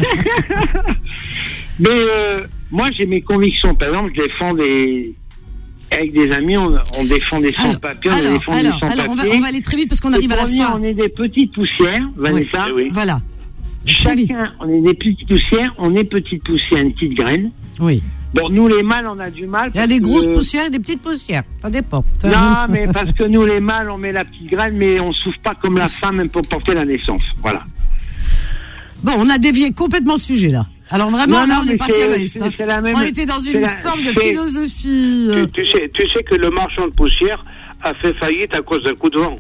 Mais euh, moi, j'ai mes convictions. Par exemple, je défends des... Avec des amis, on, on défend des sans-papiers, on Alors, défend alors, des sans-papiers. alors on, va, on va aller très vite parce qu'on Et arrive à la pour revenir, fin. On est des petites poussières, Vanessa. Eh oui. Voilà. Très vite. Chacun, on est des petites poussières, on est petites poussières, une petite graine. Oui. Bon, nous les mâles, on a du mal. Il y a parce des grosses que- poussières et des petites poussières. Ça dépend. Non, mais parce que nous les mâles, on met la petite graine, mais on souffre pas comme la femme même pour porter la naissance. Voilà. Bon, on a dévié complètement le sujet là. Alors vraiment, Non, là, non, on mais est parti c'est- à l'ouest. c'est- hein. c'est la même- On était dans une c'est la- forme de c'est- philosophie. euh, Tu, tu sais, tu sais que le marchand de poussière a fait faillite à cause d'un coup de vent.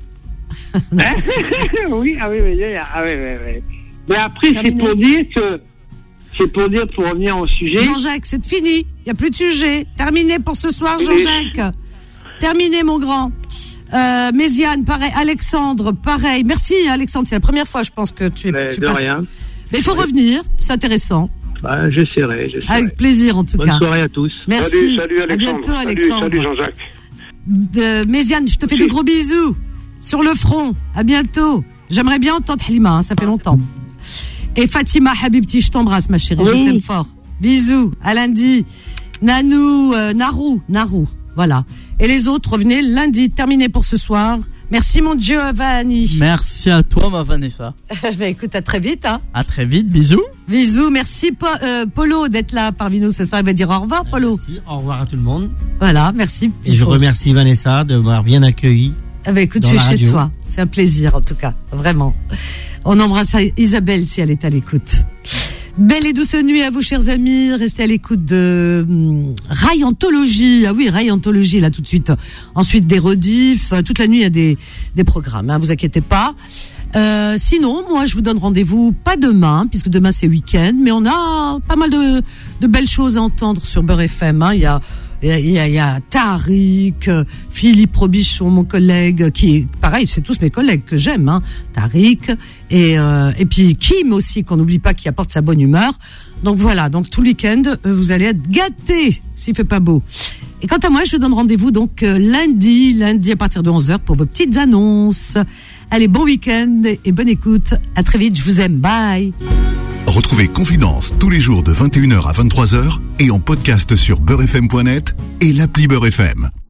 oui, ah oui, oui, ah oui, oui, oui. Mais après, c'est Terminé. pour dire que, c'est pour dire, pour revenir au sujet. Jean-Jacques, c'est fini. Il n'y a plus de sujet. Terminé pour ce soir, Fini. Jean-Jacques. Terminé, mon grand. Euh, Méziane, pareil. Alexandre, pareil. Merci, Alexandre. C'est la première fois, je pense, que tu es. Mais tu de passes. rien. Mais il faut revenir. C'est intéressant. Bah, j'essaierai, j'essaierai. Avec plaisir, en tout Bonne cas. soirée à tous. Merci. Salut, salut À Alexandre. bientôt, Salut, Alexandre. salut Jean-Jacques. Euh, Méziane, je te fais de gros bisous sur le front. À bientôt. J'aimerais bien entendre Halima, hein, ça fait longtemps. Et Fatima Habibti, je t'embrasse, ma chérie, je Oui. t'aime fort. Bisous, à lundi. Nanou, euh, Narou, Narou, voilà. Et les autres, revenez lundi, terminé pour ce soir. Merci, mon Giovanni. Merci à toi, ma Vanessa. Bah, écoute, à très vite. Hein. À très vite, bisous. Bisous, merci Po- euh, Polo d'être là parmi nous ce soir. Il va dire au revoir, Polo. Merci, au revoir à tout le monde. Voilà, merci. Et je remercie Vanessa de m'avoir bien accueilli. Ah bah écoute, dans tu es la chez radio. toi. C'est un plaisir, en tout cas. Vraiment. On embrasse Isabelle si elle est à l'écoute. Belle et douce nuit à vous, chers amis. Restez à l'écoute de hum, Rai Anthologie. Ah oui, Rai Anthologie, là, tout de suite. Ensuite, des rediffs. Toute la nuit, il y a des, des programmes. Hein, vous inquiétez pas. Euh, sinon, moi, je vous donne rendez-vous pas demain, puisque demain, c'est week-end. Mais on a pas mal de, de belles choses à entendre sur Beurre F M. Hein. Il y a Il y a, il y a, il y a Tariq, euh, Philippe Robichon, mon collègue, qui est pareil, c'est tous mes collègues que j'aime, hein, Tariq, et euh, et puis Kim aussi, qu'on n'oublie pas, qui apporte sa bonne humeur. Donc voilà, donc tout le week-end, euh, vous allez être gâtés s'il fait pas beau. Et quant à moi, je vous donne rendez-vous donc euh, lundi, lundi à partir de onze heures pour vos petites annonces. Allez, bon week-end et bonne écoute. À très vite, je vous aime, bye. Retrouvez Confidence tous les jours de vingt et une heures à vingt-trois heures et en podcast sur beurre f m point net et l'appli Beurre F M.